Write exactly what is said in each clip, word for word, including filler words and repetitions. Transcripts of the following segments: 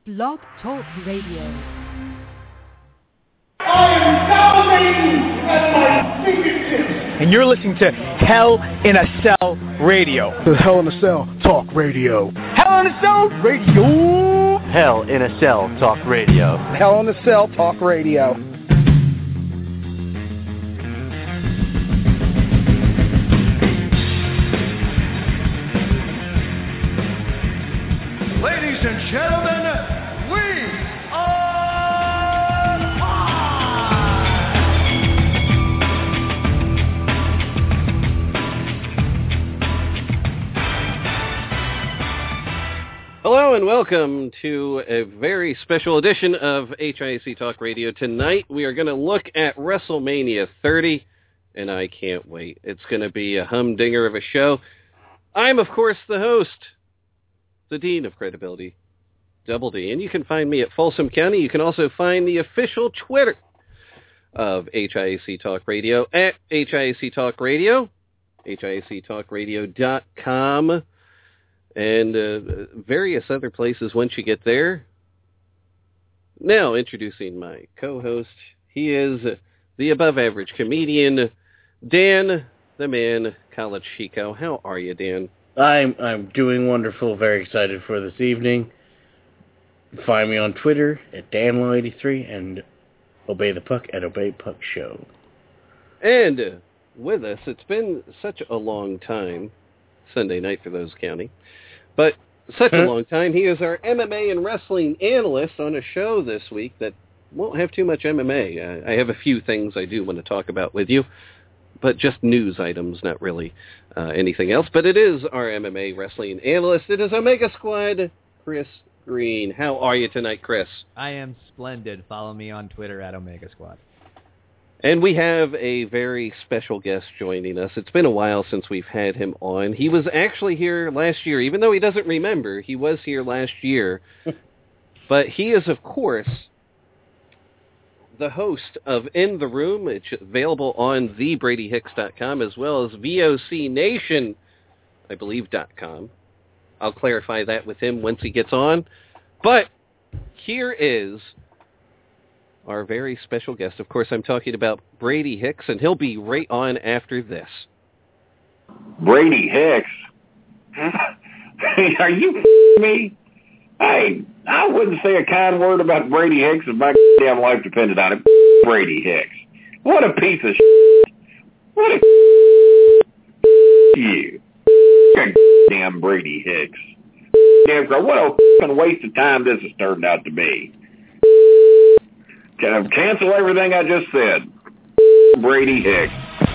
Blog Talk Radio. I am dominating at my fingertips. And you're listening to Hell in a Cell Radio. The Hell in a Cell Talk Radio. Hell in a Cell Radio. Hell in a Cell Talk Radio. Hell in a Cell Talk Radio. Ladies and gentlemen, we are live! Hello and welcome to a very special edition of H I A C Talk Radio. Tonight we are going to look at WrestleMania thirty, and I can't wait. It's going to be a humdinger of a show. I'm, of course, the host, the Dean of Credibility, Double D. And you can find me at Folsom County. You can also find the official Twitter of H I A C Talk Radio at H I A C Talk Radio, H I A C talk radio dot com, and uh, various other places once you get there. Now, introducing my co-host. He is the above-average comedian, Dan, the man, College Chico. How are you, Dan? I'm I'm doing wonderful. Very excited for this evening. Find me on Twitter at Dan one eighty-three and Obey the Puck at Obey Puck Show. And uh, with us, it's been such a long time, Sunday night for those counting, but such a long time. He is our M M A and wrestling analyst on a show this week that won't have too much M M A. Uh, I have a few things I do want to talk about with you, but just news items, not really uh, anything else. But it is our M M A wrestling analyst. It is Omega Squad, Chris Green. How are you tonight, Chris? I am splendid. Follow me on Twitter at Omega Squad. And we have a very special guest joining us. It's been a while since we've had him on. He was actually here last year, even though he doesn't remember. He was here last year. But he is, of course, the host of In the Room. It's available on the brady hicks dot com as well as V O C Nation, I believe, .com. I'll clarify that with him once he gets on. But here is our very special guest. Of course, I'm talking about Brady Hicks, and he'll be right on after this. Brady Hicks? Are you f***ing me? I, I wouldn't say a kind word about Brady Hicks if my damn life depended on it. Brady Hicks. What a piece of shit. What a you. Damn Brady Hicks. Damn, what a f***ing waste of time this has turned out to be. Cancel everything I just said. Brady Hicks.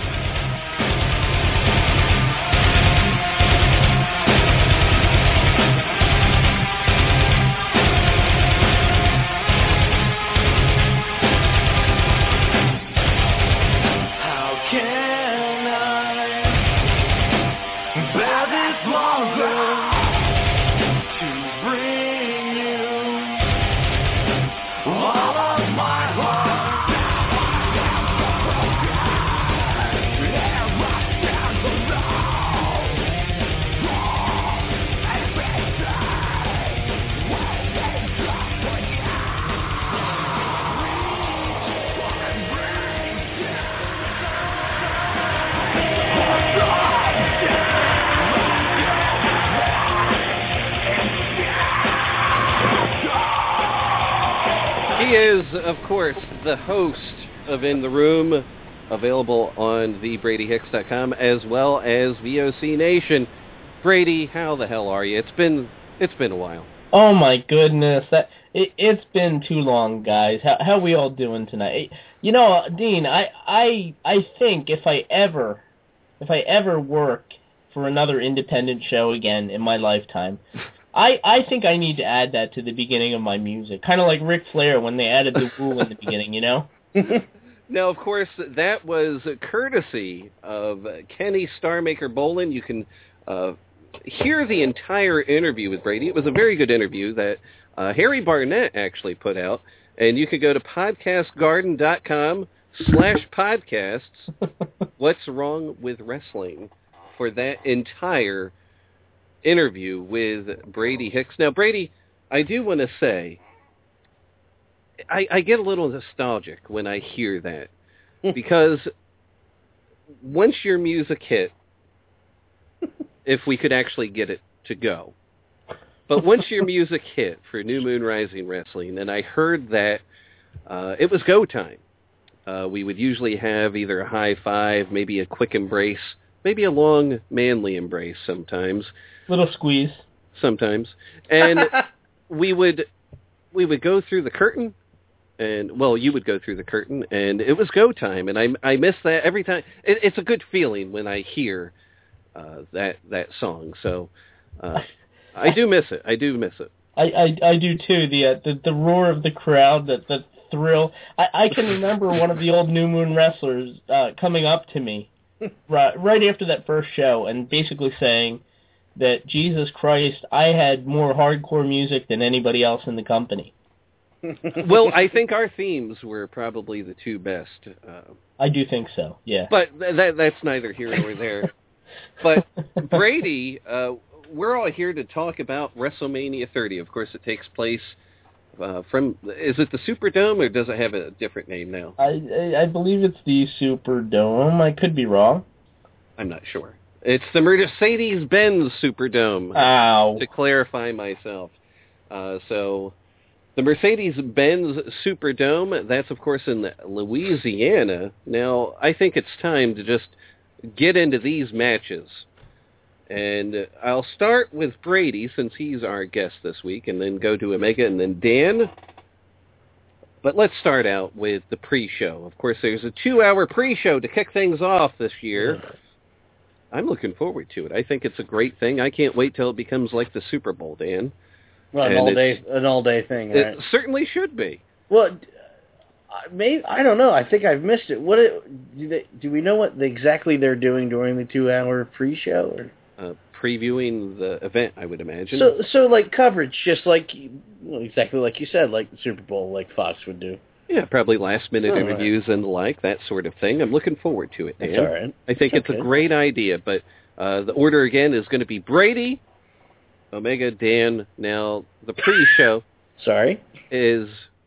He is, of course, the host of In the Room, available on the brady hicks dot com as well as V O C Nation. Brady, how the hell are you? It's been it's been a while. Oh my goodness, that it, it's been too long, guys. How how we all doing tonight? You know, Dean, I I I think if I ever if I ever work for another independent show again in my lifetime, I, I think I need to add that to the beginning of my music, kind of like Ric Flair when they added the woo in the beginning, you know? Now, of course, that was courtesy of Kenny Starmaker Bolin. You can uh, hear the entire interview with Brady. It was a very good interview that uh, Harry Barnett actually put out, and you could go to podcast garden dot com slash podcasts, What's Wrong with Wrestling, for that entire interview with Brady Hicks. Now, Brady, I do want to say, I, I get a little nostalgic when I hear that, because once your music hit, if we could actually get it to go, but once your music hit for New Moon Rising Wrestling, and I heard that uh, it was go time, uh, we would usually have either a high five, maybe a quick embrace, maybe a long, manly embrace sometimes. Little squeeze. Sometimes. And we would we would go through the curtain, and, well, you would go through the curtain, and it was go time, and I, I miss that every time. It, it's a good feeling when I hear uh, that that song, so uh, I do miss it. I do miss it. I, I, I do, too. The, uh, the the roar of the crowd, the, the thrill. I, I can remember one of the old New Moon wrestlers uh, coming up to me right, right after that first show and basically saying that, Jesus Christ, I had more hardcore music than anybody else in the company. Well, I think our themes were probably the two best. Uh, I do think so, yeah. But th- that that's neither here nor there. But Brady, uh, we're all here to talk about WrestleMania thirty. Of course, it takes place uh, from, is it the Superdome, or does it have a different name now? I, I I believe it's the Superdome. I could be wrong. I'm not sure. It's the Mercedes-Benz Superdome. Ow. To clarify myself. Uh, so, the Mercedes-Benz Superdome, that's, of course, in Louisiana. Now, I think it's time to just get into these matches. And I'll start with Brady, since he's our guest this week, and then go to Omega, and then Dan. But let's start out with the pre-show. Of course, there's a two-hour pre-show to kick things off this year. I'm looking forward to it. I think it's a great thing. I can't wait till it becomes like the Super Bowl, Dan. Well, an And all day, an all day thing, right? It certainly should be. Well, maybe I don't know. I think I've missed it. What it, do they? Do we know what exactly they're doing during the two-hour pre-show? Or? Uh, previewing the event, I would imagine. So, so like coverage, just like well, exactly like you said, like the Super Bowl, like Fox would do. Yeah, probably last-minute Oh, interviews right. and the like, that sort of thing. I'm looking forward to it, Dan. That's all right. I think That's it's okay. a great idea, but uh, the order again is going to be Brady, Omega, Dan. Now, the pre-show Sorry? is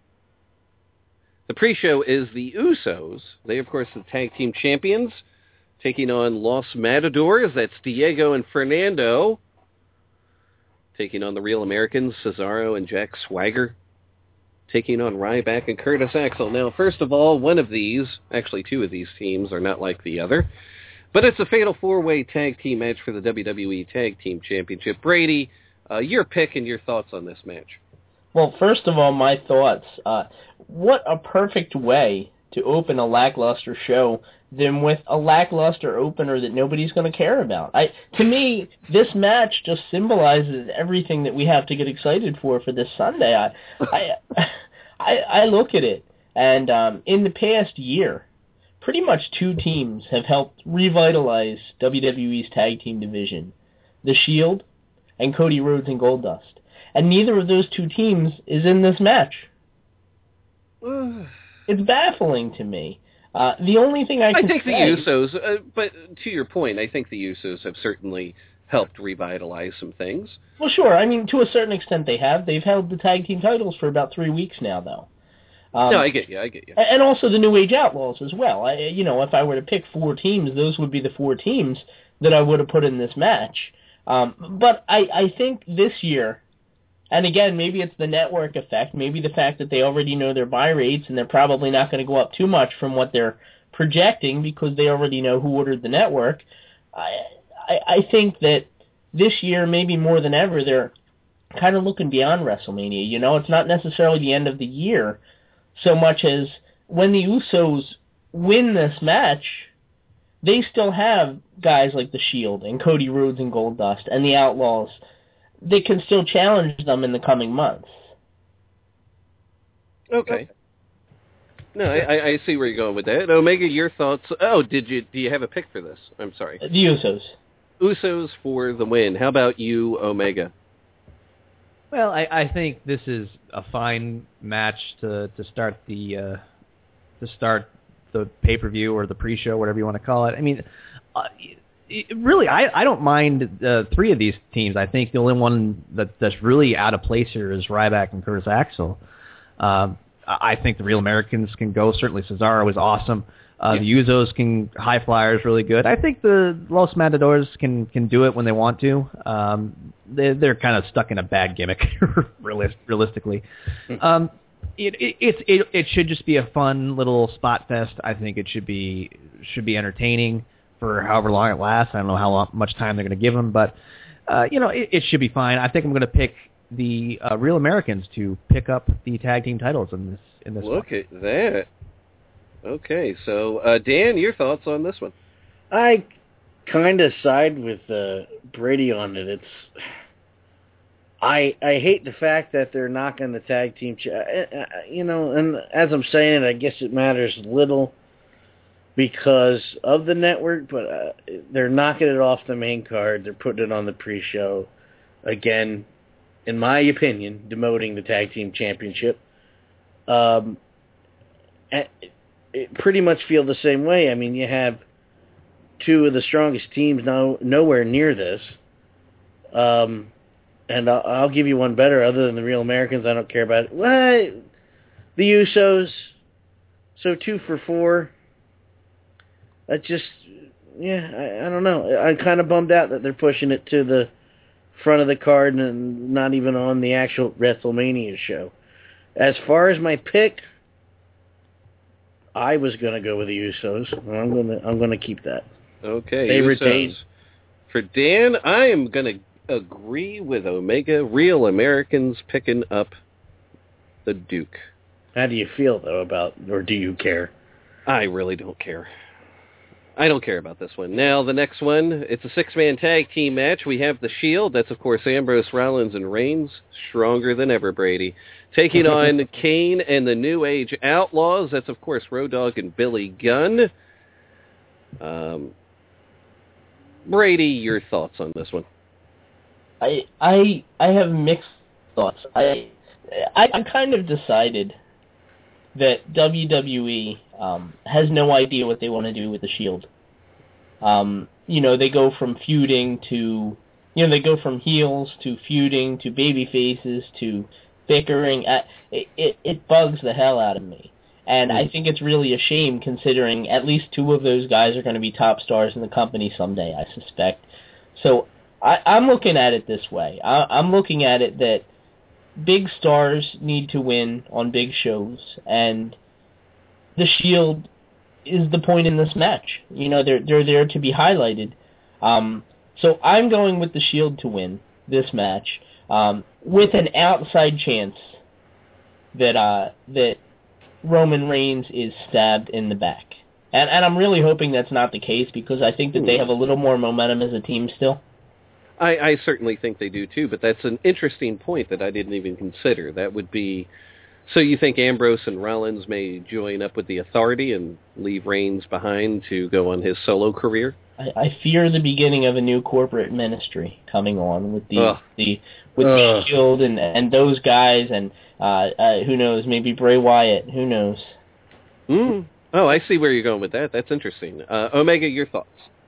the pre-show is the Usos. They, of course, are the tag team champions, taking on Los Matadors. That's Diego and Fernando, taking on the Real Americans, Cesaro and Jack Swagger, taking on Ryback and Curtis Axel. Now, first of all, one of these, actually two of these teams, are not like the other, but it's a fatal four-way tag team match for the W W E Tag Team Championship. Brady, uh, your pick and your thoughts on this match. Well, first of all, my thoughts. Uh, what a perfect way to open a lackluster show than with a lackluster opener that nobody's going to care about. I, to me, this match just symbolizes everything that we have to get excited for for this Sunday. I, I, I, I look at it, and um, in the past year, pretty much two teams have helped revitalize W W E's tag team division, The Shield and Cody Rhodes and Goldust. And neither of those two teams is in this match. It's baffling to me. Uh, the only thing I can I think say, the Usos, uh, but to your point, I think the Usos have certainly helped revitalize some things. Well, sure. I mean, to a certain extent they have. They've held the tag team titles for about three weeks now, though. Um, no, I get you, I get you. And also the New Age Outlaws as well. I, you know, if I were to pick four teams, those would be the four teams that I would have put in this match. Um, but I, I think this year, and again, maybe it's the network effect, maybe the fact that they already know their buy rates and they're probably not going to go up too much from what they're projecting because they already know who ordered the network. I, I, I think that this year, maybe more than ever, they're kind of looking beyond WrestleMania. You know, it's not necessarily the end of the year so much as when the Usos win this match, they still have guys like The Shield and Cody Rhodes and Goldust and the Outlaws. They can still challenge them in the coming months. Okay. No, I, I see where you're going with that. Omega, your thoughts? Oh, did you do you have a pick for this? I'm sorry. The Usos. Usos for the win. How about you, Omega? Well, I, I think this is a fine match to to start the uh, to start the pay per view or the pre show, whatever you want to call it. I mean, uh, really, I, I don't mind uh, three of these teams. I think the only one that, that's really out of place here is Ryback and Curtis Axel. Um, I think the Real Americans can go. Certainly Cesaro is awesome. Uh, yeah. The Usos can, High Flyers really good. I think the Los Matadors can, can do it when they want to. Um, they, they're kind of stuck in a bad gimmick, realistically. Um, it, it, it, it, it should just be a fun little spot fest. I think it should be should be entertaining for however long it lasts. I don't know how long, much time they're going to give them, but uh, you know, it, it should be fine. I think I'm going to pick the uh, Real Americans to pick up the tag team titles in this in this. Look one. at that. Okay, so uh, Dan, your thoughts on this one? I kind of side with uh, Brady on it. It's I I hate the fact that they're knocking the tag team. Ch- you know, and as I'm saying it, I guess it matters little because of the network, but uh, they're knocking it off the main card. They're putting it on the pre-show. Again, in my opinion, demoting the tag team championship. Um, it pretty much feel the same way. I mean, you have two of the strongest teams now nowhere near this. Um, and I'll, I'll give you one better other than the Real Americans. I don't care about it. What? The Usos. So two for four. I just, yeah, I, I don't know. I'm kind of bummed out that they're pushing it to the front of the card and not even on the actual WrestleMania show. As far as my pick, I was going to go with the Usos. I'm going to I'm going to keep that. Okay, they Usos. retain. For Dan, I am going to agree with Omega. Real Americans picking up the Duke. How do you feel though about, or do you care? I really don't care. I don't care about this one. Now, the next one, it's a six-man tag team match. We have the Shield. That's, of course, Ambrose, Rollins, and Reigns. Stronger than ever, Brady. Taking on Kane and the New Age Outlaws. That's, of course, Road Dogg and Billy Gunn. Um, Brady, your thoughts on this one? I I I have mixed thoughts. I I, I kind of decided that W W E um, has no idea what they want to do with the Shield. Um, you know, they go from feuding to, you know, they go from heels to feuding to baby faces to bickering. Uh, it, it, it bugs the hell out of me. And I think it's really a shame considering at least two of those guys are going to be top stars in the company someday, I suspect. So I, I'm looking at it this way. I, I'm looking at it that big stars need to win on big shows, and the Shield is the point in this match. You know, they're they're there to be highlighted. Um, so I'm going with the Shield to win this match, um, with an outside chance that uh, that Roman Reigns is stabbed in the back. And and I'm really hoping that's not the case because I think that they have a little more momentum as a team still. I, I certainly think they do too, but that's an interesting point that I didn't even consider. That would be, so you think Ambrose and Rollins may join up with the Authority and leave Reigns behind to go on his solo career? I, I fear the beginning of a new corporate ministry coming on with the Ugh. the with Ugh. the Shield and and those guys and uh, uh, who knows, maybe Bray Wyatt, who knows? Mm. Oh, I see where you're going with that. That's interesting. Uh, Omega, your thoughts?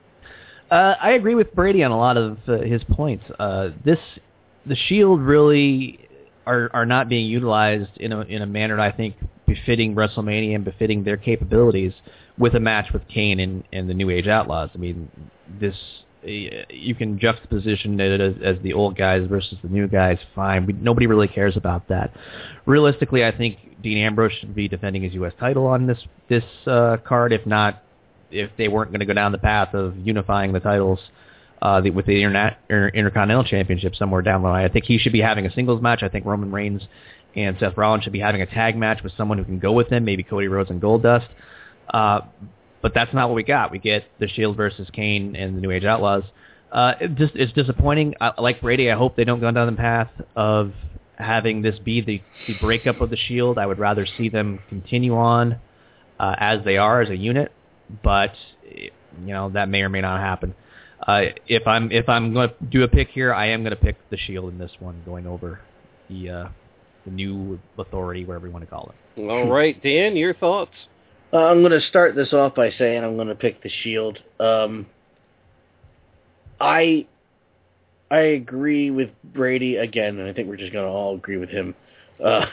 Uh, I agree with Brady on a lot of uh, his points. Uh, this, the Shield really are are not being utilized in a in a manner I think befitting WrestleMania and befitting their capabilities with a match with Kane and, and the New Age Outlaws. I mean, this you can juxtaposition it as, as the old guys versus the new guys. Fine, we, nobody really cares about that. Realistically, I think Dean Ambrose should be defending his U S title on this this uh, card, if not. If they weren't going to go down the path of unifying the titles uh, the, with the Interna- Inter- Intercontinental Championship somewhere down the line. I think he should be having a singles match. I think Roman Reigns and Seth Rollins should be having a tag match with someone who can go with them, maybe Cody Rhodes and Goldust. Uh, but that's not what we got. We get the Shield versus Kane and the New Age Outlaws. Uh, it just, it's disappointing. I, like Brady, I hope they don't go down the path of having this be the, the breakup of the Shield. I would rather see them continue on uh, as they are as a unit. But you know that may or may not happen. Uh, if I'm if I'm going to do a pick here, I am going to pick the Shield in this one, going over the uh, the new Authority, whatever you want to call it. All right, Dan, your thoughts? Uh, I'm going to start this off by saying I'm going to pick the Shield. Um, I I agree with Brady again, and I think we're just going to all agree with him, uh,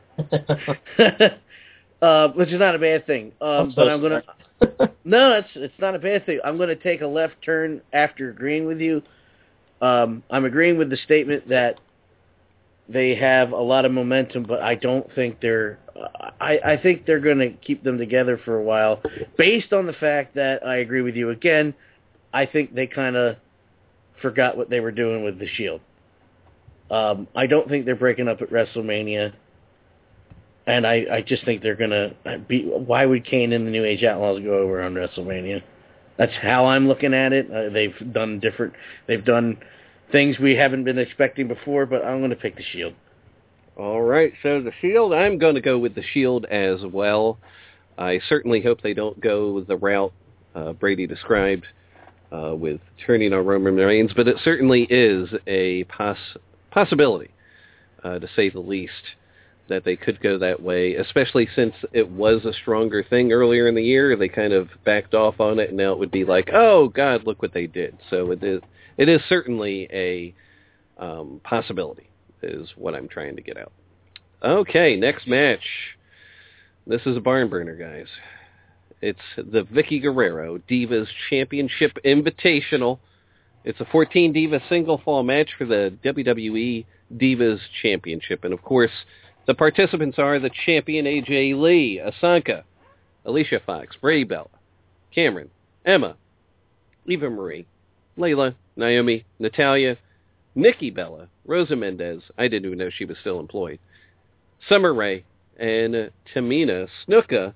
uh, which is not a bad thing. Um, I'm so but I'm going to no, it's it's not a bad thing. I'm going to take a left turn after agreeing with you. Um, I'm agreeing with the statement that they have a lot of momentum, but I don't think they're. I, I think they're going to keep them together for a while, based on the fact that I agree with you again. I think they kind of forgot what they were doing with the Shield. Um, I don't think they're breaking up at WrestleMania, and I, I just think they're going to be. Why would Kane and the New Age Outlaws go over on WrestleMania? That's how I'm looking at it. Uh, they've done different. They've done things we haven't been expecting before, but I'm going to pick the Shield. All right, so the Shield, I'm going to go with the Shield as well. I certainly hope they don't go the route uh, Brady described uh, with turning on Roman Reigns, but it certainly is a poss- possibility, uh, to say the least, that they could go that way, especially since it was a stronger thing earlier in the year. They kind of backed off on it, and now it would be like, oh, God, look what they did. So it is, it is certainly a um, possibility, is what I'm trying to get out. Okay, next match. This is a barn burner, guys. It's the Vicky Guerrero Divas Championship Invitational. It's a fourteen Diva single fall match for the W W E Divas Championship. And, of course, the participants are the champion A J Lee, Asanka, Alicia Fox, Bray Bella, Cameron, Emma, Eva Marie, Layla, Naomi, Natalia, Nikki Bella, Rosa Mendez, I didn't even know she was still employed, Summer Rae, and Tamina Snuka.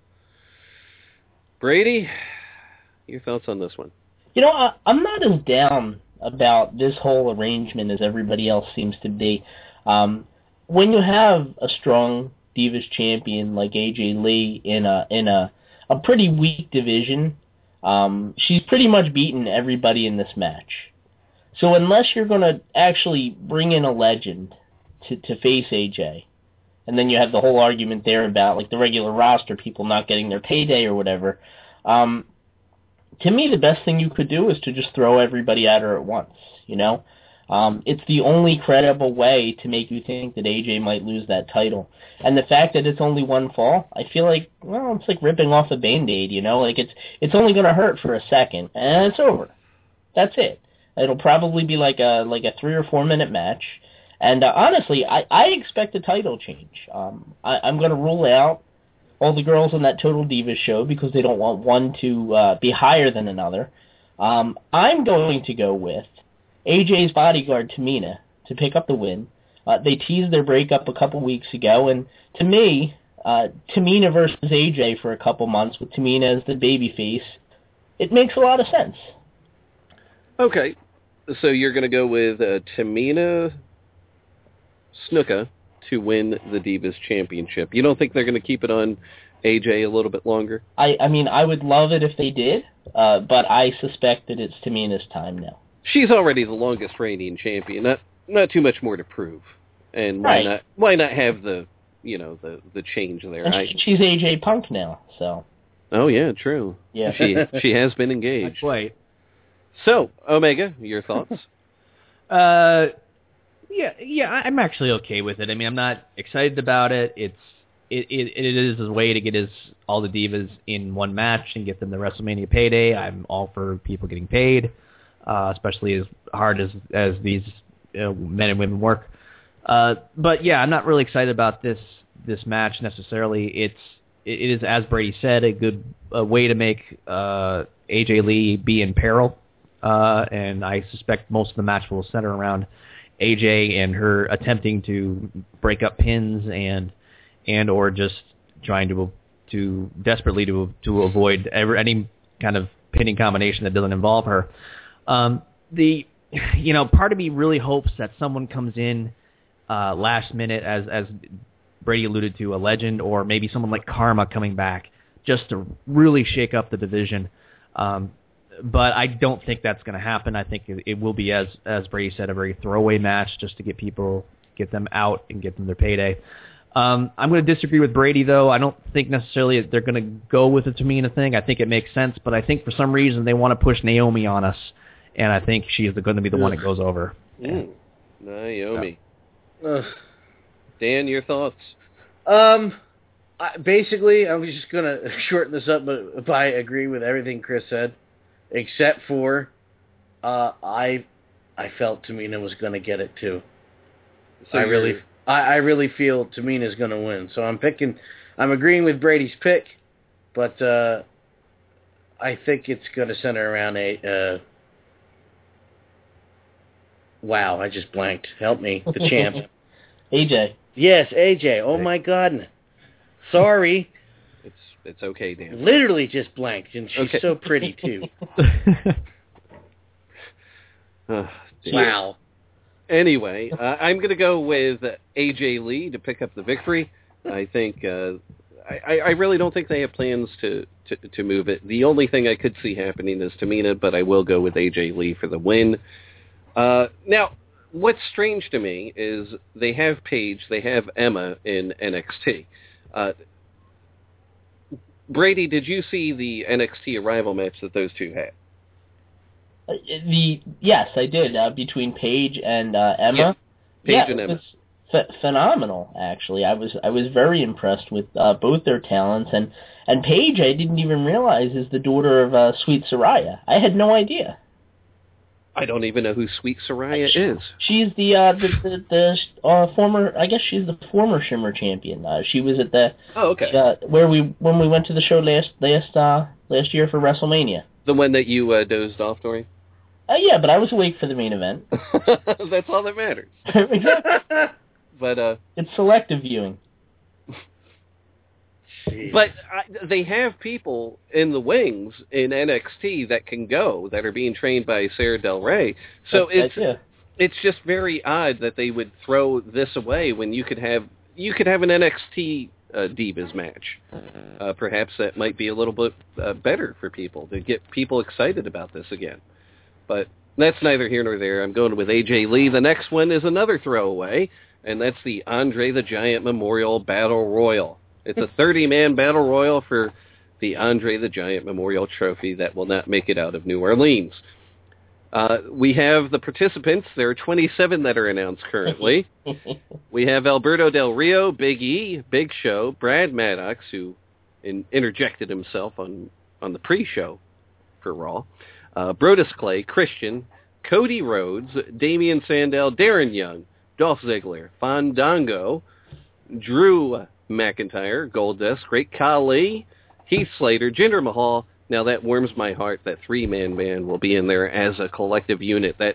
Brady, your thoughts on this one? You know, I, I'm not as down about this whole arrangement as everybody else seems to be. Um, when you have a strong Divas champion like A J Lee in a in a, a pretty weak division, um, she's pretty much beaten everybody in this match. So unless you're going to actually bring in a legend to, to face A J, and then you have the whole argument there about like the regular roster people not getting their payday or whatever, um, to me the best thing you could do is to just throw everybody at her at once, you know? Um, it's the only credible way to make you think that A J might lose that title. And the fact that it's only one fall, I feel like, well, it's like ripping off a Band-Aid, you know? Like it's it's only going to hurt for a second, and it's over. That's it. It'll probably be like a like a three or four minute match, and uh, honestly, I, I expect a title change. Um, I, I'm going to rule out all the girls on that Total Divas show because they don't want one to uh, be higher than another. Um, I'm going to go with A J's bodyguard Tamina to pick up the win. Uh, they teased their breakup a couple weeks ago, and to me, uh, Tamina versus A J for a couple months with Tamina as the babyface, it makes a lot of sense. Okay. So you're going to go with uh, Tamina Snuka to win the Divas Championship. You don't think they're going to keep it on A J a little bit longer? I, I mean, I would love it if they did, uh, but I suspect that it's Tamina's time now. She's already the longest reigning champion. Not not too much more to prove. And why Right. not why not have the you know the, the change there? And I, she, she's A J Punk now, so oh yeah, true. yeah. She she has been engaged. Not quite. So, Omega, your thoughts? Uh, yeah, yeah, I- I'm actually okay with it. I mean, I'm not excited about it. It's it it, it is a way to get his all the divas in one match and get them the WrestleMania payday. I'm all for people getting paid, uh, especially as hard as as these you know, men and women work. Uh, but yeah, I'm not really excited about this this match necessarily. It's it is, as Brady said, a good a way to make uh, A J Lee be in peril. Uh, and I suspect most of the match will center around A J and her attempting to break up pins and and or just trying to to desperately to to avoid ever, any kind of pinning combination that doesn't involve her. Um, the you know part of me really hopes that someone comes in uh, last minute, as as Brady alluded to, a legend, or maybe someone like Karma coming back just to really shake up the division. Um, But I don't think that's going to happen. I think it, it will be, as as Brady said, a very throwaway match just to get people, get them out and get them their payday. Um, I'm going to disagree with Brady, though. I don't think necessarily they're going to go with the Tamina thing. I think it makes sense, but I think for some reason they want to push Naomi on us and I think she is going to be the one that goes over. Mm. Naomi. Ugh. Dan, your thoughts? Um, I, basically, I'm just going to shorten this up, but by agree with everything Chris said, except for uh, I I felt Tamina was going to get it too. So I really I, I really feel Tamina's going to win. So I'm picking, I'm agreeing with Brady's pick, but uh, I think it's going to center around a, uh, wow, I just blanked. Help me, the champ. A J. Yes, A J. Oh my God. Sorry. It's it's okay, Dan. Literally just blanked, and she's Okay. so pretty too. Oh, dear. Wow. Anyway, uh, I'm going to go with A J Lee to pick up the victory. I think uh, I, I really don't think they have plans to, to, to move it. The only thing I could see happening is Tamina, but I will go with A J Lee for the win. Uh, now, what's strange to me is they have Paige, they have Emma in N X T. Uh, Brady, did you see the N X T Arrival match that those two had? Uh, the yes, I did uh, between Paige and uh, Emma. Yeah, Paige yeah, and it Emma. was ph- phenomenal. Actually, I was I was very impressed with uh, both their talents, and and Paige I didn't even realize is the daughter of uh, Sweet Saraya. I had no idea. I don't even know who Sweet Saraya is. She's the uh, the the, the uh, former. I guess she's the former Shimmer champion. Uh, she was at the Oh, okay. uh, where we when we went to the show last last uh, last year for WrestleMania. The one that you uh, dozed off during? Uh, yeah, but I was awake for the main event. That's all that matters. Exactly. But uh, It's selective viewing. but I, they have people in the wings in N X T that can go, that are being trained by Sarah Del Rey. So That's- it's yeah. it's just very odd that they would throw this away when you could have you could have an N X T uh, Divas match. Uh, perhaps that might be a little bit uh, better for people to get people excited about this again. But that's neither here nor there. I'm going with A J Lee. The next one is another throwaway, and that's the Andre the Giant Memorial Battle Royal. It's a thirty-man battle royal for the Andre the Giant Memorial Trophy that will not make it out of New Orleans. Uh, we have the participants. There are twenty-seven that are announced currently. We have Alberto Del Rio, Big E, Big Show, Brad Maddox, who in, interjected himself on, on the pre-show for Raw, uh, Brodus Clay, Christian, Cody Rhodes, Damian Sandow, Darren Young, Dolph Ziggler, Fandango, Drew McIntyre, Goldust, Great Khali, Heath Slater, Jinder Mahal. Now that warms my heart that three-man band will be in there as a collective unit. That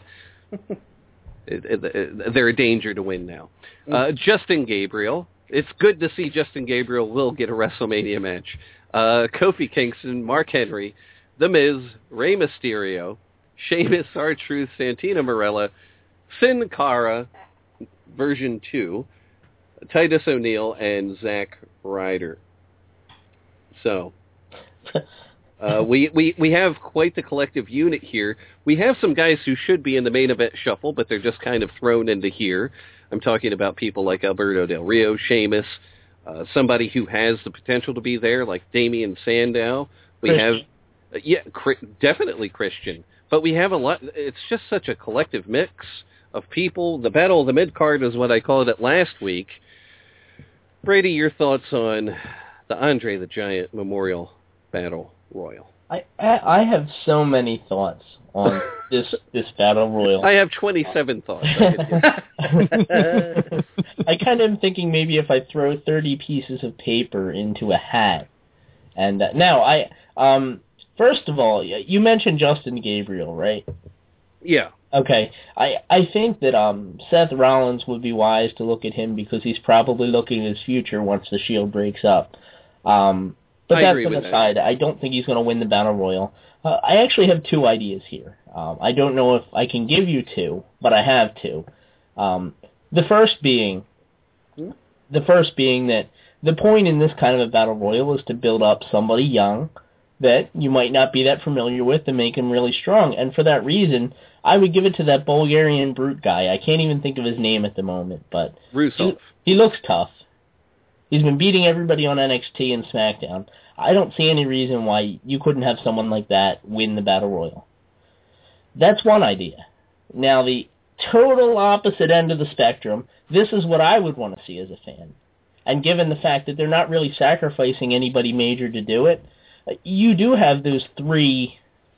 it, it, it, they're a danger to win now. Uh, Justin Gabriel. It's good to see Justin Gabriel will get a WrestleMania match. Uh, Kofi Kingston, Mark Henry, The Miz, Rey Mysterio, Sheamus, R-Truth, Santino Marella, Sin Cara, version two, Titus O'Neil, and Zack Ryder. So, uh, we, we, we have quite the collective unit here. We have some guys who should be in the main event shuffle, but they're just kind of thrown into here. I'm talking about people like Alberto Del Rio, Sheamus, uh, somebody who has the potential to be there, like Damian Sandow. We Christian. have, uh, yeah, cri- definitely Christian. But we have a lot. It's just such a collective mix of people. The Battle of the Mid-Card is what I called it last week. Brady, your thoughts on the Andre the Giant Memorial Battle Royal? I, I I have so many thoughts on this this battle royal. I have twenty-seven thoughts. I I kind of am thinking maybe if I throw thirty pieces of paper into a hat, and uh, now I um first of all, you mentioned Justin Gabriel, right? Yeah. Okay, I I think that um Seth Rollins would be wise to look at him because he's probably looking at his future once the Shield breaks up. Um, but I that's agree an with aside. that. I don't think he's going to win the Battle Royal. Uh, I actually have two ideas here. Um, I don't know if I can give you two, but I have two. Um, the first being, the first being that the point in this kind of a Battle Royal is to build up somebody young that you might not be that familiar with and make him really strong. And for that reason, I would give it to that Bulgarian brute guy. I can't even think of his name at the moment, but Rusev. he, he looks tough. He's been beating everybody on N X T and SmackDown. I don't see any reason why you couldn't have someone like that win the Battle Royal. That's one idea. Now, the total opposite end of the spectrum, this is what I would want to see as a fan. And given the fact that they're not really sacrificing anybody major to do it, you do have those three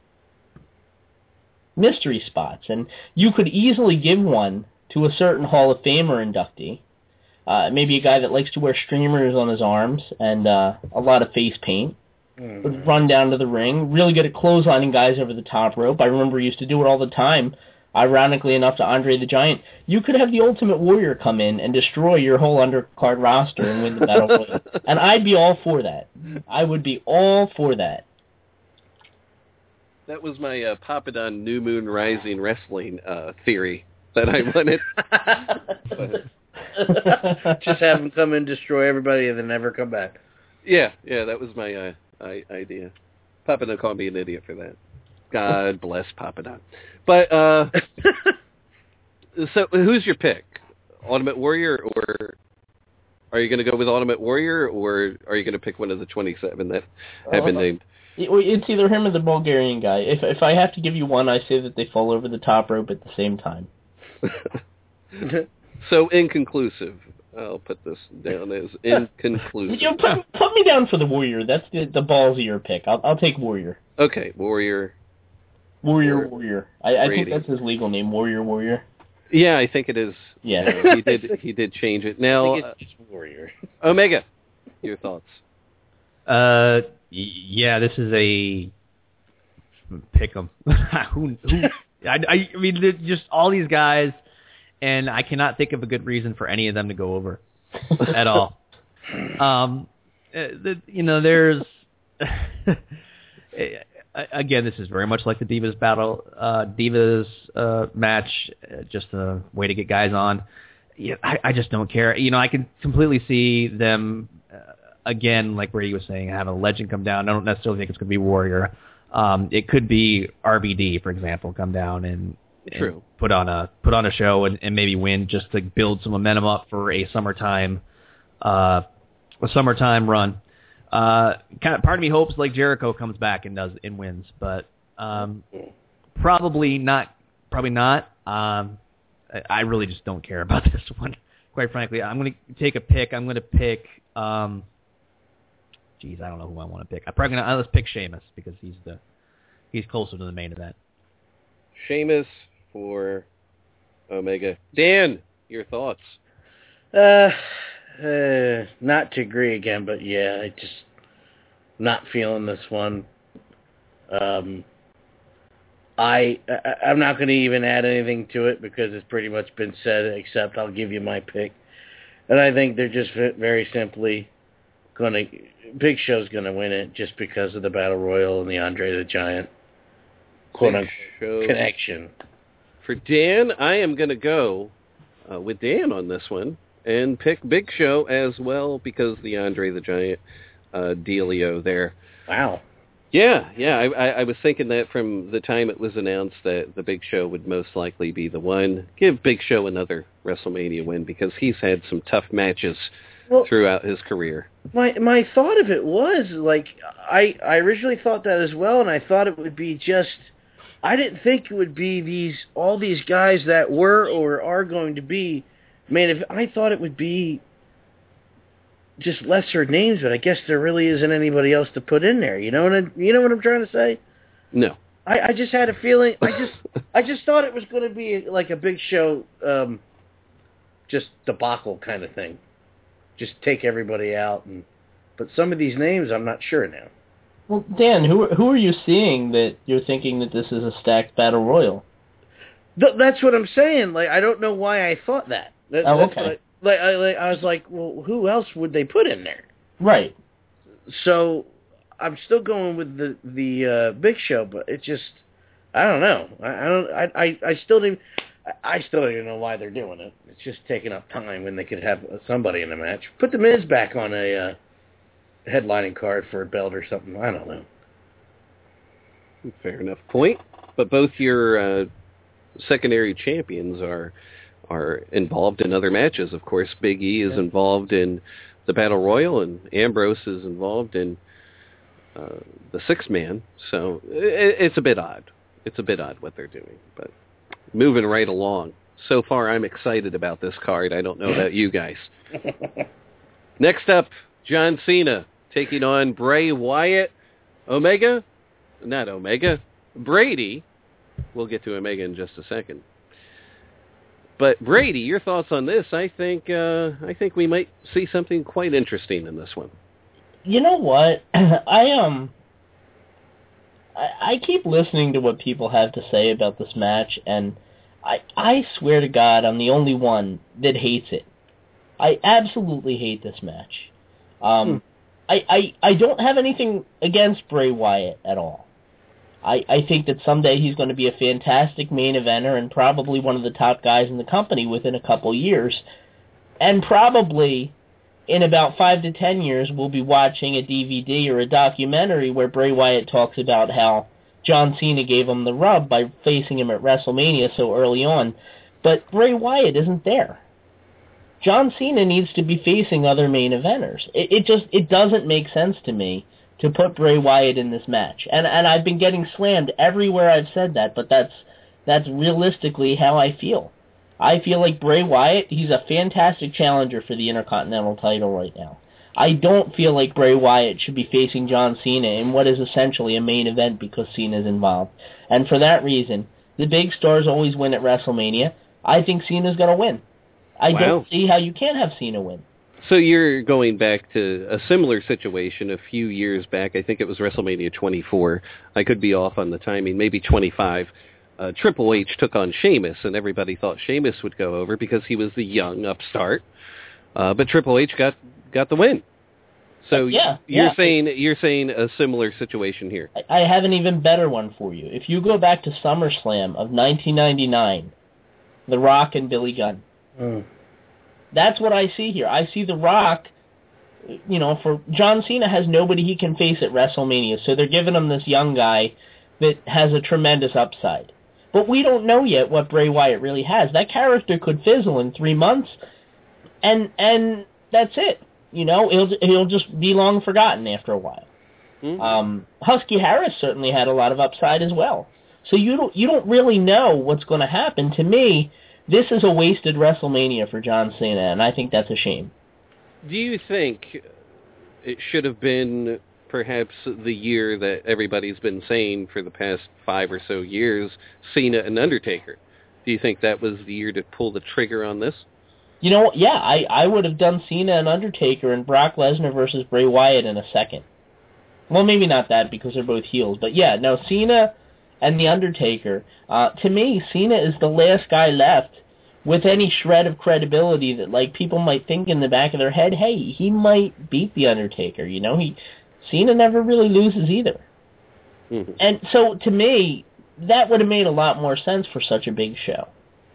mystery spots. And you could easily give one to a certain Hall of Famer inductee, uh, maybe a guy that likes to wear streamers on his arms and uh, a lot of face paint, mm-hmm. would run down to the ring, really good at clotheslining guys over the top rope. I remember he used to do it all the time. Ironically enough, to Andre the Giant, you could have the Ultimate Warrior come in and destroy your whole undercard roster and win the Battle Royal. And I'd be all for that. I would be all for that. That was my uh, Papadon New Moon Rising Wrestling uh, theory that I wanted. Just have them come and destroy everybody and then never come back. Yeah, yeah, that was my uh, I- idea. Papadon called me an idiot for that. God bless Papadon. But, uh, so who's your pick? Ultimate Warrior, or are you going to go with Ultimate Warrior, or are you going to pick one of the twenty-seven that have been named? It's either him or the Bulgarian guy. If if I have to give you one, I say that they fall over the top rope at the same time. So inconclusive. I'll put this down as inconclusive. You know, put, put me down for the Warrior. That's the, the ballsier pick. I'll, I'll take Warrior. Okay, Warrior. Warrior, Warrior. Warrior. I, I think that's his legal name, Warrior, Warrior. Yeah, I think it is. Yeah, uh, he did. He did change it. Now, I think it's just Warrior. Omega, your thoughts? Uh, yeah, this is a pick 'em. who? Who? I, I mean, just all these guys, and I cannot think of a good reason for any of them to go over at all. Um, the, you know, there's. Again, this is very much like the Divas battle, uh, Divas uh, match, uh, just a way to get guys on. Yeah, I, I just don't care. You know, I can completely see them, uh, again, like Brady was saying, have a legend come down. I don't necessarily think it's going to be Warrior. Um, it could be R V D, for example, come down and, True. and put on a put on a show and, and maybe win just to build some momentum up for a summertime, uh, a summertime run. Uh, kind of, part of me hopes like Jericho comes back and does and wins, but um, probably not. Probably not. Um, I, I really just don't care about this one, quite frankly. I'm going to take a pick. I'm going to pick. Um, geez, I don't know who I want to pick. I'm probably going to let's pick Sheamus because he's the he's closer to the main event. Sheamus for Omega. Dan, your thoughts? Uh. Uh, not to agree again, but yeah, I just not feeling this one. Um, I, I I'm not going to even add anything to it because it's pretty much been said. Except I'll give you my pick, and I think they're just very simply going to. Big Show's going to win it just because of the Battle Royal and the Andre the Giant quote unquote connection. For Dan, I am going to go uh, with Dan on this one. And pick Big Show as well because the Andre the Giant uh, dealio there. Wow. Yeah, yeah. I, I, I was thinking that from the time it was announced that the Big Show would most likely be the one. Give Big Show another WrestleMania win because he's had some tough matches well, throughout his career. My my thought of it was, like, I, I originally thought that as well, and I thought it would be just... I didn't think it would be these all these guys that were or are going to be... Man, if I thought it would be just lesser names, but I guess there really isn't anybody else to put in there. You know what I, you know what I'm trying to say? No. I, I just had a feeling. I just I just thought it was going to be like a Big Show, um, just debacle kind of thing. Just take everybody out, and but some of these names I'm not sure now. Well, Dan, who who are you seeing that you're thinking that this is a stacked battle royal? Th- that's what I'm saying. Like I don't know why I thought that. That, oh, that's okay. What I, like, I, like I was like, well, who else would they put in there? Right. So I'm still going with the the uh, Big Show, but it just I don't know. I, I don't. I, I I still don't. I still don't even know why they're doing it. It's just taking up time when they could have somebody in the match. Put the Miz back on a uh, headlining card for a belt or something. I don't know. Fair enough point. But both your uh, secondary champions are are involved in other matches. Of course, Big E is yeah. involved in the Battle Royal, and Ambrose is involved in uh, the Six Man. So it, it's a bit odd. it's a bit odd what they're doing, but moving right along. So far, I'm excited about this card. I don't know about you guys. Next up, John Cena taking on Bray Wyatt. Omega? Not Omega. Brady. We'll get to Omega in just a second. But Brady, your thoughts on this? I think uh, I think we might see something quite interesting in this one. You know what? I um, I, I keep listening to what people have to say about this match, and I I swear to God, I'm the only one that hates it. I absolutely hate this match. Um, hmm. I, I I don't have anything against Bray Wyatt at all. I, I think that someday he's going to be a fantastic main eventer and probably one of the top guys in the company within a couple years. And probably in about five to ten years we'll be watching a D V D or a documentary where Bray Wyatt talks about how John Cena gave him the rub by facing him at WrestleMania so early on. But Bray Wyatt isn't there. John Cena needs to be facing other main eventers. It, it just it doesn't make sense to me to put Bray Wyatt in this match. And and I've been getting slammed everywhere I've said that, but that's that's realistically how I feel. I feel like Bray Wyatt, he's a fantastic challenger for the Intercontinental title right now. I don't feel like Bray Wyatt should be facing John Cena in what is essentially a main event because Cena's involved. And for that reason, the big stars always win at WrestleMania. I think Cena's going to win. I wow. don't see how you can't have Cena win. So you're going back to a similar situation a few years back. I think it was WrestleMania twenty-four. I could be off on the timing, maybe twenty-five. Uh, Triple H took on Sheamus, and everybody thought Sheamus would go over because he was the young upstart. Uh, but Triple H got got the win. So yeah, you're yeah. saying you're saying a similar situation here. I, I have an even better one for you. If you go back to SummerSlam of nineteen ninety-nine, The Rock and Billy Gunn. Mm. That's what I see here. I see The Rock, you know, for John Cena has nobody he can face at WrestleMania, so they're giving him this young guy that has a tremendous upside. But we don't know yet what Bray Wyatt really has. That character could fizzle in three months, and and that's it. You know, he'll he'll just be long forgotten after a while. Mm-hmm. Um, Husky Harris certainly had a lot of upside as well. So you don't you don't really know what's going to happen. To me, this is a wasted WrestleMania for John Cena, and I think that's a shame. Do you think it should have been perhaps the year that everybody's been saying for the past five or so years, Cena and Undertaker? Do you think that was the year to pull the trigger on this? You know, yeah, I, I would have done Cena and Undertaker and Brock Lesnar versus Bray Wyatt in a second. Well, maybe not that because they're both heels, but yeah, no, Cena and The Undertaker. Uh, to me, Cena is the last guy left with any shred of credibility that, like, people might think in the back of their head, hey, he might beat The Undertaker, you know? He Cena never really loses either. Mm-hmm. And so, to me, that would have made a lot more sense for such a big show.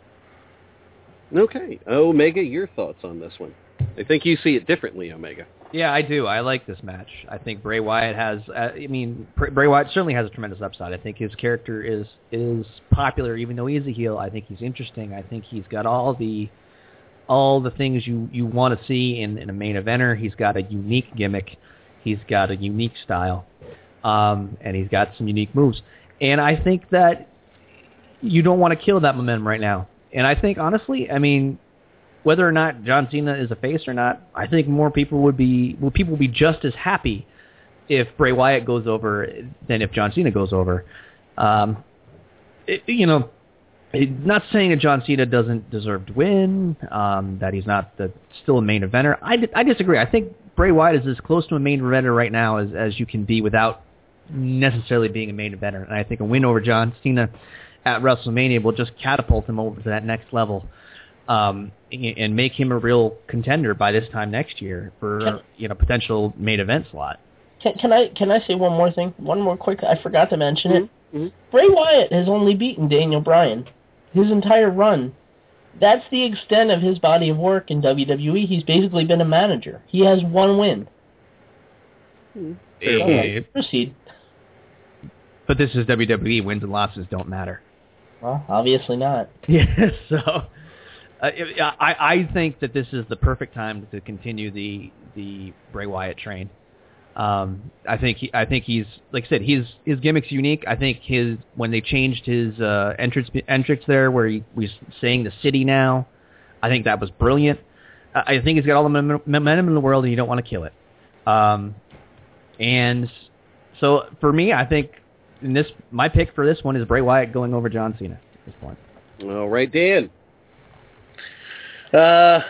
Okay. Omega, your thoughts on this one? I think you see it differently, Omega. Yeah, I do. I like this match. I think Bray Wyatt has, uh, I mean, Bray Wyatt certainly has a tremendous upside. I think his character is is popular, even though he's a heel. I think he's interesting. I think he's got all the all the things you, you want to see in, in a main eventer. He's got a unique gimmick. He's got a unique style. Um, and he's got some unique moves. And I think that you don't want to kill that momentum right now. And I think, honestly, I mean, whether or not John Cena is a face or not, I think more people would be well, people would be just as happy if Bray Wyatt goes over than if John Cena goes over. Um, it, you know, it, not saying that John Cena doesn't deserve to win, um, that he's not the, still a main eventer. I, I disagree. I think Bray Wyatt is as close to a main eventer right now as, as you can be without necessarily being a main eventer. And I think a win over John Cena at WrestleMania will just catapult him over to that next level. Um, and make him a real contender by this time next year for can, you know potential main event slot. Can, can I can I say one more thing? One more quick. I forgot to mention mm-hmm. it. Mm-hmm. Bray Wyatt has only beaten Daniel Bryan his entire run. That's the extent of his body of work in W W E. He's basically been a manager. He has one win. Mm-hmm. Hey. Proceed. But this is W W E. Wins and losses don't matter. Well, obviously not. Yeah. So. Uh, I, I think that this is the perfect time to continue the the Bray Wyatt train. Um, I think he, I think he's like I said, his his gimmick's unique. I think his when they changed his uh, entrance entrance there, where he was saying the city now, I think that was brilliant. I, I think he's got all the mem- momentum in the world, and you don't want to kill it. Um, and so for me, I think in this my pick for this one is Bray Wyatt going over John Cena at this point. All right, Dan. Uh,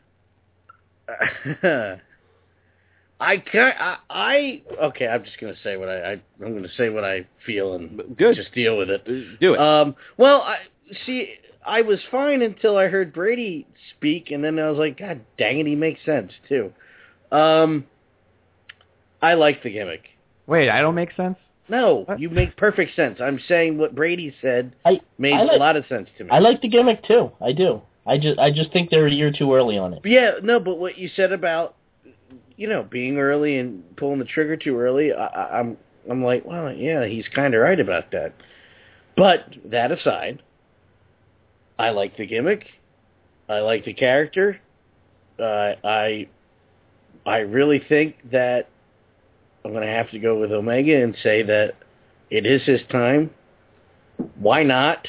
I can't. I, I okay. I'm just gonna say what I, I I'm gonna say what I feel and Good. just deal with it. Do it. Um. Well, I see. I was fine until I heard Brady speak, and then I was like, God dang it, he makes sense too. Um. I like the gimmick. Wait, I don't make sense? No, What? you make perfect sense. I'm saying what Brady said I made I like, a lot of sense to me. I like the gimmick too. I do. I just I just think they're a year too early on it. Yeah, no, but what you said about, you know, being early and pulling the trigger too early, I, I, I'm I'm like, well, yeah, he's kind of right about that. But that aside, I like the gimmick. I like the character. Uh, I I really think that I'm going to have to go with Omega and say that it is his time. Why not?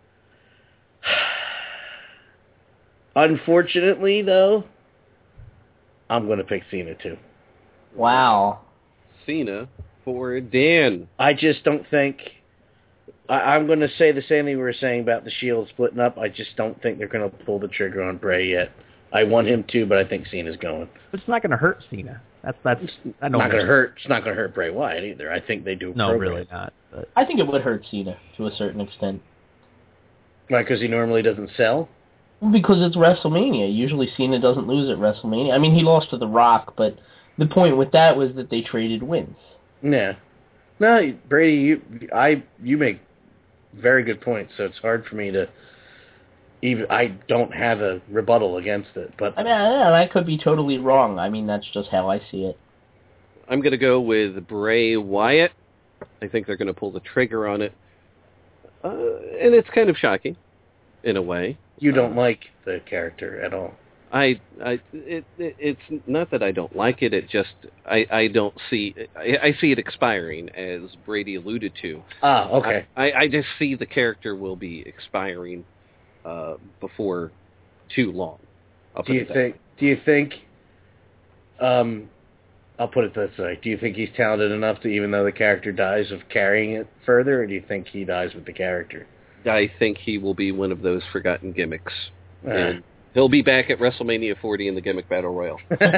Unfortunately, though, I'm going to pick Cena, too. Wow. Cena for Dan. I just don't think... I, I'm going to say the same thing we were saying about the Shield splitting up. I just don't think they're going to pull the trigger on Bray yet. I want him to, but I think Cena's going. But it's not going to hurt Cena. That's that's. I It's don't not going to know. hurt. It's not going to hurt Bray Wyatt either. I think they do. No, program. really not. But I think it would hurt Cena to a certain extent. Why? Because he normally doesn't sell. Because it's WrestleMania. Usually Cena doesn't lose at WrestleMania. I mean, he lost to The Rock, but the point with that was that they traded wins. Yeah. No, Brady, you I you make very good points. So it's hard for me to even. I don't have a rebuttal against it. But I mean, I, I could be totally wrong. I mean, that's just how I see it. I'm going to go with Bray Wyatt. I think they're going to pull the trigger on it. Uh, and it's kind of shocking, in a way. you don't like the character at all. I, I, it, it, it's not that I don't like it. It just I, I don't see. I, I see it expiring, as Brady alluded to. Ah, okay. I, I, I just see the character will be expiring uh, before too long. I'll put Do you it that think? way. Do you think? Um, I'll put it this way: do you think he's talented enough to, even though the character dies, of carrying it further, or do you think he dies with the character? I think he will be one of those forgotten gimmicks, Uh, and he'll be back at WrestleMania forty in the Gimmick Battle Royal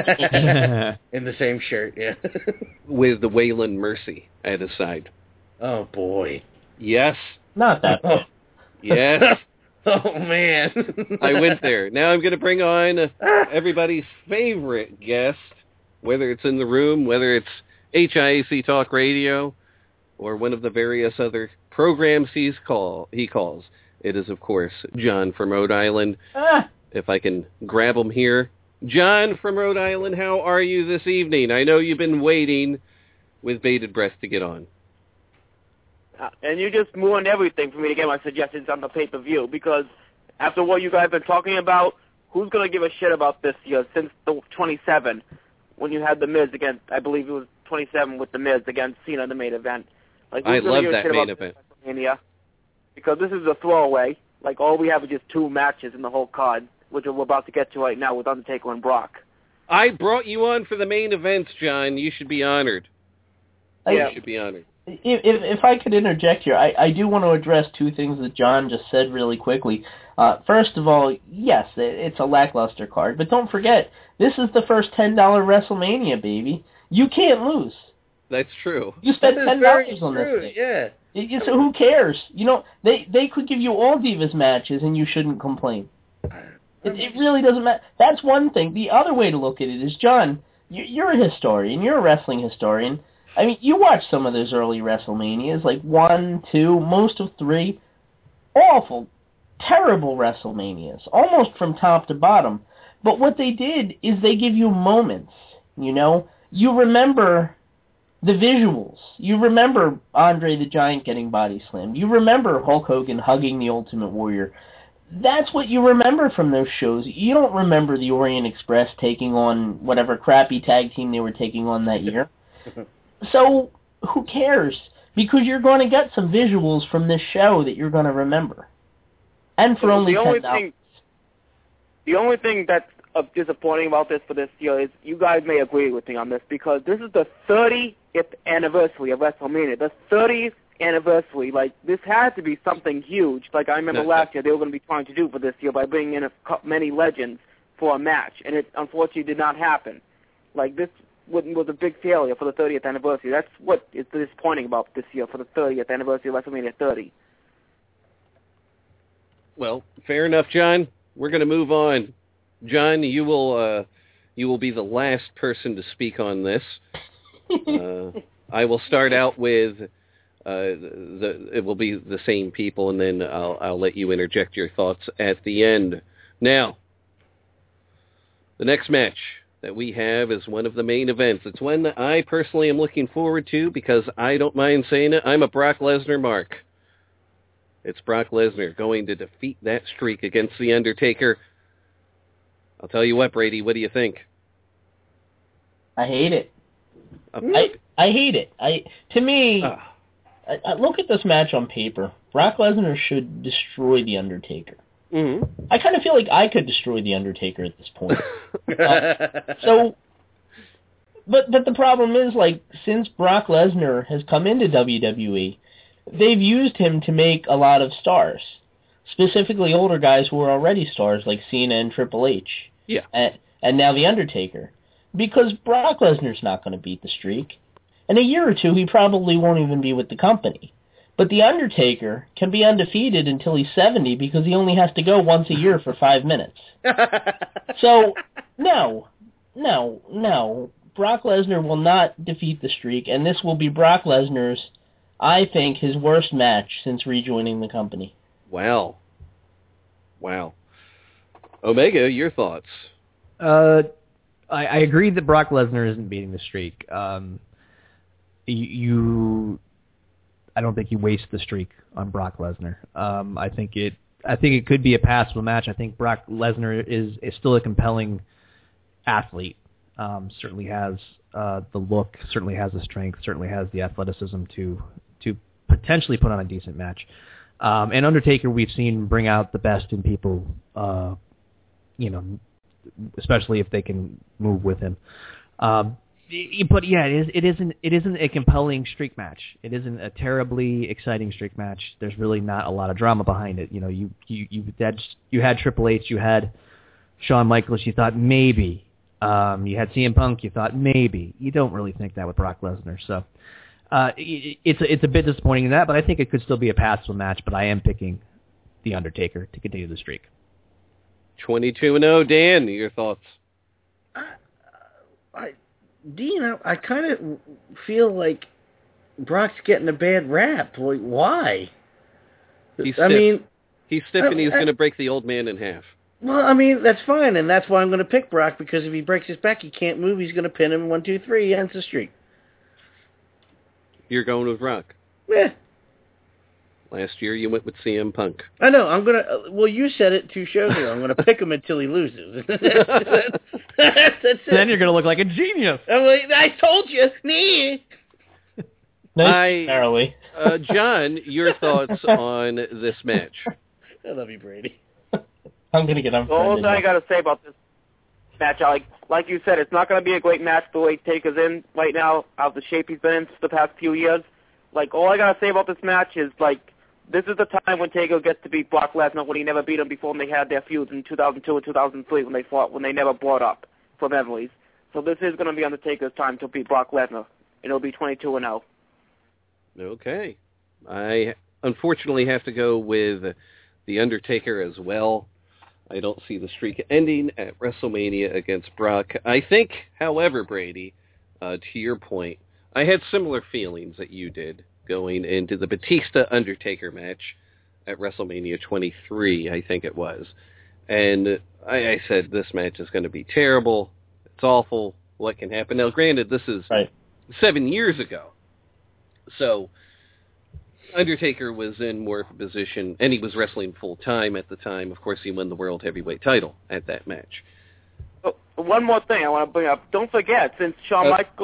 in the same shirt, yeah. with the Waylon Mercy at his side. Oh boy. Yes, Not that Oh, bad. yes. oh man. I went there. Now I'm going to bring on everybody's favorite guest, whether it's in the room, whether it's H I A C Talk Radio, or one of the various other programs he's call he calls. It is, of course, John from Rhode Island. Ah, If I can grab him here. John from Rhode Island, how are you this evening? I know you've been waiting with bated breath to get on. Uh, and you just ruined everything for me to get my suggestions on the pay-per-view, because after what you guys have been talking about, who's going to give a shit about this year since the twenty-seven, when you had The Miz against, I believe it was twenty-seven with The Miz against Cena in the main event. Like, who's I gonna love give a that shit main about event. WrestleMania? Because this is a throwaway. Like, all we have is just two matches in the whole card, which we're about to get to right now with Undertaker and Brock. I brought you on for the main events, John. You should be honored. Yeah. You should be honored. If, if, if I could interject here, I, I do want to address two things that John just said really quickly. Uh, first of all, yes, it, it's a lackluster card, but don't forget, this is the first ten dollars WrestleMania, baby. You can't lose. That's true. You spent That is ten very dollars on true, this thing. Yeah. It- it- so who cares? You know, they, they could give you all Divas matches and you shouldn't complain. It, it really doesn't matter. That's one thing. The other way to look at it is, John, you, you're a historian. You're a wrestling historian. I mean, you watched some of those early WrestleManias, like one, two, most of three. Awful, terrible WrestleManias, almost from top to bottom. But what they did is they give you moments, you know? You remember the visuals. You remember Andre the Giant getting body slammed. You remember Hulk Hogan hugging the Ultimate Warrior. That's what you remember from those shows. You don't remember the Orient Express taking on whatever crappy tag team they were taking on that year. So who cares? Because you're going to get some visuals from this show that you're going to remember. And for So only the ten only dollars. thing, the only thing that's uh, disappointing about this for this year is you guys may agree with me on this because this is the thirtieth anniversary of WrestleMania. The thirtieth anniversary. Like, this had to be something huge. Like, I remember last year they were going to be trying to do for this year by bringing in a, many legends for a match, and it unfortunately did not happen. Like, this was a big failure for the thirtieth anniversary. That's what is disappointing about this year for the thirtieth anniversary of WrestleMania thirty. Well, fair enough, John. We're going to move on. John, you will uh, you will be the last person to speak on this. Uh, I will start out with uh, the it will be the same people, and then I'll I'll let you interject your thoughts at the end. Now, the next match that we have is one of the main events. It's one that I personally am looking forward to because I don't mind saying it. I'm a Brock Lesnar mark. It's Brock Lesnar going to defeat that streak against The Undertaker. I'll tell you what, Brady, what do you think? I hate it. Um, I I hate it. I to me, uh, I, I look at this match on paper. Brock Lesnar should destroy The Undertaker. Mm-hmm. I kind of feel like I could destroy The Undertaker at this point. uh, so, but but the problem is, like, since Brock Lesnar has come into W W E, they've used him to make a lot of stars, specifically older guys who are already stars like Cena and Triple H. Yeah. And, and now The Undertaker. Because Brock Lesnar's not going to beat the streak. In a year or two, he probably won't even be with the company. But The Undertaker can be undefeated until he's seventy because he only has to go once a year for five minutes. So, no, no, no. Brock Lesnar will not defeat the streak, and this will be Brock Lesnar's, I think, his worst match since rejoining the company. Wow. Wow. Omega, your thoughts? Uh, I, I agree that Brock Lesnar isn't beating the streak. Um, you, you, I don't think you waste the streak on Brock Lesnar. Um, I think it, I think it could be a passable match. I think Brock Lesnar is, is still a compelling athlete. Um, certainly has uh, the look, certainly has the strength, certainly has the athleticism to to potentially put on a decent match. Um, and Undertaker, we've seen bring out the best in people, uh, you know, especially if they can move with him. Um, but yeah, it, is, it isn't it isn't a compelling streak match. It isn't a terribly exciting streak match. There's really not a lot of drama behind it. You know, you you you had you had Triple H, you had Shawn Michaels. You thought maybe. Um, you had C M Punk. You thought maybe. You don't really think that with Brock Lesnar. So uh, it, it's a, it's a bit disappointing in that, but I think it could still be a passable match. But I am picking The Undertaker to continue the streak. twenty-two and oh, Dan, your thoughts? I, I, Dean, I, I kind of feel like Brock's getting a bad rap. Like, why? He's I stiff. mean, he's stiff, I, and he's I, going to break the old man in half. Well, I mean, that's fine, and that's why I'm going to pick Brock, because if he breaks his back, he can't move, he's going to pin him one, two, three, ends the streak. You're going with Brock. Yeah. Last year you went with C M Punk. I know, I'm going to, uh, well, you said it two shows ago, I'm going to pick him until he loses. that's, that's, that's it. Then you're going to look like a genius. I'm like, I told you. Nice, Charlie. uh, John, your thoughts on this match? I love you, Brady. I'm going to get The only thing I got to say about this match, like like you said, it's not going to be a great match the way Taker's in right now, out of the shape he's been in the past few years. Like, all I got to say about this match is, like, this is the time when Taker gets to beat Brock Lesnar when he never beat him before when they had their feuds in two thousand two and two thousand three when they fought, when they never brought up for memories. So this is going to be Undertaker's time to beat Brock Lesnar, and it'll be twenty-two and oh. Okay. I unfortunately have to go with The Undertaker as well. I don't see the streak ending at WrestleMania against Brock. I think, however, Brady, uh, to your point, I had similar feelings that you did going into the Batista-Undertaker match at WrestleMania twenty-three, I think it was. And I, I said, this match is going to be terrible. It's awful. What can happen? Now, granted, this is right. seven years ago. So Undertaker was in more of a position, and he was wrestling full-time at the time. Of course, he won the World Heavyweight title at that match. Oh, one more thing I want to bring up. Don't forget, since Shawn Uh, Michaels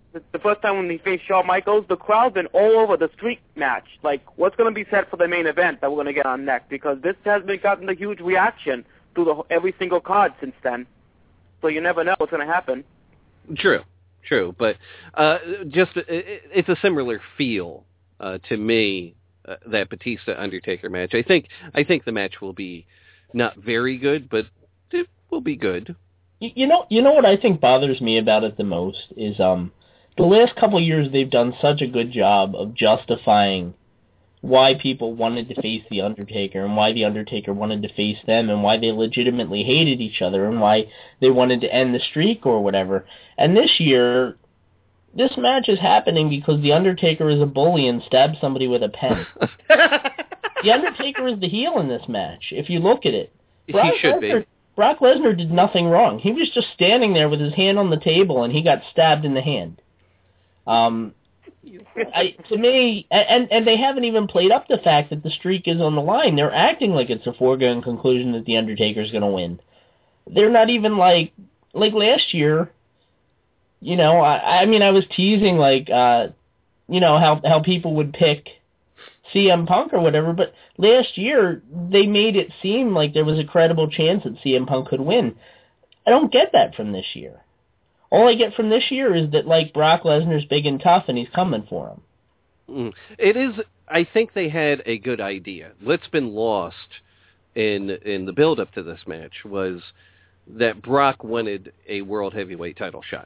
the, the first time when he faced Shawn Michaels, the crowd's been all over the streak match. Like, what's going to be said for the main event that we're going to get on next? Because this has been gotten a huge reaction through the, every single card since then. So you never know what's going to happen. True, true. But uh, just it, it's a similar feel uh, to me, uh, that Batista-Undertaker match. I think I think the match will be not very good, but it will be good. You know, you know what I think bothers me about it the most is um, the last couple of years they've done such a good job of justifying why people wanted to face The Undertaker and why The Undertaker wanted to face them and why they legitimately hated each other and why they wanted to end the streak or whatever. And this year, this match is happening because The Undertaker is a bully and stabbed somebody with a pen. The Undertaker is the heel in this match, if you look at it. Brock he should Lesnar, be. Brock Lesnar did nothing wrong. He was just standing there with his hand on the table and he got stabbed in the hand. Um... I, to me, and and they haven't even played up the fact that the streak is on the line. They're acting like it's a foregone conclusion that The Undertaker's going to win. They're not even like, like last year, you know, I, I mean, I was teasing, like, uh, you know, how, how people would pick C M Punk or whatever, but last year they made it seem like there was a credible chance that C M Punk could win. I don't get that from this year. All I get from this year is that, like, Brock Lesnar's big and tough, and he's coming for him. Mm. It is. I think they had a good idea. What's been lost in in the build-up to this match was that Brock wanted a world heavyweight title shot,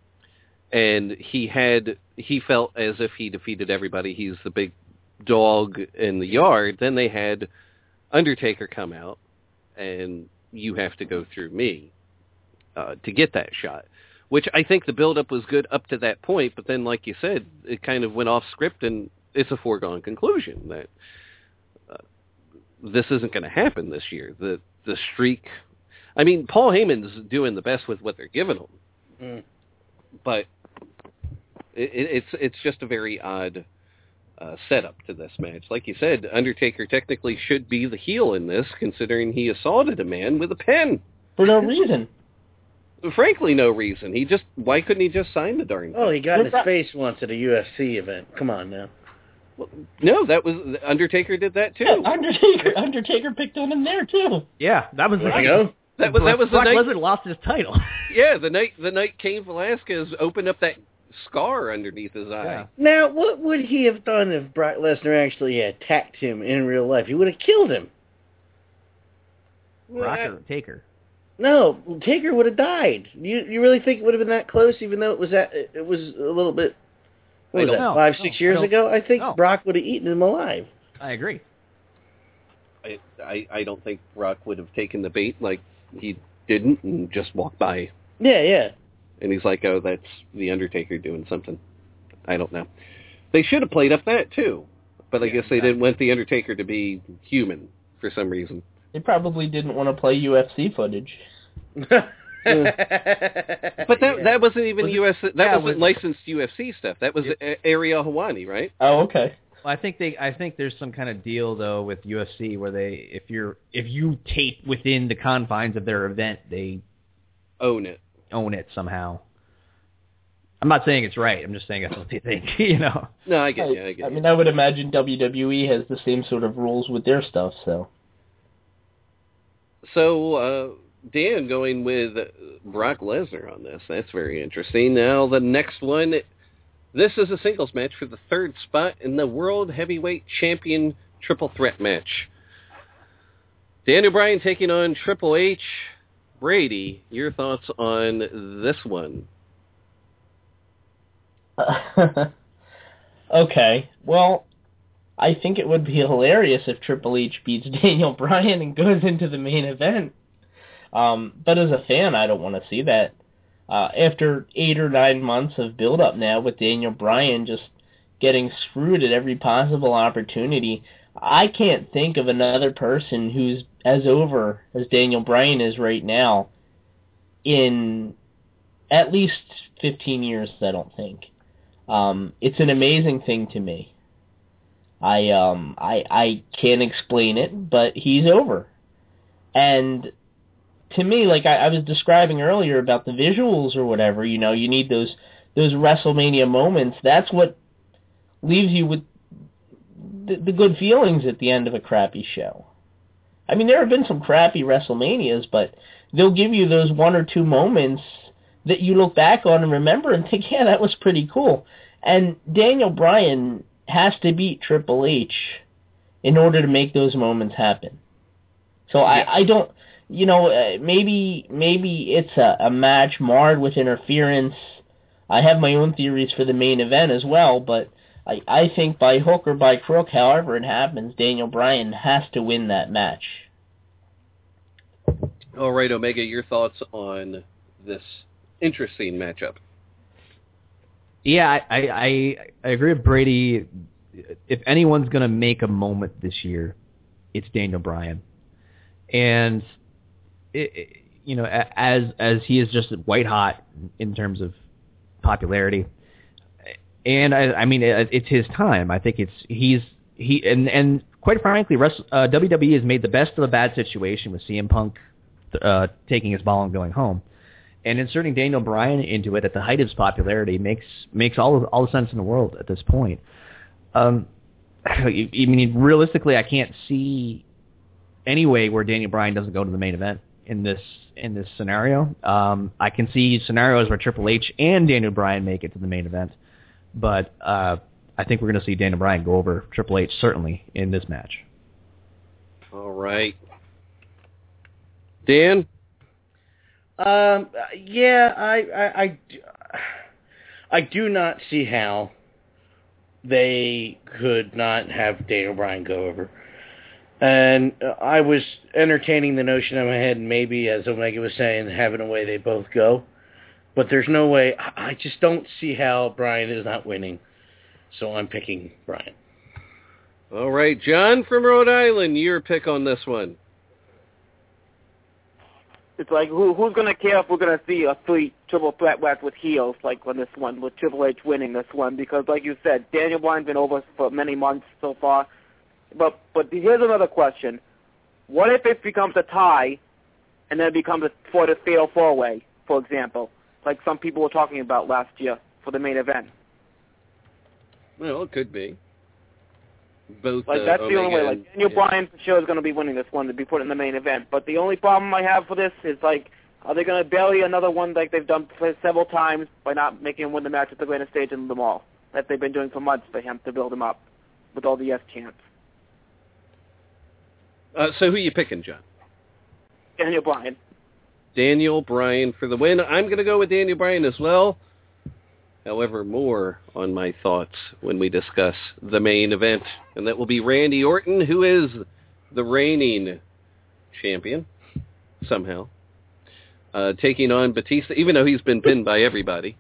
and he had he felt as if he defeated everybody. He's the big dog in the yard. Then they had Undertaker come out, and you have to go through me uh, to get that shot. Which I think the build-up was good up to that point, but then, like you said, it kind of went off script, and it's a foregone conclusion that uh, this isn't going to happen this year. The the streak, I mean, Paul Heyman's doing the best with what they're giving him, mm. but it, it's it's just a very odd uh, setup to this match. Like you said, Undertaker technically should be the heel in this, considering he assaulted a man with a pen for no reason. Frankly, no reason. He just why couldn't he just sign the darn thing? Oh, he got in his face once at a U F C event. Come on now. Well, no, that was Undertaker did that too. Yeah, Undertaker, Undertaker picked on him there too. Yeah, that was there. You go. That was that was Brock the night Lesnar lost his title. Yeah, the night the night Cain Velasquez opened up that scar underneath his eye. Yeah. Now, what would he have done if Brock Lesnar actually attacked him in real life? He would have killed him. Brock or Taker? No, Taker would have died. You you really think it would have been that close, even though it was that it was a little bit what was that, know. five, no, six years I ago? I think no. Brock would have eaten him alive. I agree. I, I I don't think Brock would have taken the bait like he didn't and just walked by. Yeah, yeah. And he's like, oh, that's the Undertaker doing something. I don't know. They should have played up that too, but I yeah, guess they exactly. didn't want the Undertaker to be human for some reason. They probably didn't want to play U F C footage. But that yeah. that wasn't even was it, U S. That yeah, wasn't was, licensed U F C stuff. That was yeah. Ariel Helwani, right? Oh, okay. Well, I think they. I think there's some kind of deal though with U F C where they, if you're, if you tape within the confines of their event, they own it. Own it somehow. I'm not saying it's right. I'm just saying that's what they think. You know. No, I get I, you. I get I you. mean, I would imagine W W E has the same sort of rules with their stuff. So. So, uh, Dan going with Brock Lesnar on this. That's very interesting. Now, the next one, this is a singles match for the third spot in the World Heavyweight Champion Triple Threat match. Daniel Bryan taking on Triple H. Brady, your thoughts on this one? Okay, well, I think it would be hilarious if Triple H beats Daniel Bryan and goes into the main event. Um, but as a fan, I don't want to see that. Uh, after eight or nine months of build-up now with Daniel Bryan just getting screwed at every possible opportunity, I can't think of another person who's as over as Daniel Bryan is right now in at least fifteen years, I don't think. Um, it's an amazing thing to me. I um I I can't explain it, but he's over. And to me, like I, I was describing earlier about the visuals or whatever, you know, you need those those WrestleMania moments, that's what leaves you with the, the good feelings at the end of a crappy show. I mean, there have been some crappy WrestleManias, but they'll give you those one or two moments that you look back on and remember and think, yeah, that was pretty cool. And Daniel Bryan has to beat Triple H in order to make those moments happen. So I, I don't, you know, uh, maybe maybe it's a, a match marred with interference. I have my own theories for the main event as well, but I, I think by hook or by crook, however it happens, Daniel Bryan has to win that match. All right, Omega, your thoughts on this interesting matchup? Yeah, I, I, I agree with Brady. If anyone's going to make a moment this year, it's Daniel Bryan. And, it, it, you know, as as he is just white hot in terms of popularity, and I, I mean, it, it's his time. I think it's he's he and and quite frankly, Rest, uh, W W E has made the best of a bad situation with C M Punk uh, taking his ball and going home, and inserting Daniel Bryan into it at the height of his popularity makes makes all of, all the sense in the world at this point. Um, I mean, realistically, I can't see any way where Daniel Bryan doesn't go to the main event in this in this scenario. Um, I can see scenarios where Triple H and Daniel Bryan make it to the main event, but uh, I think we're going to see Daniel Bryan go over Triple H certainly in this match. All right, Dan. Um, yeah, I, I, I, I do not see how they could not have Daniel Bryan go over. And I was entertaining the notion in my head, maybe, as Omega was saying, having a way they both go. But there's no way. I just don't see how Bryan is not winning. So I'm picking Bryan. All right, John from Rhode Island, your pick on this one. It's like, who who's going to care if we're going to see a three triple threat match with heels, like on this one, with Triple H winning this one? Because, like you said, Daniel Bryan's been over for many months so far. But but here's another question. What if it becomes a tie and then it becomes a, for the fatal four-way, for example, like some people were talking about last year for the main event? Well, it could be. Both, like uh, that's Omega the only way. Like and, Daniel yeah. Bryan for sure is going to be winning this one to be put in the main event. But the only problem I have for this is, like, are they going to bury another one like they've done several times by not making him win the match at the greatest stage in the mall, that they've been doing for months for him to build him up with all the yes chants? Uh, so who are you picking, John? Daniel Bryan. Daniel Bryan for the win. I'm going to go with Daniel Bryan as well. However, more on my thoughts when we discuss the main event. And that will be Randy Orton, who is the reigning champion, somehow, uh, taking on Batista, even though he's been pinned by everybody.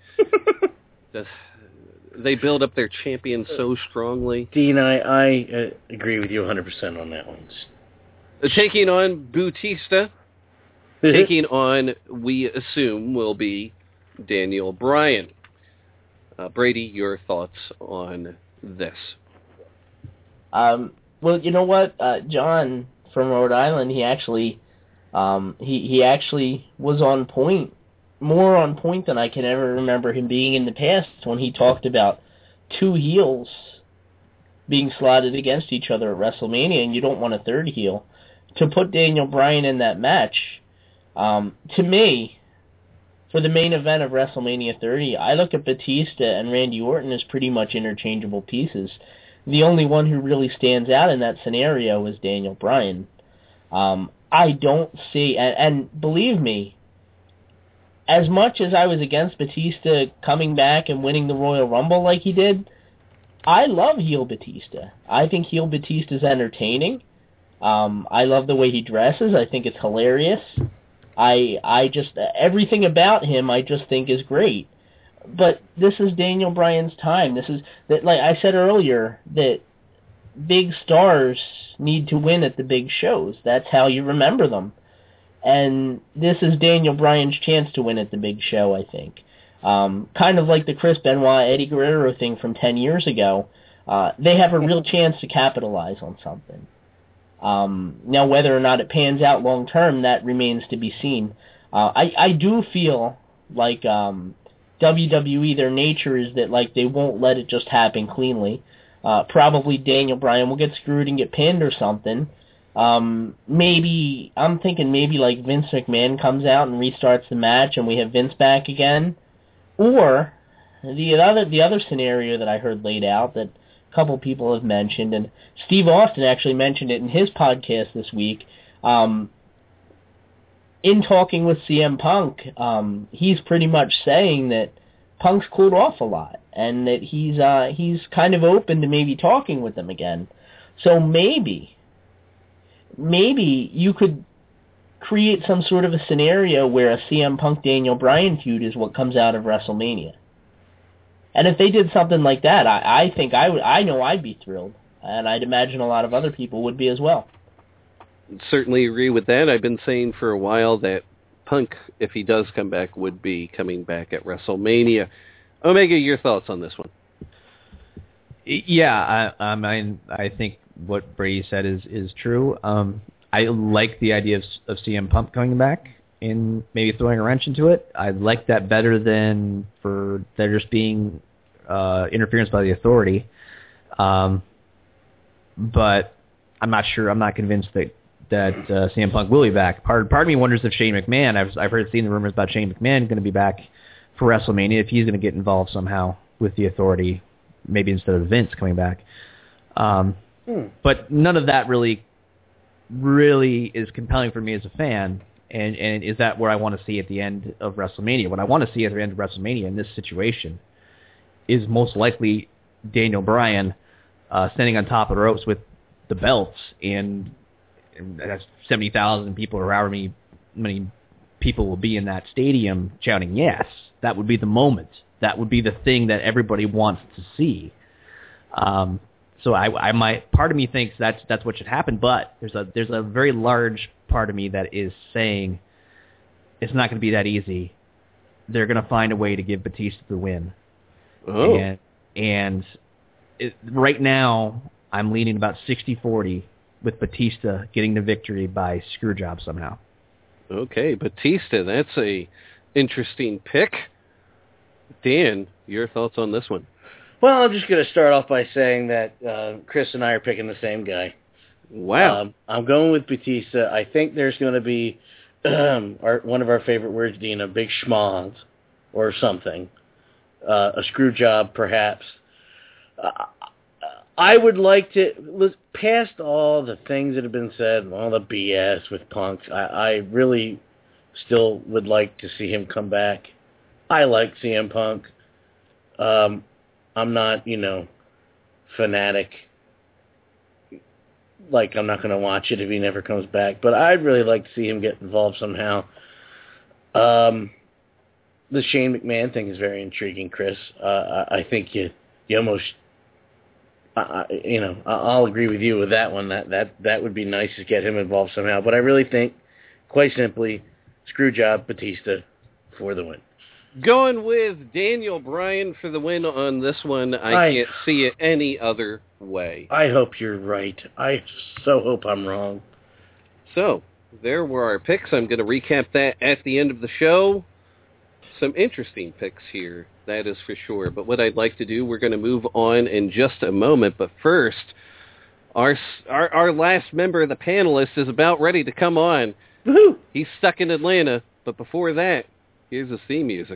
They build up their champion so strongly. Dean, I, I uh, agree with you one hundred percent on that one. Taking on Batista, taking on, we assume, will be Daniel Bryan. Uh, Brady, your thoughts on this? Um, well, you know what, uh, John from Rhode Island, he actually, um, he he actually was on point, more on point than I can ever remember him being in the past when he talked about two heels being slotted against each other at WrestleMania, and you don't want a third heel. To put Daniel Bryan in that match, um, to me, for the main event of WrestleMania thirty, I look at Batista and Randy Orton as pretty much interchangeable pieces. The only one who really stands out in that scenario is Daniel Bryan. Um, I don't see, and, and believe me, as much as I was against Batista coming back and winning the Royal Rumble like he did, I love heel Batista. I think heel Batista's entertaining. Um, I love the way he dresses. I think it's hilarious. I I just, everything about him I just think is great. But this is Daniel Bryan's time. This is, that, like I said earlier, that big stars need to win at the big shows. That's how you remember them. And this is Daniel Bryan's chance to win at the big show, I think. Um, kind of like the Chris Benoit, Eddie Guerrero thing from ten years ago. Uh, they have a real chance to capitalize on something. Um, now, whether or not it pans out long term, that remains to be seen. Uh, I, I do feel like um, W W E, their nature is that like they won't let it just happen cleanly. Uh, probably Daniel Bryan will get screwed and get pinned or something. Um, maybe, I'm thinking maybe like Vince McMahon comes out and restarts the match and we have Vince back again. Or the other the other scenario that I heard laid out that a couple people have mentioned, and Steve Austin actually mentioned it in his podcast this week, um, in talking with C M Punk, um, he's pretty much saying that Punk's cooled off a lot and that he's uh, he's kind of open to maybe talking with them again. So maybe, maybe you could create some sort of a scenario where a C M Punk Daniel Bryan feud is what comes out of WrestleMania. And if they did something like that, I, I think I would. I know I'd be thrilled, and I'd imagine a lot of other people would be as well. Certainly agree with that. I've been saying for a while that Punk, if he does come back, would be coming back at WrestleMania. Omega, your thoughts on this one? Yeah, I, I mean, I think what Brady said is is true. Um, I like the idea of, of C M Punk coming back and maybe throwing a wrench into it. I like that better than for there just being uh, interference by the Authority. Um, but I'm not sure. I'm not convinced that that uh, C M Punk will be back. Part part of me wonders if Shane McMahon. I've I've heard seen the rumors about Shane McMahon going to be back for WrestleMania, if he's going to get involved somehow with the Authority, maybe instead of Vince coming back. Um, hmm. But none of that really, really is compelling for me as a fan. And and is that where I want to see at the end of WrestleMania? What I want to see at the end of WrestleMania in this situation is most likely Daniel Bryan uh, standing on top of the ropes with the belts, and, and that's seventy thousand people or however many, many people will be in that stadium shouting yes. That would be the moment. That would be the thing that everybody wants to see. Um, so I, I might, part of me thinks that's that's what should happen, but there's a there's a very large part of me that is saying it's not going to be that easy. They're going to find a way to give Batista the win. Oh. And, and it, right now, I'm leaning about sixty forty with Batista getting the victory by screwjob somehow. Okay, Batista, that's a interesting pick. Dan, your thoughts on this one? Well, I'm just going to start off by saying that uh, Chris and I are picking the same guy. Wow. Um, I'm going with Batista. I think there's going to be um, our, one of our favorite words, Dean, a big schmoz or something. Uh, a screw job, perhaps. Uh, I would like to, past all the things that have been said, all the B S with Punk, I, I really still would like to see him come back. I like C M Punk. Um, I'm not, you know, fanatic. Like, I'm not going to watch it if he never comes back. But I'd really like to see him get involved somehow. Um, the Shane McMahon thing is very intriguing, Chris. Uh, I, I think you you almost, uh, you know, I'll agree with you with that one. That, that, that would be nice to get him involved somehow. But I really think, quite simply, screwjob Batista for the win. Going with Daniel Bryan for the win on this one. I, I can't see it any other way. I hope you're right. I so hope I'm wrong. So, there were our picks. I'm going to recap that at the end of the show. Some interesting picks here, that is for sure. But what I'd like to do, we're going to move on in just a moment. But first, our our, our last member of the panelists is about ready to come on. Woohoo! He's stuck in Atlanta. But before that, here's his theme music.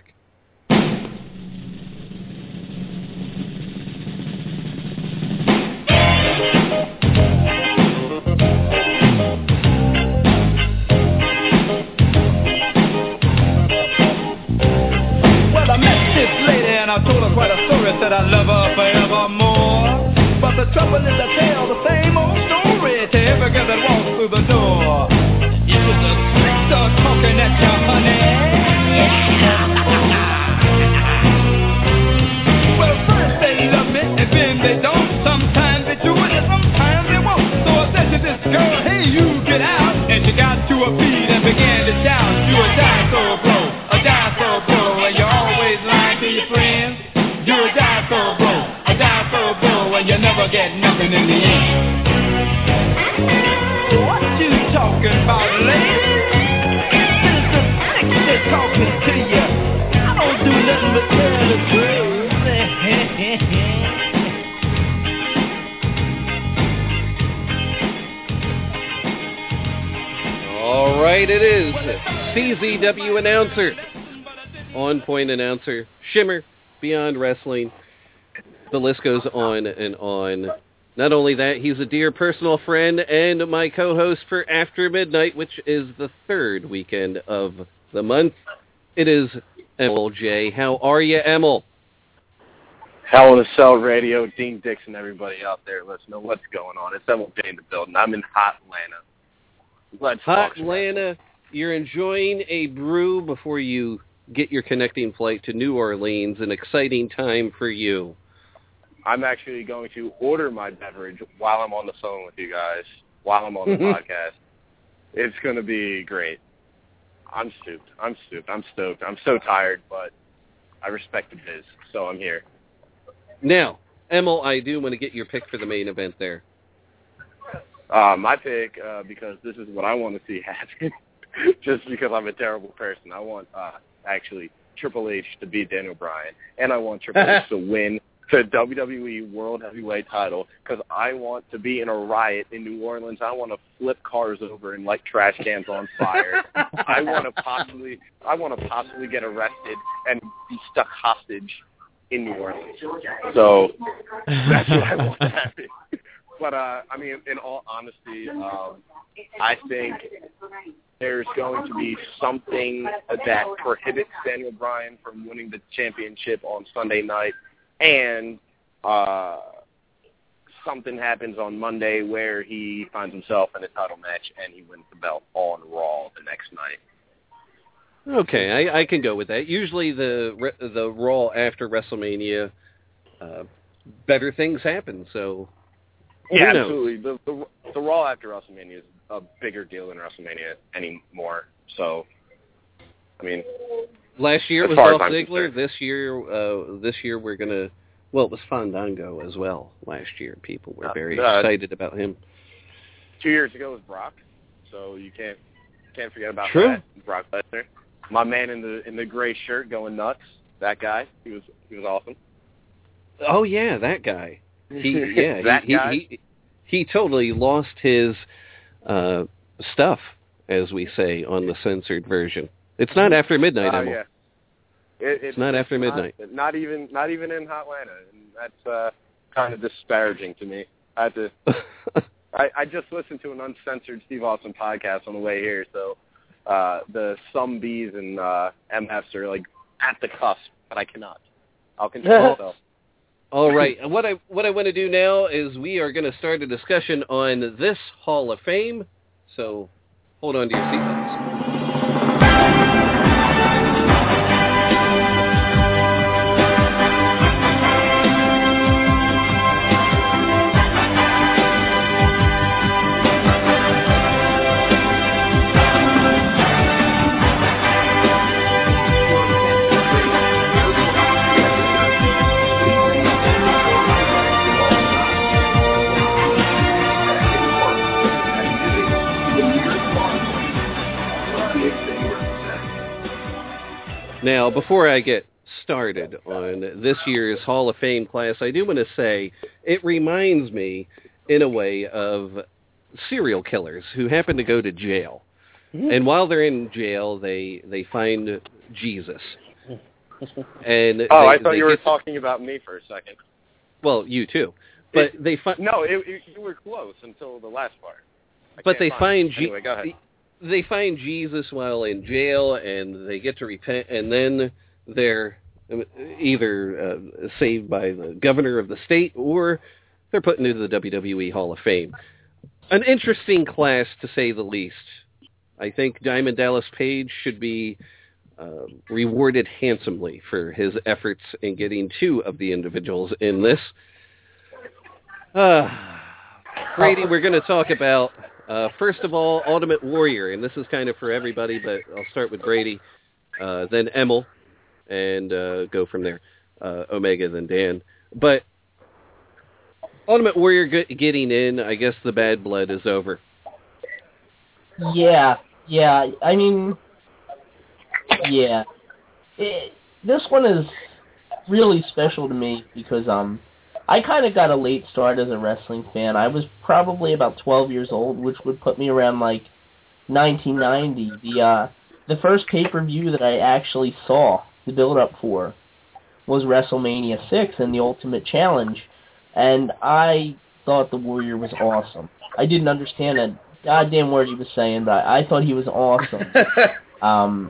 Well, I met this lady and I told her quite a story, said I love her forevermore. But the trouble is I tell the same old story to every girl that walks through the door. You the tricks are talking at you, honey. Well, first they love me, and then they don't. Sometimes they do it, and sometimes they won't. So I said to this girl, hey, you get out. And she got to her feet and began to shout. You a dinosaur bro, a dinosaur bro. And you're always lying to your friends. You're a dinosaur bro, a dinosaur bro. And you never get nothing in the end. What you talking about, lady? Talking to you, I don't do nothing but right, it is C Z W announcer, On Point announcer, Shimmer, Beyond Wrestling. The list goes on and on. Not only that, he's a dear personal friend and my co-host for After Midnight, which is the third weekend of the month. It is Emil J. How are you, Emil? Hell in a Cell Radio, Dean Dixon, everybody out there, let's know what's going on. It's Emil J in the building. I'm in hot Atlanta. Let's Hot talk Atlanta, you're enjoying a brew before you get your connecting flight to New Orleans. An exciting time for you. I'm actually going to order my beverage while I'm on the phone with you guys, while I'm on the podcast. It's going to be great. I'm stoked. I'm stoked. I'm stoked. I'm so tired, but I respect the biz, so I'm here. Now, Emil, I do want to get your pick for the main event there. Uh, my pick, uh, because this is what I want to see happen, just because I'm a terrible person. I want, uh, actually, Triple H to beat Daniel Bryan, and I want Triple H to win the W W E World Heavyweight title, because I want to be in a riot in New Orleans. I want to flip cars over and light trash cans on fire. I want to possibly, I want to possibly get arrested and be stuck hostage in New Orleans. So that's what I want to happen. But, uh, I mean, in all honesty, um, I think there's going to be something that prohibits Daniel Bryan from winning the championship on Sunday night, and uh, something happens on Monday where he finds himself in a title match and he wins the belt on Raw the next night. Okay, I, I can go with that. Usually the the Raw after WrestleMania, uh, better things happen, so... Yeah, absolutely. The, the the Raw after WrestleMania is a bigger deal than WrestleMania anymore. So, I mean, last year was Dolph Ziggler. This year, uh, this year we're gonna. Well, it was Fandango as well. Last year, people were very uh, excited about him. Two years ago was Brock, so you can't can't forget about True. that. Brock Lesnar, my man in the in the gray shirt, going nuts. That guy, he was he was awesome. Oh yeah, that guy. He yeah that he, guy? he he he totally lost his uh, stuff, as we say on the censored version. It's not after midnight, Oh Emil. yeah, it, It's not after midnight. Not, not even not even in Hotlanta, and that's uh, kind of disparaging to me. I had to. I, I just listened to an uncensored Steve Austin podcast on the way here, so uh, the some B's and uh, M Fs are like at the cusp, but I cannot. I'll control myself. All right. What I what I want to do now is we are going to start a discussion on this Hall of Fame. So hold on to your seatbelts. Now, before I get started on this year's Hall of Fame class, I do want to say it reminds me, in a way, of serial killers who happen to go to jail. Mm-hmm. And while they're in jail, they, they find Jesus. And oh, they, I thought they you were get, talking about me for a second. Well, you too. But it, they find no, it, it, you were close until the last part. I but they find, find Je- anyway, go ahead. They find Jesus while in jail, and they get to repent, and then they're either uh, saved by the governor of the state, or they're put into the W W E Hall of Fame. An interesting class, to say the least. I think Diamond Dallas Page should be uh, rewarded handsomely for his efforts in getting two of the individuals in this. Uh, Brady, we're going to talk about... Uh, first of all, Ultimate Warrior, and this is kind of for everybody, but I'll start with Brady, uh, then Emil, and uh, go from there. Uh, Omega, then Dan. But Ultimate Warrior get, getting in, I guess the bad blood is over. Yeah, yeah. I mean, yeah. It, this one is really special to me because um. I kind of got a late start as a wrestling fan. I was probably about twelve years old, which would put me around, like, nineteen ninety, the uh, the first pay-per-view that I actually saw the build-up for was WrestleMania six and the Ultimate Challenge, and I thought the Warrior was awesome. I didn't understand a goddamn word he was saying, but I thought he was awesome. um,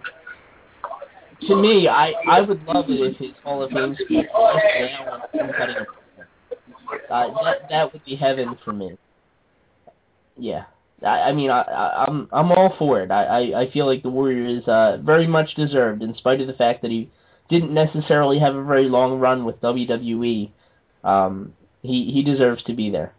to me, I, I would love it if his Hall of Fame speech was now on cutting a uh, that that would be heaven for me. Yeah. I, I mean, I, I, I'm I'm all for it. I, I, I feel like the Warrior is uh, very much deserved, in spite of the fact that he didn't necessarily have a very long run with W W E. Um, he he deserves to be there.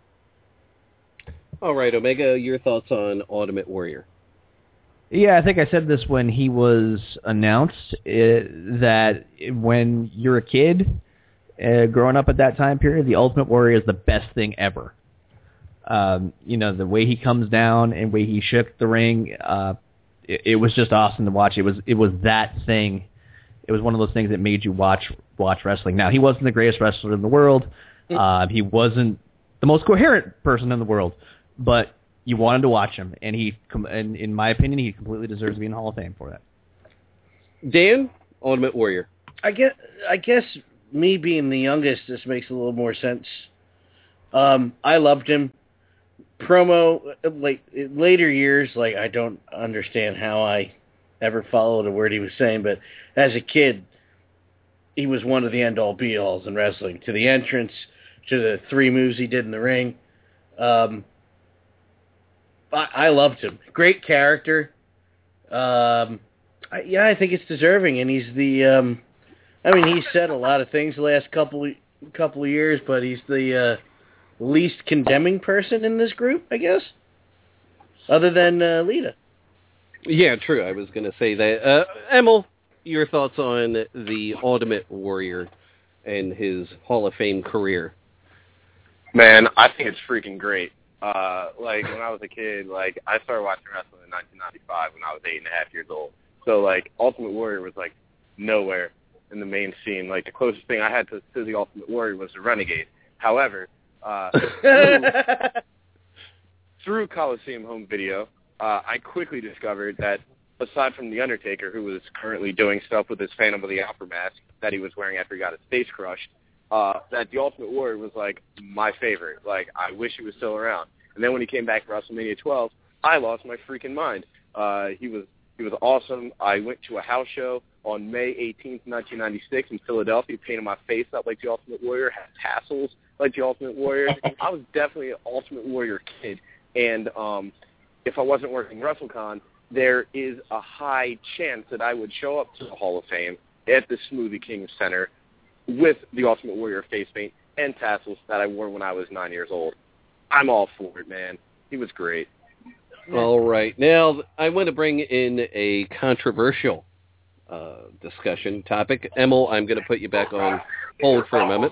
All right, Omega, your thoughts on Ultimate Warrior? Yeah, I think I said this when he was announced, it, that when you're a kid, uh, growing up at that time period, the Ultimate Warrior is the best thing ever. Um, you know, the way he comes down and the way he shook the ring, uh, it, it was just awesome to watch. It was it was that thing. It was one of those things that made you watch watch wrestling. Now, he wasn't the greatest wrestler in the world. Uh, he wasn't the most coherent person in the world, but you wanted to watch him, and he, and in my opinion, he completely deserves to be in the Hall of Fame for that. Dan, Ultimate Warrior. I guess, I guess me being the youngest, this makes a little more sense. Um, I loved him. Promo, like later years, like I don't understand how I ever followed a word he was saying, but as a kid, he was one of the end-all be-alls in wrestling. To the entrance, to the three moves he did in the ring. Um, I, I loved him. Great character. Um, I, yeah, I think it's deserving, and he's the. Um, I mean, he's said a lot of things the last couple couple of years, but he's the uh, least condemning person in this group, I guess, other than uh, Lita. Yeah, true. I was going to say that. Uh, Emil, your thoughts on the Ultimate Warrior and his Hall of Fame career? Man, I think it's freaking great. Uh, like, when I was a kid, like, I started watching wrestling in nineteen ninety-five when I was eight and a half years old. So, like, Ultimate Warrior was, like, nowhere in the main scene. Like, the closest thing I had to, to the Ultimate Warrior was the Renegade. However, uh, through, through Coliseum Home Video, uh, I quickly discovered that aside from The Undertaker, who was currently doing stuff with his Phantom of the Opera mask that he was wearing after he got his face crushed, uh, that the Ultimate Warrior was, like, my favorite. Like, I wish he was still around. And then when he came back for WrestleMania twelve, I lost my freaking mind. Uh, he was he was awesome. I went to a house show on May eighteenth, nineteen ninety-six in Philadelphia, painted my face up like the Ultimate Warrior, had tassels like the Ultimate Warrior. I was definitely an Ultimate Warrior kid. And um, if I wasn't working WrestleCon, there is a high chance that I would show up to the Hall of Fame at the Smoothie King Center with the Ultimate Warrior face paint and tassels that I wore when I was nine years old. I'm all for it, man. He was great. All right. Now, I want to bring in a controversial uh, discussion topic. Emil, I'm going to put you back on hold for a moment.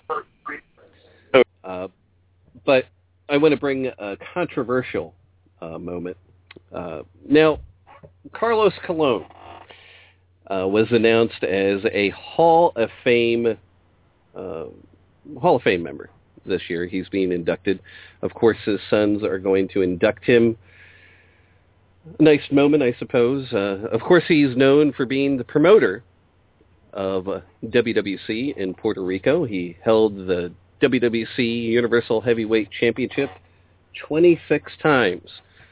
Uh, but I want to bring a controversial uh, moment. Uh, now, Carlos Colon uh, was announced as a Hall of Fame uh, Hall of Fame member this year. He's being inducted. Of course, his sons are going to induct him. A nice moment, I suppose. Uh, of course, he's known for being the promoter of uh, W W C in Puerto Rico. He held the W W C Universal Heavyweight Championship twenty-six times.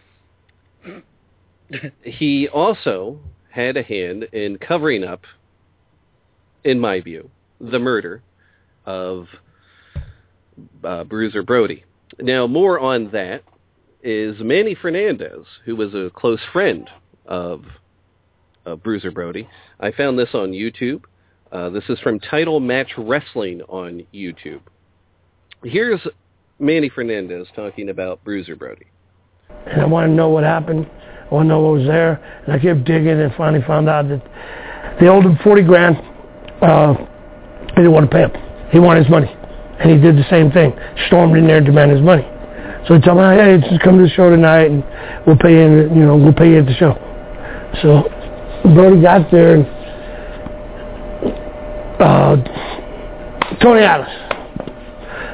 He also had a hand in covering up, in my view, the murder of uh, Bruiser Brody. Now, more on that is Manny Fernandez, who was a close friend of, of Bruiser Brody. I found this on YouTube. Uh, this is from Title Match Wrestling on YouTube. Here's Manny Fernandez talking about Bruiser Brody. And I want to know what happened. I want to know what was there. And I kept digging and finally found out that they owed him forty grand. Uh, they didn't want to pay him. He wanted his money. And he did the same thing. Stormed in there and demanded his money. So he told me, hey, just come to the show tonight and we'll pay you, you know, we'll pay you at the show. So Brody got there and uh, Tony Atlas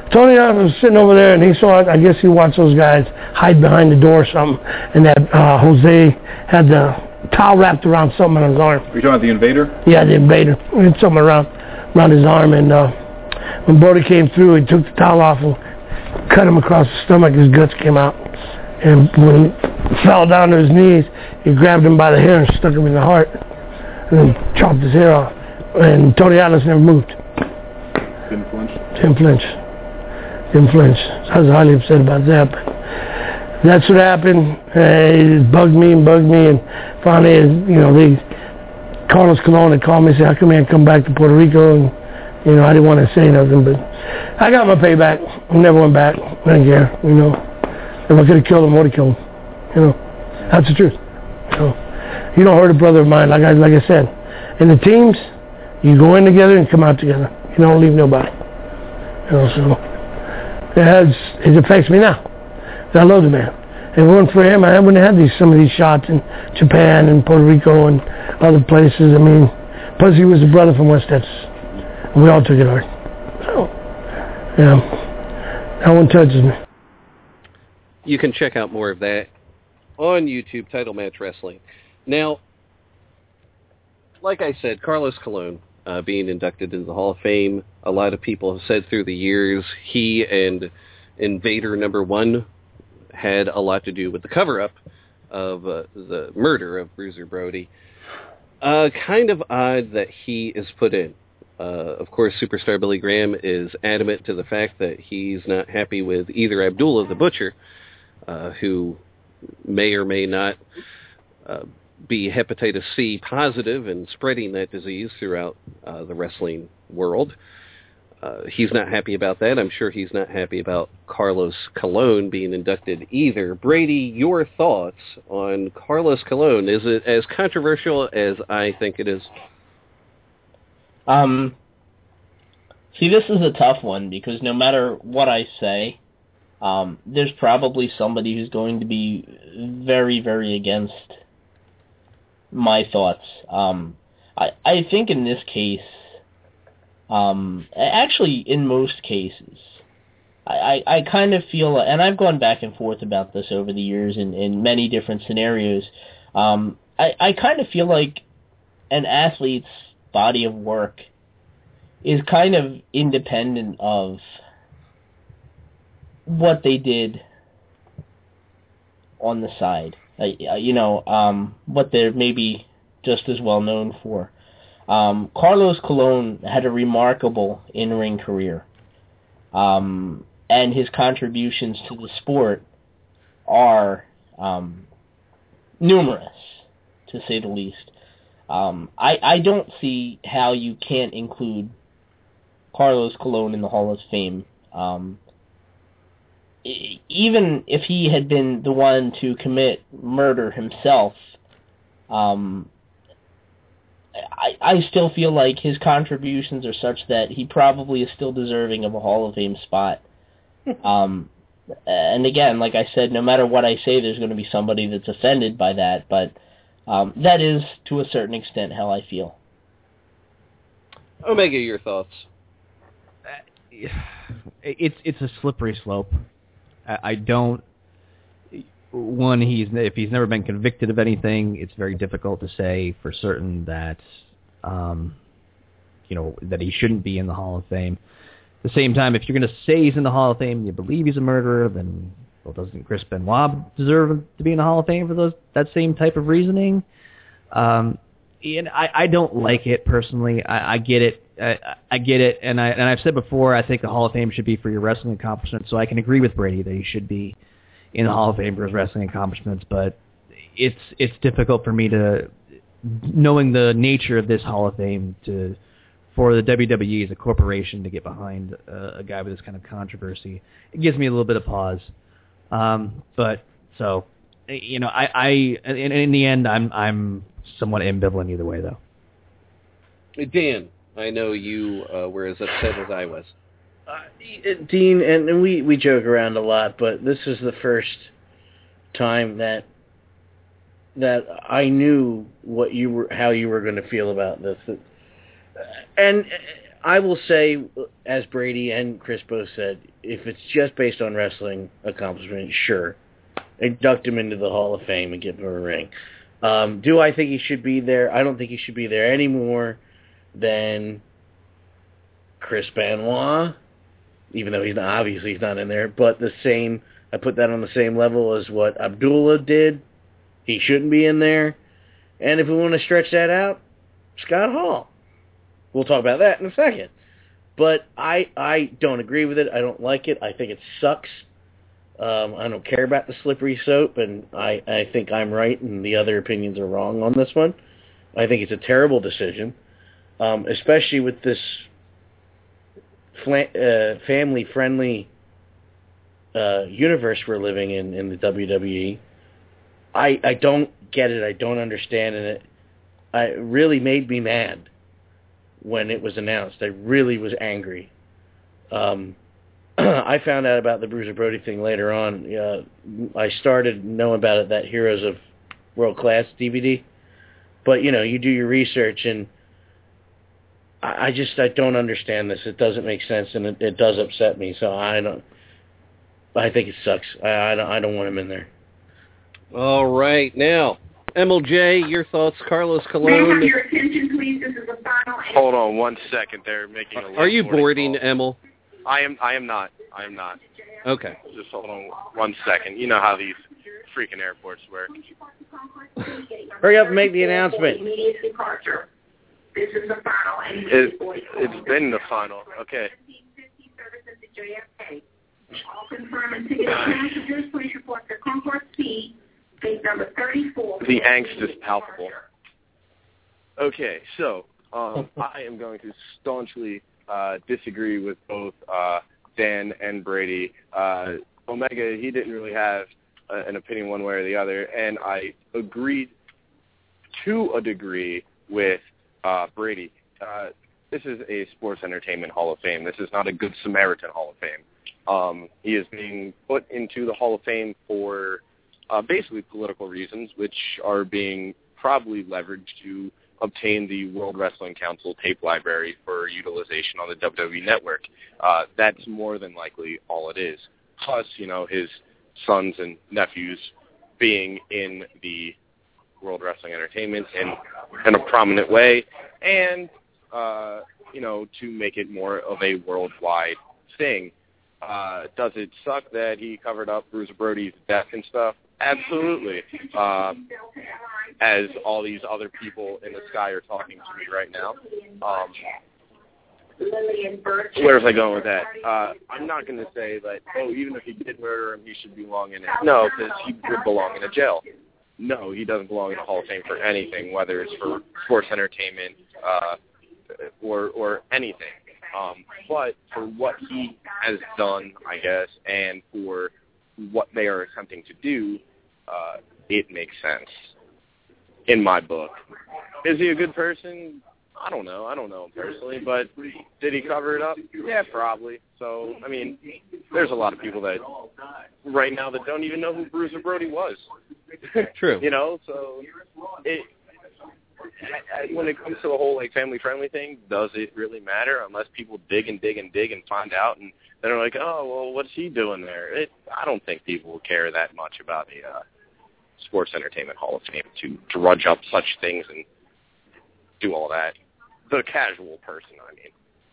Tony Atlas was sitting over there, and he saw it. I guess he watched those guys hide behind the door or something, and that uh, Jose had the towel wrapped around something on his arm. Are you talking about the Invader? Yeah, the Invader. He had something around, around his arm, and uh, when Brody came through, he took the towel off and cut him across the stomach. His guts came out. And when he fell down to his knees, he grabbed him by the hair and stuck him in the heart, and then chopped his hair off. And Tony Atlas never moved. Didn't flinch? Didn't flinch. Didn't flinch. So I was highly upset about that. But that's what happened. Uh, it bugged me and bugged me. And finally, you know, they, Carlos Colon had called me and said, how come you ain't come back to Puerto Rico? And, you know, I didn't want to say nothing. But I got my payback. I never went back. I didn't care, you know. If I could have killed him, I would have killed him. You know, that's the truth. You know, you don't hurt a brother of mine, like I, like I said. In the teams, you go in together and come out together. You don't leave nobody. You know, so it has, it affects me now. I love the man. If it wasn't for him, I wouldn't have had these some of these shots in Japan and Puerto Rico and other places. I mean, plus he was a brother from West Texas. And we all took it hard. So, yeah, that one touches me. You can check out more of that on YouTube, Title Match Wrestling. Now, like I said, Carlos Colon uh, being inducted into the Hall of Fame, a lot of people have said through the years he and Invader number one had a lot to do with the cover-up of uh, the murder of Bruiser Brody. Uh, kind of odd that he is put in. Uh, of course, Superstar Billy Graham is adamant to the fact that he's not happy with either Abdullah the Butcher, uh, who may or may not uh, be hepatitis C positive and spreading that disease throughout uh, the wrestling world. Uh, he's not happy about that. I'm sure he's not happy about Carlos Colon being inducted either. Brady, your thoughts on Carlos Colon? Is it as controversial as I think it is? Um, see, this is a tough one because no matter what I say, um, there's probably somebody who's going to be very, very against my thoughts. Um, I, I think in this case, um, actually in most cases, I, I, I kind of feel, and I've gone back and forth about this over the years in, in many different scenarios, um, I, I kind of feel like an athlete's body of work is kind of independent of what they did on the side. Uh, you know, um, what they're maybe just as well known for. Um, Carlos Colon had a remarkable in-ring career, um, and his contributions to the sport are um, numerous, to say the least. Um, I, I don't see how you can't include Carlos Colon in the Hall of Fame. Um, even if he had been the one to commit murder himself, um, I, I still feel like his contributions are such that he probably is still deserving of a Hall of Fame spot. um, and again, like I said, no matter what I say, there's going to be somebody that's offended by that, but um, that is, to a certain extent, how I feel. Omega, your thoughts? It's it's a slippery slope. I, I don't. One, he's if he's never been convicted of anything, it's very difficult to say for certain that, um, you know, that he shouldn't be in the Hall of Fame. At the same time, if you're going to say he's in the Hall of Fame and you believe he's a murderer, then well, doesn't Chris Benoit deserve to be in the Hall of Fame for those that same type of reasoning? Um, and I, I don't like it personally. I, I get it. I, I get it, and I and I've said before, I think the Hall of Fame should be for your wrestling accomplishments. So I can agree with Brady that he should be in the Hall of Fame for his wrestling accomplishments. But it's it's difficult for me to, knowing the nature of this Hall of Fame, to for the W W E as a corporation to get behind uh, a guy with this kind of controversy. It gives me a little bit of pause. Um, but so you know, I, I in, in the end, I'm I'm somewhat ambivalent either way, though. Dan, I know you uh, were as upset as I was. Uh, Dean, and, and we, we joke around a lot, but this is the first time that that I knew what you were, how you were going to feel about this. And I will say, as Brady and Chris both said, if it's just based on wrestling accomplishment, sure. Induct him into the Hall of Fame and give him a ring. Um, do I think he should be there? I don't think he should be there any more than Chris Benoit, even though he's not, obviously he's not in there, but the same, I put that on the same level as what Abdullah did. He shouldn't be in there. And if we want to stretch that out, Scott Hall. We'll talk about that in a second. But I I don't agree with it. I don't like it. I think it sucks. Um, I don't care about the slippery soap, and I, I think I'm right and the other opinions are wrong on this one. I think it's a terrible decision, um, especially with this fla- uh, family-friendly uh, universe we're living in in the W W E. I, I don't get it. I don't understand it. It really made me mad when it was announced. I really was angry. Um, I found out about the Bruiser Brody thing later on. Uh, I started knowing about it, that Heroes of World Class D V D. But, you know, you do your research, and I, I just, I don't understand this. It doesn't make sense, and it, it does upset me. So I don't, I think it sucks. I, I, don't, I don't want him in there. All right. Now, M L J, your thoughts. Carlos Colon. May I have your attention, please? This is the final. Hold on one second. They're making a Are you boarding, call. Emil? I am. I am not. I am not. Okay. Just hold on one second. You know how these freaking airports work. Hurry up and make the announcement. Immediate departure. This is the final. It, it's been the final. Okay. All confirmed and ticketed passengers, please report to Concourse C, gate number thirty-four. The angst is palpable. Okay, so um, I am going to staunchly uh, disagree with both uh, Dan and Brady. Uh, Omega, he didn't really have uh, an opinion one way or the other, and I agreed to a degree with uh, Brady. Uh, this is a Sports Entertainment Hall of Fame. This is not a Good Samaritan Hall of Fame. Um, he is being put into the Hall of Fame for uh, basically political reasons, which are being probably leveraged to obtain the World Wrestling Council tape library for utilization on the W W E Network. Uh, that's more than likely all it is. Plus, you know, his sons and nephews being in the World Wrestling Entertainment in, in a prominent way, and, uh, you know, to make it more of a worldwide thing. Uh, does it suck that he covered up Bruiser Brody's death and stuff? Absolutely. Uh, as all these other people in the sky are talking to me right now. Um, where was I going with that? Uh, I'm not going to say that, oh, even if he did murder him, he should belong in it. No, because he would belong in a jail. No, he doesn't belong in the Hall of Fame for anything, whether it's for sports entertainment uh, or or anything. Um, but for what he has done, I guess, and for what they are attempting to do, uh, it makes sense in my book. Is he a good person? I don't know. I don't know him personally, but did he cover it up? Yeah, probably. So, I mean, there's a lot of people that right now that don't even know who Bruiser Brody was. True. You know, so it, when it comes to the whole like family-friendly thing, does it really matter? Unless people dig and dig and dig and find out, and then they're like, oh, well, what's he doing there? It, I don't think people will care that much about the uh, Sports Entertainment Hall of Fame to drudge up such things and do all that. The casual person, I mean.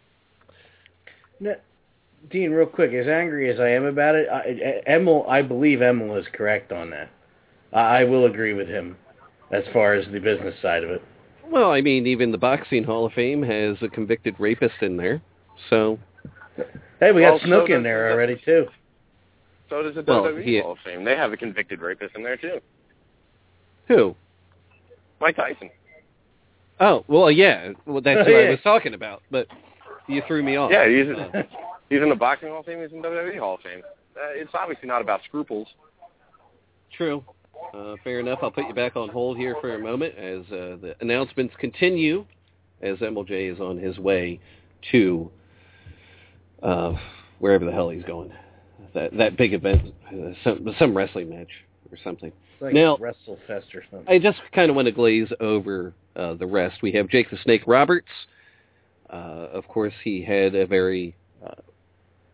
Now, Dean, real quick, as angry as I am about it, I, Emil, I believe Emil is correct on that. I, I will agree with him as far as the business side of it. Well, I mean, even the Boxing Hall of Fame has a convicted rapist in there, so... Hey, we got well, Snook so in there already, too. So does the well, W W E he, Hall of Fame. They have a convicted rapist in there, too. Who? Mike Tyson. Oh, well, yeah. Well, that's Oh, what yeah. I was talking about, but you threw me off. Yeah, he's, Uh, he's in the Boxing Hall of Fame. He's in the W W E Hall of Fame. Uh, it's obviously not about scruples. True. Uh, fair enough. I'll put you back on hold here for a moment as uh, the announcements continue, as M L J is on his way to uh, wherever the hell he's going. That that big event, uh, some some wrestling match or something. It's like now, WrestleFest or something. I just kind of want to glaze over uh, the rest. We have Jake the Snake Roberts. Uh, of course, he had a very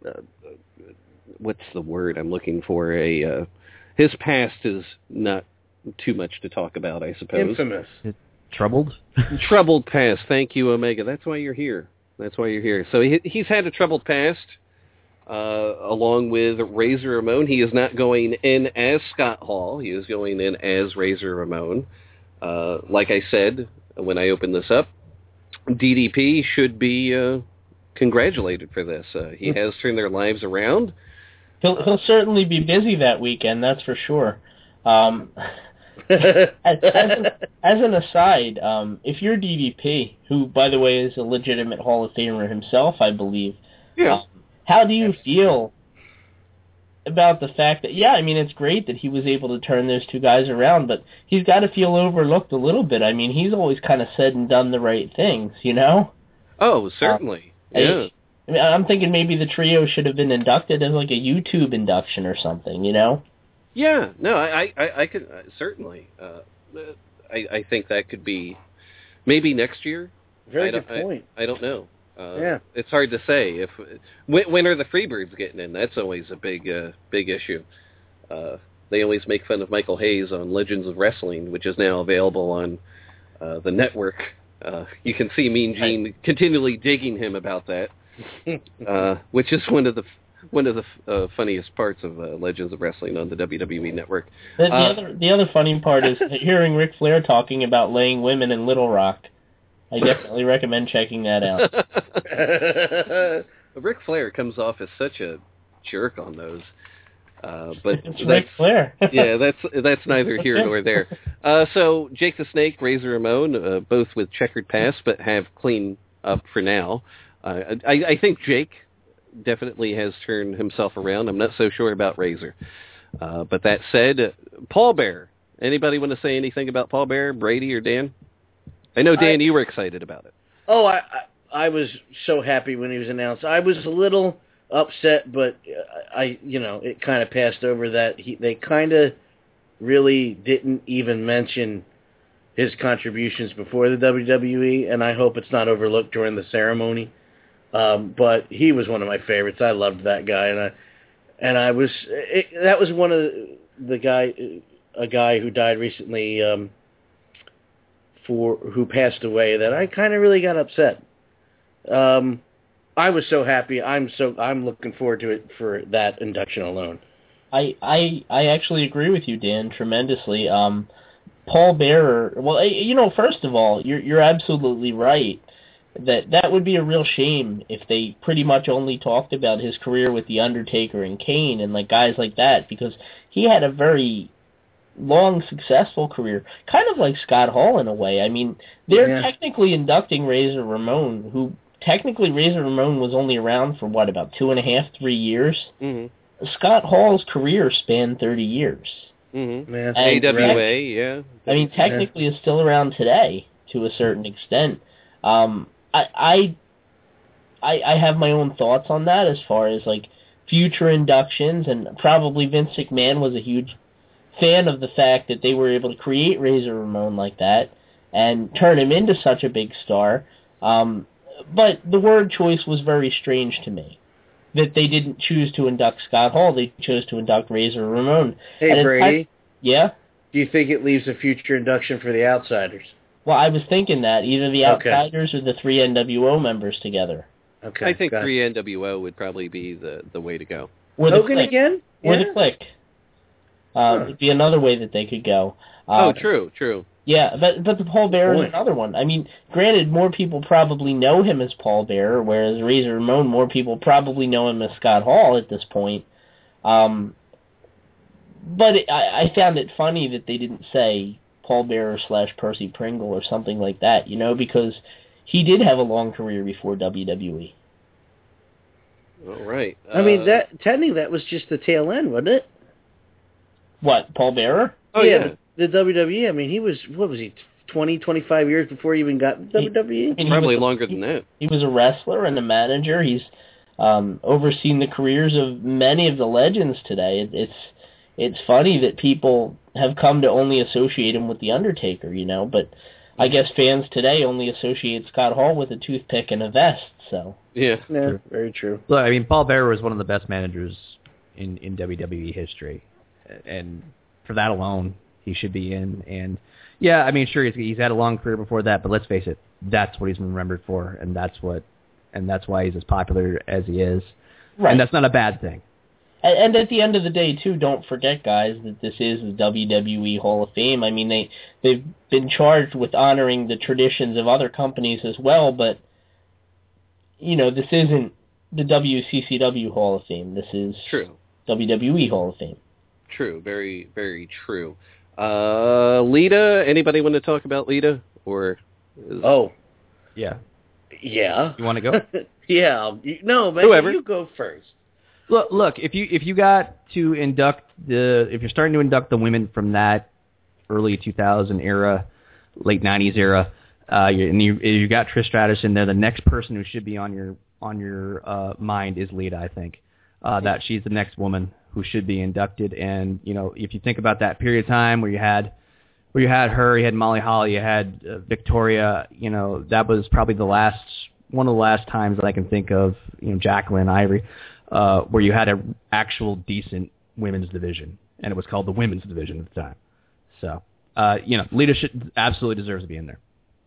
uh, what's the word I'm looking for? A uh, his past is not too much to talk about, I suppose. Infamous. Troubled? Troubled past. Thank you, Omega. That's why you're here. That's why you're here. So he, he's had a troubled past, uh, along with Razor Ramon. He is not going in as Scott Hall. He is going in as Razor Ramon. Uh, like I said when I opened this up, D D P should be uh, congratulated for this. Uh, he has turned their lives around. He'll he'll certainly be busy that weekend, that's for sure. Um, as, as, an, as an aside, um, if you're D D P, who, by the way, is a legitimate Hall of Famer himself, I believe, yeah. um, how do you feel about the fact that, yeah, I mean, it's great that he was able to turn those two guys around, but he's got to feel overlooked a little bit. I mean, he's always kind of said and done the right things, you know? Oh, certainly. Um, yeah. I, I mean, I'm thinking maybe the trio should have been inducted as like a YouTube induction or something, you know? Yeah, no, I, I, I could uh, certainly. Uh, I, I think that could be maybe next year. Very I good don't, point. I, I don't know. Uh, yeah, it's hard to say. If when, when are the Freebirds getting in? That's always a big, uh, big issue. Uh, they always make fun of Michael Hayes on Legends of Wrestling, which is now available on uh, the network. Uh, you can see Mean Gene right. continually digging him about that, uh, which is one of the one of the uh, funniest parts of uh, Legends of Wrestling on the W W E Network. The, the, uh, other, the other funny part is hearing Ric Flair talking about laying women in Little Rock. I definitely recommend checking that out. Ric Flair comes off as such a jerk on those. Uh, but it's Ric Flair. yeah, that's that's neither here nor there. Uh, so Jake the Snake, Razor Ramon, uh, both with checkered past, but have clean up for now. Uh, I, I think Jake definitely has turned himself around. I'm not so sure about Razor. Uh, but that said, uh, Paul Bearer. Anybody want to say anything about Paul Bearer, Brady, or Dan? I know, Dan, I, you were excited about it. Oh, I, I I was so happy when he was announced. I was a little upset, but I, you know, it kind of passed over that he, they kind of really didn't even mention his contributions before the W W E, and I hope it's not overlooked during the ceremony. Um, but he was one of my favorites. I loved that guy, and I and I was it, that was one of the guy a guy who died recently. Um, for who passed away that I kind of really got upset. Um, I was so happy. I'm so I'm looking forward to it for that induction alone. I I, I actually agree with you, Dan, tremendously. Um, Paul Bearer. Well, you know, first of all, you're you're absolutely right that that would be a real shame if they pretty much only talked about his career with The Undertaker and Kane and like guys like that, because he had a very long, successful career, kind of like Scott Hall in a way. I mean, they're yeah. technically inducting Razor Ramon, who technically Razor Ramon was only around for, what, about two and a half, three years? Mm-hmm. Scott Hall's career spanned thirty years. Mm-hmm. Man, A W A, yeah. I mean, technically yeah. is still around today to a certain extent. Um, I, I, I have my own thoughts on that as far as, like, future inductions, and probably Vince McMahon was a huge fan of the fact that they were able to create Razor Ramon like that and turn him into such a big star. Um, but the word choice was very strange to me, that they didn't choose to induct Scott Hall. They chose to induct Razor Ramon. Hey, and Brady. I, yeah? Do you think it leaves a future induction for the Outsiders? Well, I was thinking that. Either the Okay. Outsiders or the three N W O members together. Okay. I think got three N W O would probably be the, the way to go. Or the Hogan Click. again? Or Yeah. the Click. Uh, Huh. Would be another way that they could go. Oh, Uh, true, true. Yeah, but but the Paul Bearer is Boy. another one. I mean, granted, more people probably know him as Paul Bearer, whereas Razor Ramon, more people probably know him as Scott Hall at this point. Um, but it, I, I found it funny that they didn't say Paul Bearer slash Percy Pringle or something like that, you know, because he did have a long career before W W E. All right. I mean, Uh, that technically that was just the tail end, wasn't it? What, Paul Bearer? Oh, yeah. yeah. The, the W W E, I mean, he was, what was he, twenty, twenty-five years before he even got to W W E? And he Probably was a- longer than that. He was a wrestler and a manager. He's um, overseen the careers of many of the legends today. It, it's it's funny that people have come to only associate him with The Undertaker, you know, but I guess fans today only associate Scott Hall with a toothpick and a vest, so. Yeah, yeah True. very true. Look, I mean, Paul Bearer was one of the best managers in, in W W E history, and for that alone, he should be in. And yeah, I mean, sure, he's, he's had a long career before that, but let's face it, that's what he's been remembered for, and that's what, and that's why he's as popular as he is. Right. And that's not a bad thing. And, and at the end of the day, too, don't forget, guys, that this is the W W E Hall of Fame. I mean, they they've been charged with honoring the traditions of other companies as well, but you know, this isn't the W C C W Hall of Fame. This is true. W W E Hall of Fame. True, very, very true. Uh, Lita, anybody want to talk about Lita? Or is... Oh. Yeah. Yeah. You want to go? yeah. You, no, but Whoever. you go first. Look, look. If you if you got to induct the if you're starting to induct the women from that early two thousand era, late nineties era, uh, you, and you you got Trish Stratus in there, the next person who should be on your on your uh, mind is Lita. I think uh, that she's the next woman who should be inducted. And you know, if you think about that period of time where you had where you had her, you had Molly Holly, you had uh, Victoria. You know, that was probably the last one of the last times that I can think of. You know, Jacqueline, Ivory. Uh, where you had an actual decent women's division, and it was called the women's division at the time. So, uh, you know, Lita should, absolutely deserves to be in there.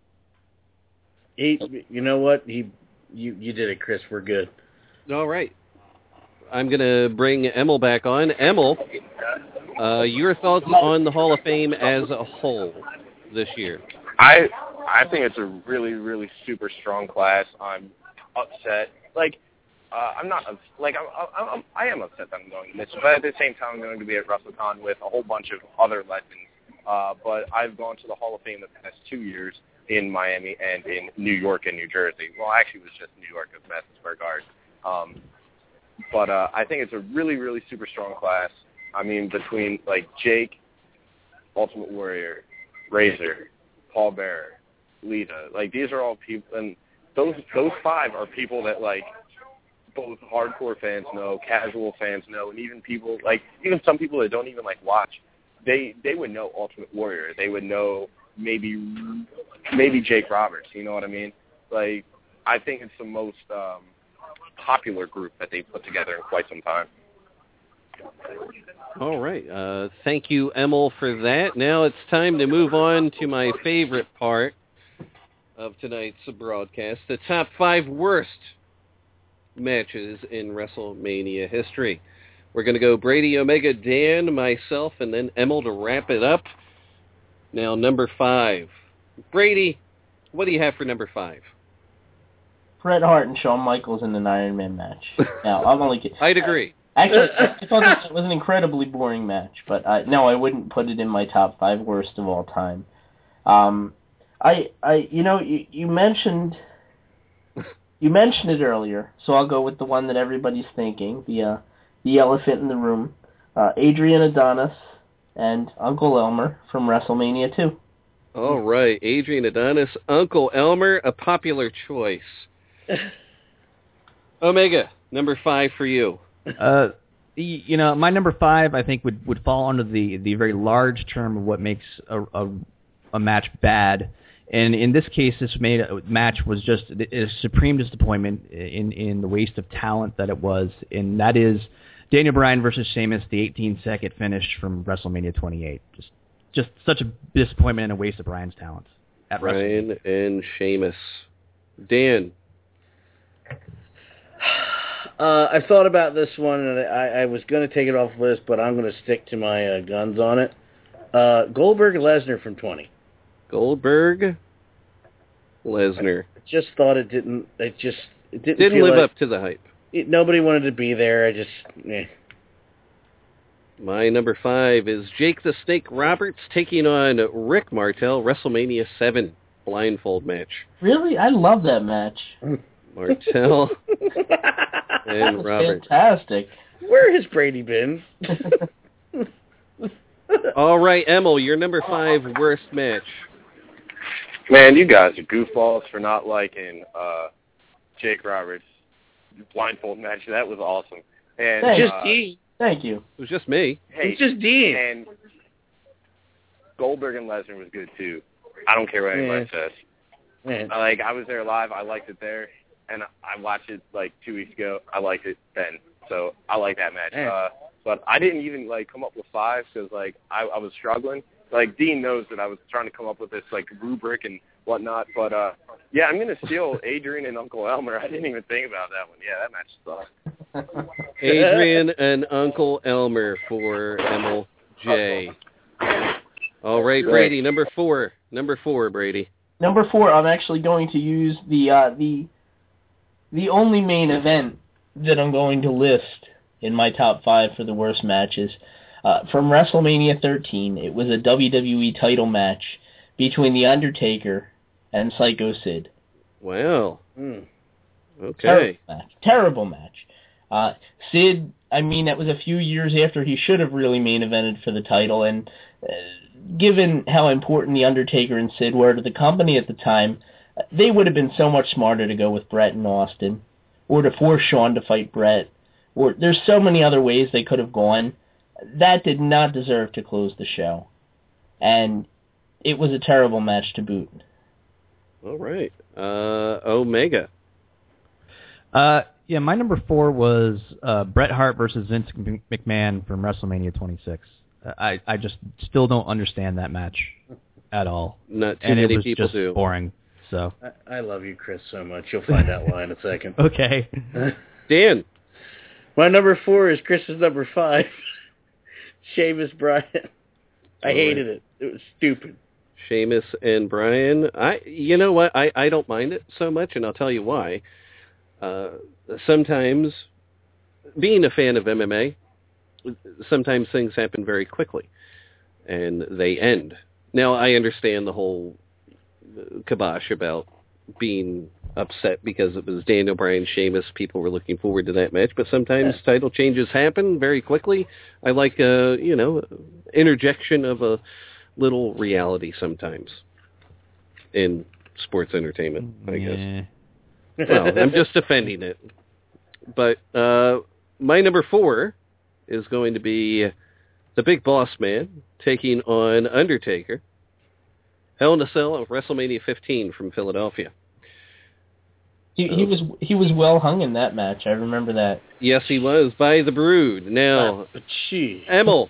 He, you know what? He, you, you did it, Chris. We're good. All right. I'm going to bring Emil back on. Emil, uh, your thoughts on the Hall of Fame as a whole this year? I I think it's a really, really super strong class. I'm upset. Like, Uh, I'm not, like, I'm, I'm, I am upset that I'm going to miss it, but at the same time, I'm going to be at WrestleCon with a whole bunch of other legends. Uh, but I've gone to the Hall of Fame the past two years in Miami and in New York and New Jersey. Well, actually, it was just New York with Madison Square Garden. Um, but uh, I think it's a really, really super strong class. I mean, between, like, Jake, Ultimate Warrior, Razor, Paul Bearer, Lita, like, these are all people, and those those five are people that, like, both hardcore fans know, casual fans know, and even people, like, even some people that don't even, like, watch, they they would know Ultimate Warrior. They would know maybe maybe Jake Roberts, you know what I mean? Like, I think it's the most um, popular group that they've put together in quite some time. All right. Uh, thank you, Emil, for that. Now it's time to move on to my favorite part of tonight's broadcast, the top five worst matches in WrestleMania history. We're going to go Brady, Omega, Dan, myself, and then Emil to wrap it up. Now, number five. Brady, what do you have for number five? Bret Hart and Shawn Michaels in an Iron Man match. Now, I'm only kidding. I'd agree. Actually, I thought it was an incredibly boring match, but I, no, I wouldn't put it in my top five worst of all time. Um, I, I, you know, you, you mentioned... You mentioned it earlier, so I'll go with the one that everybody's thinking, the uh, the elephant in the room, uh, Adrian Adonis and Uncle Elmer from WrestleMania two. All right, Adrian Adonis, Uncle Elmer, a popular choice. Omega, number five for you. Uh, you know, my number five, I think, would, would fall under the, the very large term of what makes a, a, a match bad. And in this case, this made a match was just a supreme disappointment in, in the waste of talent that it was, and that is Daniel Bryan versus Sheamus, the eighteen-second finish from WrestleMania twenty-eight. Just just such a disappointment and a waste of Bryan's talent. At Bryan and Sheamus. Dan. Uh, I thought about this one, and I, I was going to take it off the list, but I'm going to stick to my uh, guns on it. Uh, Goldberg Lesnar from twenty. Goldberg, Lesnar. I just thought it didn't. It just it didn't, didn't feel live like, up to the hype. It, nobody wanted to be there. I just. Eh. My number five is Jake the Snake Roberts taking on Rick Martel, WrestleMania seven blindfold match. Really, I love that match. Martel that and was Roberts. Fantastic. Where has Brady been? All right, Emil, your number five worst match. Man, you guys are goofballs for not liking uh, Jake Roberts' blindfold match. That was awesome. And Thanks. uh, Just Dean. Thank you. It was just me. Hey, It's just Dean. And Goldberg and Lesnar was good too. I don't care what anybody Yeah. says. Man. I, like I was there live. I liked it there, and I watched it like two weeks ago. I liked it then, so I like that match. Yeah. Uh, but I didn't even like come up with five because like I, I was struggling. Like Dean knows that I was trying to come up with this like rubric and whatnot. But uh, yeah, I'm gonna steal Adrian and Uncle Elmer. I didn't even think about that one. Yeah, that match sucked. Adrian and Uncle Elmer for M L J. All right, Brady, number four. Number four, Brady. Number four, I'm actually going to use the uh, the the only main event that I'm going to list in my top five for the worst matches. Uh, from WrestleMania thirteen, it was a W W E title match between The Undertaker and Psycho Sid. Wow. Hmm. Okay. Terrible match. Terrible match. Uh, Sid, I mean, that was a few years after he should have really main evented for the title, and uh, given how important The Undertaker and Sid were to the company at the time, they would have been so much smarter to go with Brett and Austin, or to force Shawn to fight Brett, or there's so many other ways they could have gone. That did not deserve to close the show, and it was a terrible match to boot. All right. Uh, Omega. Uh, yeah, my number four was uh, Bret Hart versus Vince McMahon from WrestleMania twenty-six. I, I just still don't understand that match at all. Not too and many it was people just do. boring. So I, I love you, Chris, so much. You'll find out why in a second. Okay. Dan. My number four is Chris's number five. Sheamus Bryan. I All hated right. it. It was stupid. Sheamus and Bryan. I, you know what? I, I don't mind it so much, and I'll tell you why. Uh, sometimes, being a fan of M M A, sometimes things happen very quickly, and they end. Now, I understand the whole kibosh about being upset because it was Daniel Bryan, Sheamus. People were looking forward to that match, but sometimes Yeah. title changes happen very quickly. I like a, you know, interjection of a little reality sometimes in sports entertainment, I guess. Yeah. Well, I'm just defending it. But uh, my number four is going to be the Big Boss Man taking on Undertaker. Hell in a Cell of WrestleMania fifteen from Philadelphia. He, he was he was well hung in that match. I remember that. Yes, he was, by the Brood. Now, But gee. Emil.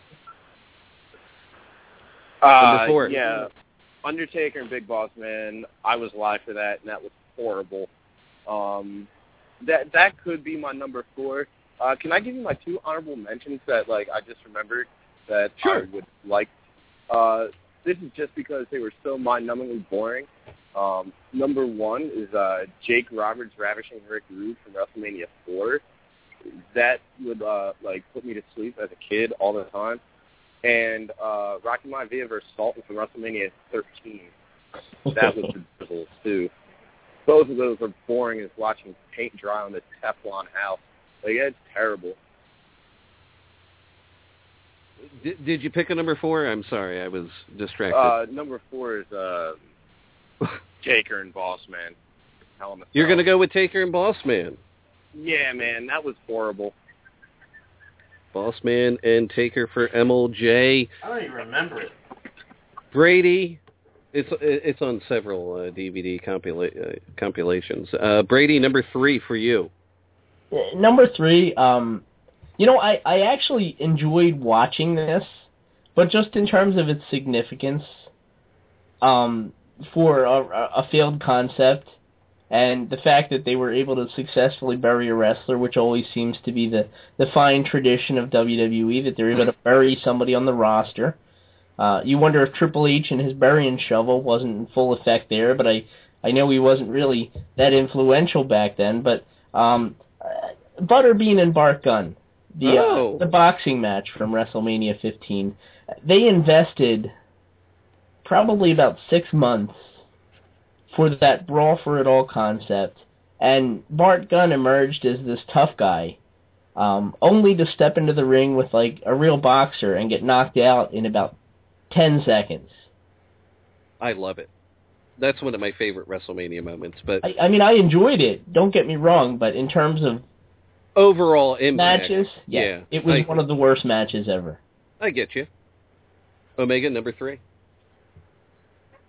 Uh, Number four. yeah, Undertaker and Big Boss Man. I was live for that, and that was horrible. Um, that that could be my number four. Uh, can I give you my two honorable mentions that like I just remembered that Sure. I would like? Uh, this is just because they were so mind-numbingly boring. Um, number one is uh, Jake Roberts ravishing Rick Rude from WrestleMania four. That would uh, like put me to sleep as a kid all the time. And uh, Rocky Maivia versus Sultan from WrestleMania thirteen. That was ridiculous too. Both of those are boring as watching paint dry on the Teflon house. Like, it's terrible. Did, did you pick a number four? I'm sorry, I was distracted. Uh, number four is uh, Taker and Boss Man. Hell in a You're Cell. going to go with Taker and Boss Man. Yeah, man, that was horrible. Boss Man and Taker for M L J. I don't even remember it. Brady, it's it's on several uh, D V D compila- uh, compilations. Uh, Brady, number three for you. Uh, Number three, um, you know, I, I actually enjoyed watching this, but just in terms of its significance um, for a, a failed concept, and the fact that they were able to successfully bury a wrestler, which always seems to be the, the fine tradition of W W E, that they're able to bury somebody on the roster. Uh, you wonder if Triple H and his burying shovel wasn't in full effect there, but I, I know he wasn't really that influential back then. But um, uh, Butterbean and Bart Gunn, the, Oh. uh, the boxing match from WrestleMania fifteen, they invested probably about six months for that brawl for it all concept, and Bart Gunn emerged as this tough guy, um, only to step into the ring with like a real boxer and get knocked out in about ten seconds. I love it. That's one of my favorite WrestleMania moments. But I, I mean, I enjoyed it. Don't get me wrong, but in terms of overall impact, matches, yeah, yeah, it was I, one of the worst matches ever. I get you. Omega, number three.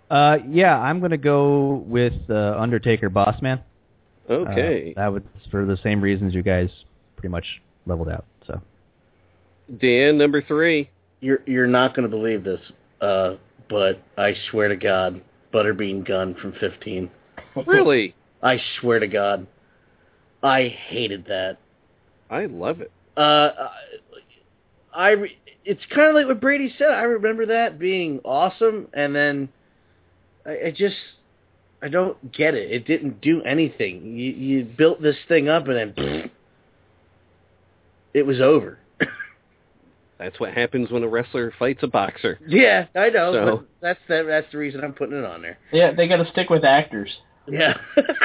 Uh, yeah, I'm going to go with uh, Undertaker Boss Man. Okay. Uh, that was for the same reasons you guys pretty much leveled out. So, Dan, number three. You're you're not going to believe this, uh, but I swear to God, Butterbean Gun from fifteen. Really? I swear to God, I hated that. I love it. Uh, I, I it's kind of like what Brady said. I remember that being awesome, and then I, I just I don't get it. It didn't do anything. You you built this thing up, and then pfft, it was over. That's what happens when a wrestler fights a boxer. Yeah, I know. So. But that's the, that's the reason I'm putting it on there. Yeah, they got to stick with actors. Yeah.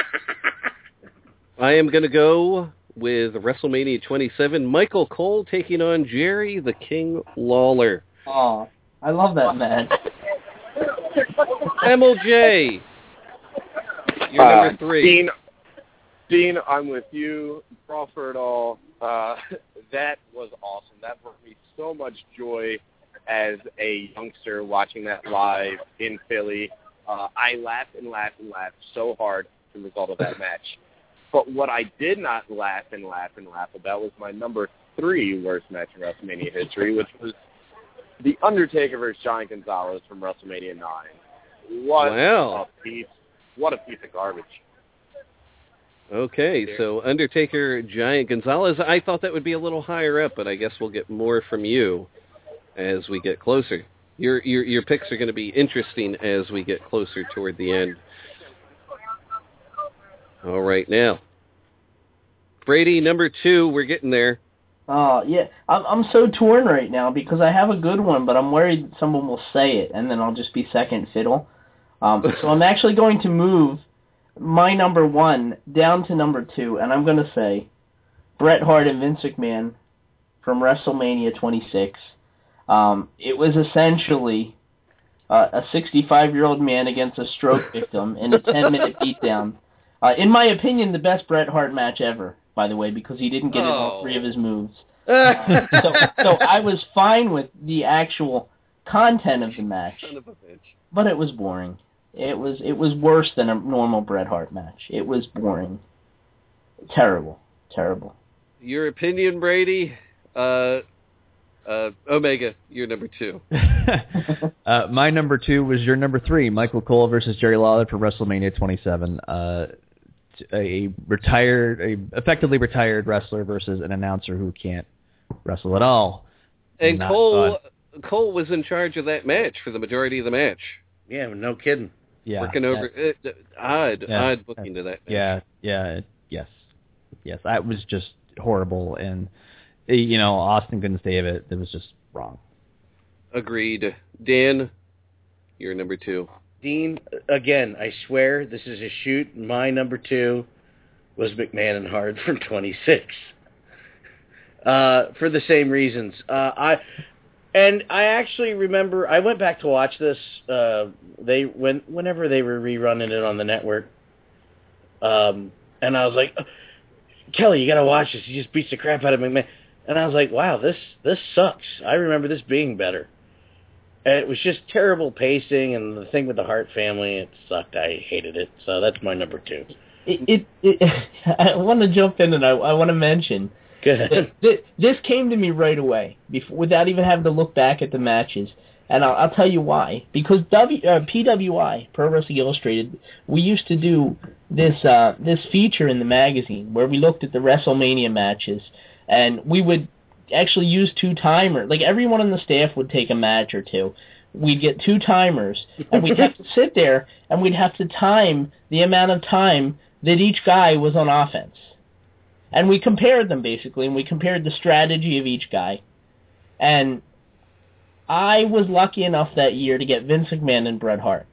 I am going to go with WrestleMania twenty-seven, Michael Cole taking on Jerry the King Lawler. Oh, I love that match. M L J, you're uh, number three. Dean, Dean, I'm with you. Crawford all. Uh, that was awesome. That brought me so much joy as a youngster watching that live in Philly. Uh, I laughed and laughed and laughed so hard as a result of that match. But what I did not laugh and laugh and laugh about was my number three worst match in WrestleMania history, which was The Undertaker versus Giant Gonzalez from WrestleMania nine. What wow. a piece! What a piece of garbage. Okay, so Undertaker, Giant Gonzalez. I thought that would be a little higher up, but I guess we'll get more from you as we get closer. Your your your picks are going to be interesting as we get closer toward the end. All right, now, Brady, number two. We're getting there. Oh, yeah. I'm, I'm so torn right now because I have a good one, but I'm worried someone will say it, and then I'll just be second fiddle. Um, so I'm actually going to move my number one down to number two, and I'm going to say Bret Hart and Vince McMahon from WrestleMania twenty-six. Um, it was essentially uh, a sixty-five-year-old man against a stroke victim in a ten-minute beatdown. Uh, in my opinion, the best Bret Hart match ever, by the way, because he didn't get in all Oh. three of his moves. so, so I was fine with the actual content of the match, Son of a bitch. but it was boring. It was it was worse than a normal Bret Hart match. It was boring. Terrible. Terrible. Your opinion, Brady? Uh, uh, Omega, you're number two. uh, my number two was your number three, Michael Cole versus Jerry Lawler for WrestleMania twenty-seven. Uh, a retired, a effectively retired wrestler versus an announcer who can't wrestle at all. And Not Cole fun. Cole was in charge of that match for the majority of the match. Yeah, no kidding. Yeah, Working over uh, odd, yeah, odd booking to that match. Yeah, yeah, yes, yes. That was just horrible, and you know Austin couldn't save it. It was just wrong. Agreed. Dan, you're number two. Dean, again, I swear this is a shoot. My number two was McMahon and Hart from twenty-six. Uh, for the same reasons. Uh, I and I actually remember I went back to watch this. Uh, they when whenever they were rerunning it on the network, um, and I was like, Kelly, you gotta watch this. He just beats the crap out of McMahon. And I was like, wow, this this sucks. I remember this being better. And it was just terrible pacing, and the thing with the Hart family, it sucked. I hated it. So that's my number two. It, it, it I want to jump in and I, I want to mention Good. that this came to me right away before, without even having to look back at the matches. And I'll, I'll tell you why. Because w, uh, P W I, Pro Wrestling Illustrated, we used to do this uh, this feature in the magazine where we looked at the WrestleMania matches, and we would actually use two timers. Like, everyone on the staff would take a match or two. We'd get two timers, and we'd have to sit there, and we'd have to time the amount of time that each guy was on offense. And we compared them, basically, and we compared the strategy of each guy. And I was lucky enough that year to get Vince McMahon and Bret Hart.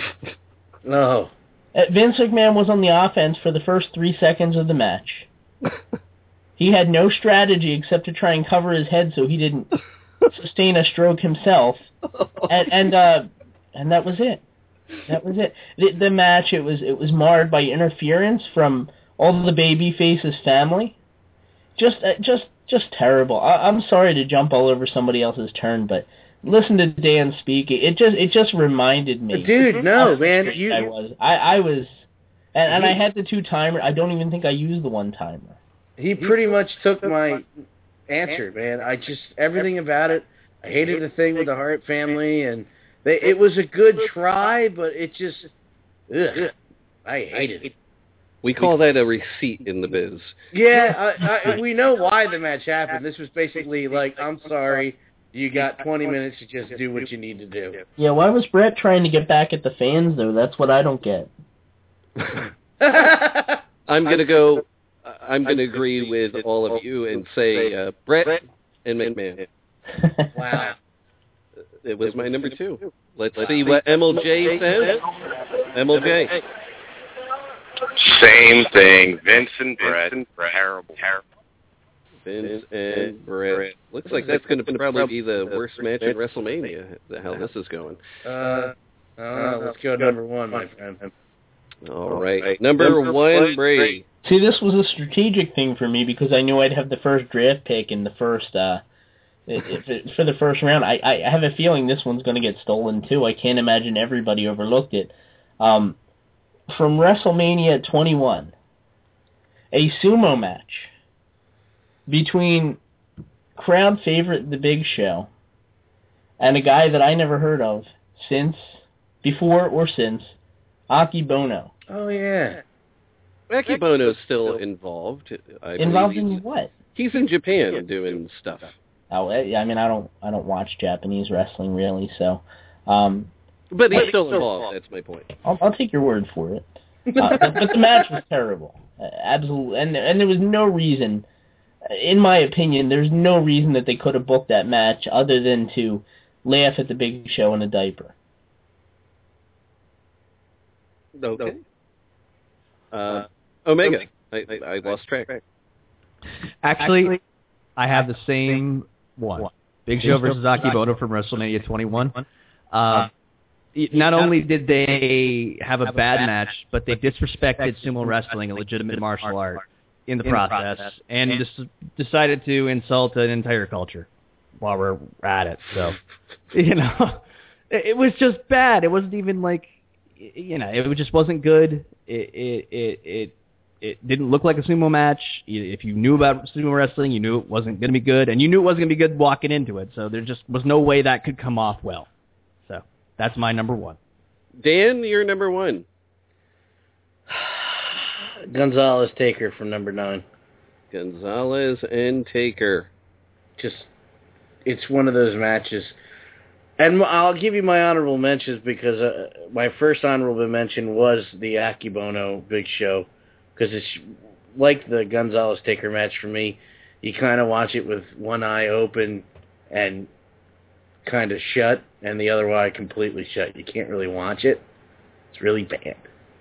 No. Uh, Vince McMahon was on the offense for the first three seconds of the match. He had no strategy except to try and cover his head so he didn't sustain a stroke himself, and and uh, and that was it. That was it. The, the match it was it was marred by interference from all the babyface's family. Just uh, just just terrible. I, I'm sorry to jump all over somebody else's turn, but listen to Dan speak. It just it just reminded me. Dude, no, man. You, I was. I, I was... And, and I had the two-timer. I don't even think I used the one-timer. He pretty much took my answer, man. I just... Everything about it. I hated the thing with the Hart family, and they, it was a good try, but it just... Ugh, I hated it. We call that a receipt in the biz. Yeah, I, I, we know why the match happened. This was basically like, I'm sorry, you got twenty minutes to just do what you need to do. Yeah, why was Brett trying to get back at the fans, though? That's what I don't get. I'm going to go, I'm going to agree with all of you and say uh, Brett and McMahon. Wow. It was my number two. Let's see what M L J says. M L J. Same thing. Vince and Brett. Terrible. Terrible. Vince and Brett. Looks like that's going to probably be the worst match in WrestleMania. The hell this is going. Uh, I don't know. Let's go number one, my friend. All right. Number one, Brady. See, this was a strategic thing for me because I knew I'd have the first draft pick in the first, uh, if it, for the first round. I, I have a feeling this one's going to get stolen, too. I can't imagine everybody overlooked it. Um... From WrestleMania twenty-one, a sumo match between crowd favorite The Big Show and a guy that I never heard of since, before or since, Akebono. Oh, yeah. Akebono's still involved. I involved in what? He's in Japan doing stuff. Oh, I mean, I don't, I don't watch Japanese wrestling really, so... Um, But he's still involved, that's my point. I'll, I'll take your word for it. Uh, but, but the match was terrible. Uh, absolutely. And, and there was no reason, in my opinion, there's no reason that they could have booked that match other than to laugh at the Big Show in a diaper. Okay. Uh, Omega. I, I, I lost track. Actually, I have the same one. Big Show versus Akebono from WrestleMania twenty-one. Uh, Not only did they have a bad match, but they disrespected sumo wrestling, a legitimate martial art, in the process, and just decided to insult an entire culture while we're at it. So, you know, it was just bad. It wasn't even like, you know, it just wasn't good. It it it it, it didn't look like a sumo match. If you knew about sumo wrestling, you knew it wasn't going to be good, and you knew it wasn't going to be good walking into it. So there just was no way that could come off well. That's my number one. Dan, you're number one. Gonzalez Taker from number nine. Gonzalez and Taker. Just, it's one of those matches. And I'll give you my honorable mentions because uh, my first honorable mention was the Akebono Big Show. Because it's like the Gonzalez Taker match for me. You kind of watch it with one eye open and kind of shut, and the other eye completely shut. You can't really watch it. It's really bad.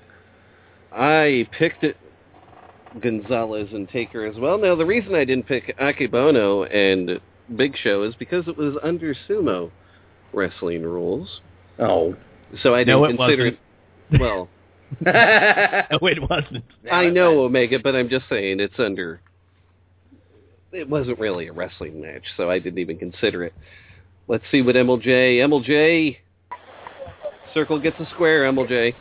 I picked it Gonzalez and Taker as well. Now, the reason I didn't pick Akebono and Big Show is because it was under sumo wrestling rules. Oh. So I didn't no, it consider wasn't. it. Well. no, it wasn't. I know, Omega, but I'm just saying it's under... It wasn't really a wrestling match, so I didn't even consider it. Let's see what M L J... M L J... Circle gets a square, M L J.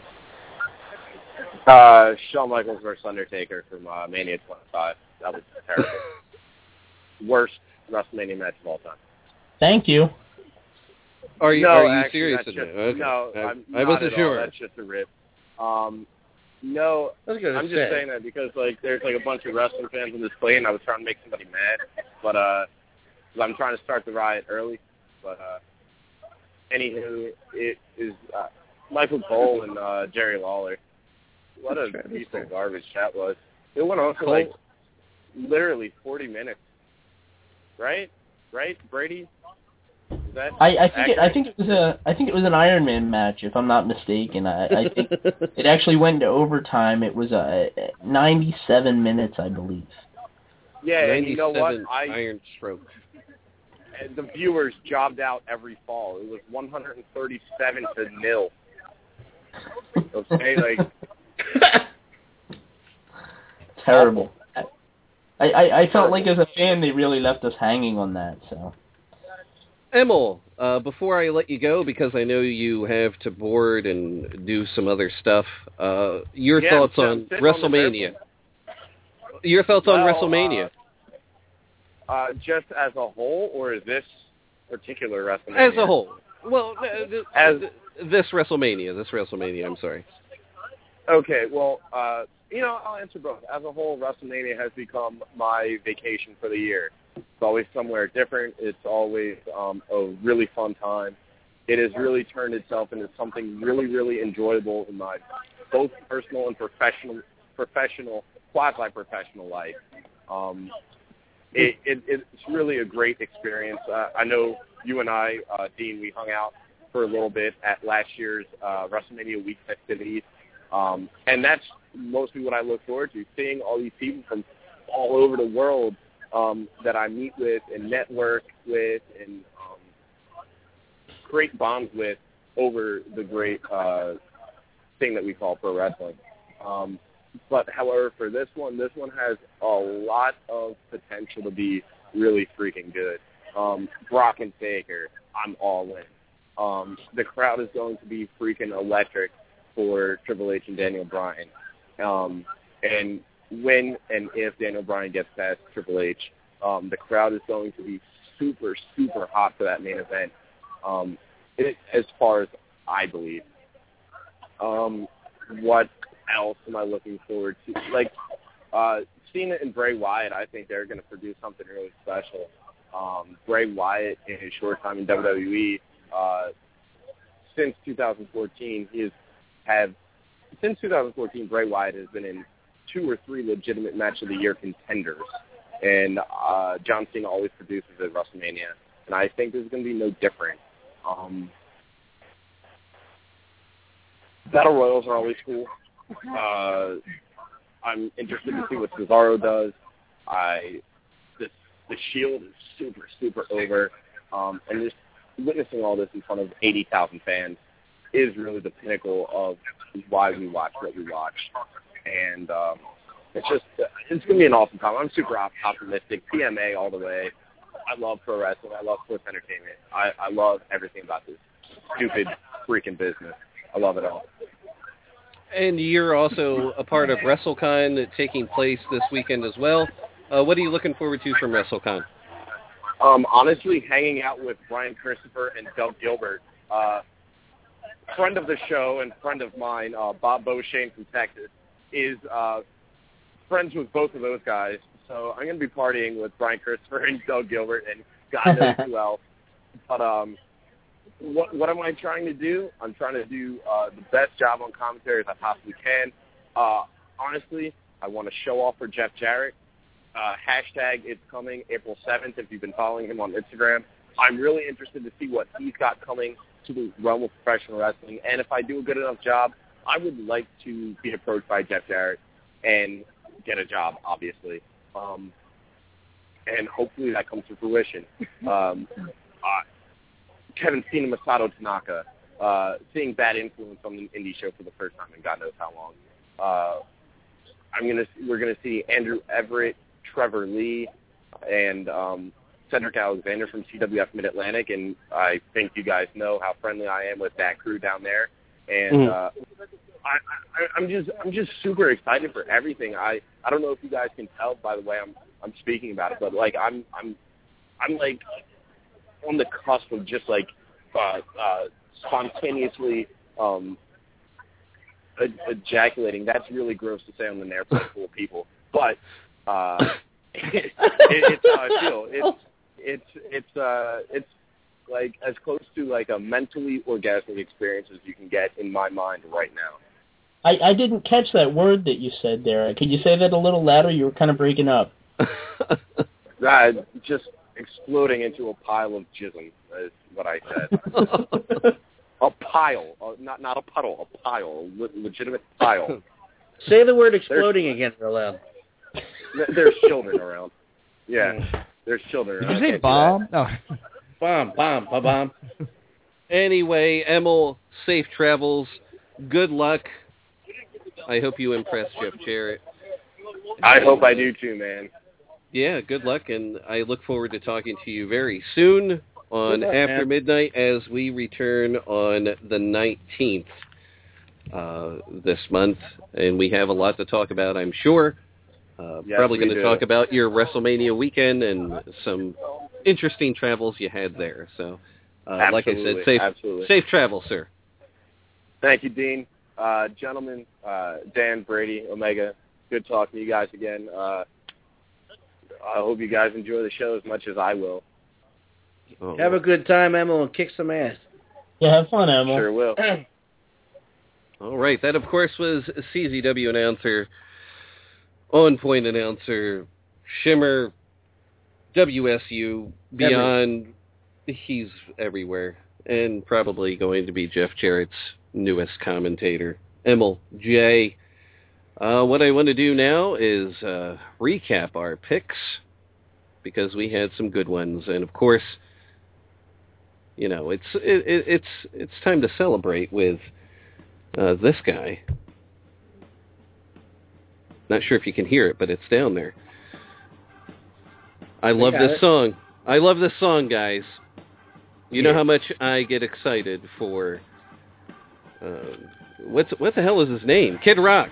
Uh, Shawn Michaels versus Undertaker from uh, Mania twenty-five. That was terrible. Worst WrestleMania match of all time. Thank you. Are you, no, are you actually, serious? That's just, okay. No, I, I'm I not wasn't at sure. All. That's just a rip. Um, no, I was gonna I'm say. just saying that because like there's like a bunch of wrestling fans in this play, and I was trying to make somebody mad, but uh, I'm trying to start the riot early. But uh, anywho, it is uh, Michael Cole and uh, Jerry Lawler. What a piece of garbage that was. It went on for like literally forty minutes. Right? Right, Brady? Is that I, I think it, I think it was a I think it was an Iron Man match, if I'm not mistaken. I, I think it actually went into overtime. It was a ninety-seven minutes, I believe. Yeah, and you know what? I, Iron Stroke. And the viewers jobbed out every fall. It was one hundred thirty-seven to nil. Okay, like terrible. I, I, I felt like as a fan they really left us hanging on that. So Emil, uh, before I let you go, because I know you have to board and do some other stuff, uh, your yeah, thoughts I'm on sitting on the WrestleMania. Your thoughts on Well, WrestleMania. Uh, uh, just as a whole, or is this particular WrestleMania? As a whole. Well, th- th- As th- this WrestleMania. This WrestleMania, I'm sorry. Okay, well, uh, you know, I'll answer both. As a whole, WrestleMania has become my vacation for the year. It's always somewhere different. It's always um, a really fun time. It has really turned itself into something really, really enjoyable in my both personal and professional, professional, quasi-professional life. Um, it, it, it's really a great experience. Uh, I know you and I, uh, Dean, we hung out for a little bit at last year's uh, WrestleMania week festivities. Um, and that's mostly what I look forward to, seeing all these people from all over the world um, that I meet with and network with and um, create bonds with over the great uh, thing that we call pro wrestling. Um, but, however, for this one, this one has a lot of potential to be really freaking good. Um, Brock and Taker, I'm all in. Um, the crowd is going to be freaking electric for Triple H and Daniel Bryan. Um, and when and if Daniel Bryan gets past Triple H, um, the crowd is going to be super, super hot for that main event, um, it, as far as I believe. Um, what else am I looking forward to? Like, uh, Cena and Bray Wyatt, I think they're going to produce something really special. Um, Bray Wyatt, in his short time in W W E, uh, since two thousand fourteen, he has have since two thousand fourteen, Bray Wyatt has been in two or three legitimate match of the year contenders, and uh, John Cena always produces at WrestleMania, and I think this is going to be no different. Um, Battle Royals are always cool. Uh, I'm interested to see what Cesaro does. I the the Shield is super super over, um, and just witnessing all this in front of eighty thousand fans is really the pinnacle of why we watch what we watch. And um, it's just, it's going to be an awesome time. I'm super op- optimistic. P M A all the way. I love pro wrestling. I love sports entertainment. I, I love everything about this stupid freaking business. I love it all. And you're also a part of WrestleCon taking place this weekend as well. Uh, what are you looking forward to from WrestleCon? Um, honestly, hanging out with Brian Christopher and Doug Gilbert, uh, friend of the show and friend of mine, uh, Bob Beauchene from Texas, is uh, friends with both of those guys. So I'm going to be partying with Brian Christopher and Doug Gilbert and God knows who else. But um, what, what am I trying to do? I'm trying to do uh, the best job on commentary as I possibly can. Uh, honestly, I want to show off for Jeff Jarrett. Uh, hashtag It's Coming, April seventh, if you've been following him on Instagram. I'm really interested to see what he's got coming to the realm of professional wrestling. And if I do a good enough job, I would like to be approached by Jeff Jarrett and get a job, obviously. Um, and hopefully that comes to fruition. Um, uh, Kevin Cena, Masato Tanaka, uh, seeing Bad Influence on the indie show for the first time in God knows how long. Uh, I'm gonna we're gonna see Andrew Everett, Trevor Lee, and um, Cedric Alexander from C W F Mid-Atlantic, and I think you guys know how friendly I am with that crew down there. And uh, I, I, I'm just I'm just super excited for everything. I, I don't know if you guys can tell by the way I'm I'm speaking about it, but like I'm I'm I'm like on the cusp of just like uh, uh, spontaneously um, ejaculating. That's really gross to say on an airplane full of people, but uh, it, it, it's how I feel. It's it's it's uh it's like as close to like a mentally orgasmic experience as you can get in my mind right now. I, I didn't catch that word that you said there. Could you say that a little louder? You were kind of breaking up. uh, just exploding into a pile of jism is what I said. A pile, uh, not not a puddle, a pile, a le- legitimate pile. Say the word exploding there's, again real loud. There's children around. Yeah, there's children Did around. Did you say bomb? No. Bomb, bomb, bomb, bomb. Anyway, Emil, safe travels. Good luck. I hope you impress Jeff Jarrett. I hope I do too, man. Yeah, good luck, and I look forward to talking to you very soon on Good luck, After man. Midnight as we return on the nineteenth uh, this month. And we have a lot to talk about, I'm sure. Uh, Yes, probably we going to do. talk about your WrestleMania weekend and some interesting travels you had there. So, uh, like I said, Absolutely, safe, absolutely. safe travel, sir. Thank you, Dean. Uh, gentlemen, uh, Dan, Brady, Omega, good talking to you guys again. Uh, I hope you guys enjoy the show as much as I will. Oh, Have a good time, Emil, and kick some ass. Yeah, have fun, Emil. Sure will. All right. That, of course, was C Z W announcer, on-point announcer, Shimmer, W S U, Beyond. He's everywhere. And probably going to be Jeff Jarrett's newest commentator, Emil J. Uh, what I want to do now is uh, recap our picks, because we had some good ones. And, of course, you know, it's it, it, it's it's time to celebrate with uh, this guy. Not sure if you can hear it, but it's down there. I love got this it. song. I love this song, guys. You know Yeah. how much I get excited for. Uh, what's what the hell is his name? Kid Rock.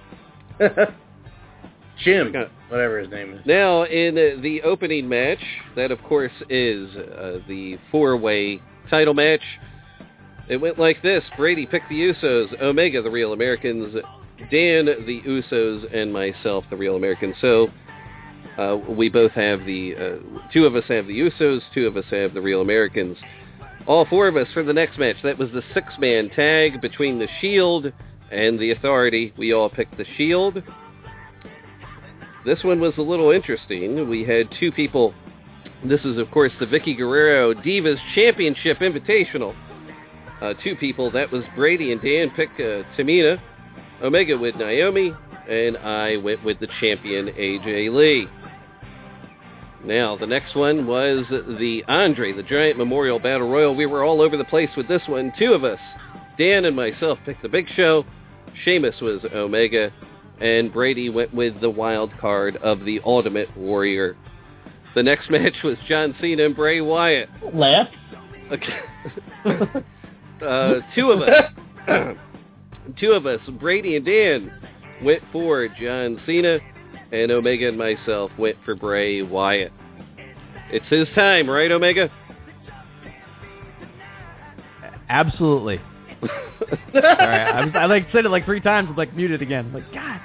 Jim, whatever his name is. Now, in uh, the opening match, that of course is uh, the four-way title match. It went like this. Brady picked the Usos, Omega, the Real Americans, Dan, the Usos, and myself, the Real Americans. So uh, we both have the, uh, two of us have the Usos, two of us have the Real Americans. All four of us for the next match. That was the six-man tag between the Shield and the Authority. We all picked the Shield. This one was a little interesting. We had two people. This is, of course, the Vicky Guerrero Divas Championship Invitational. Uh, two people. That was Brady and Dan picked uh, Tamina. Omega with Naomi. And I went with the champion, A J Lee. Now, the next one was the Andre the Giant Memorial Battle Royal. We were all over the place with this one. Two of us, Dan and myself, picked the Big Show. Sheamus was Omega. And Brady went with the wild card of the Ultimate Warrior. The next match was John Cena and Bray Wyatt. Laugh. Okay. uh, two of us, two of us, Brady and Dan, went for John Cena, and Omega and myself went for Bray Wyatt. It's his time, right, Omega? Absolutely. Sorry, I, was, I like said it like three times. I was like muted again. I'm like, God.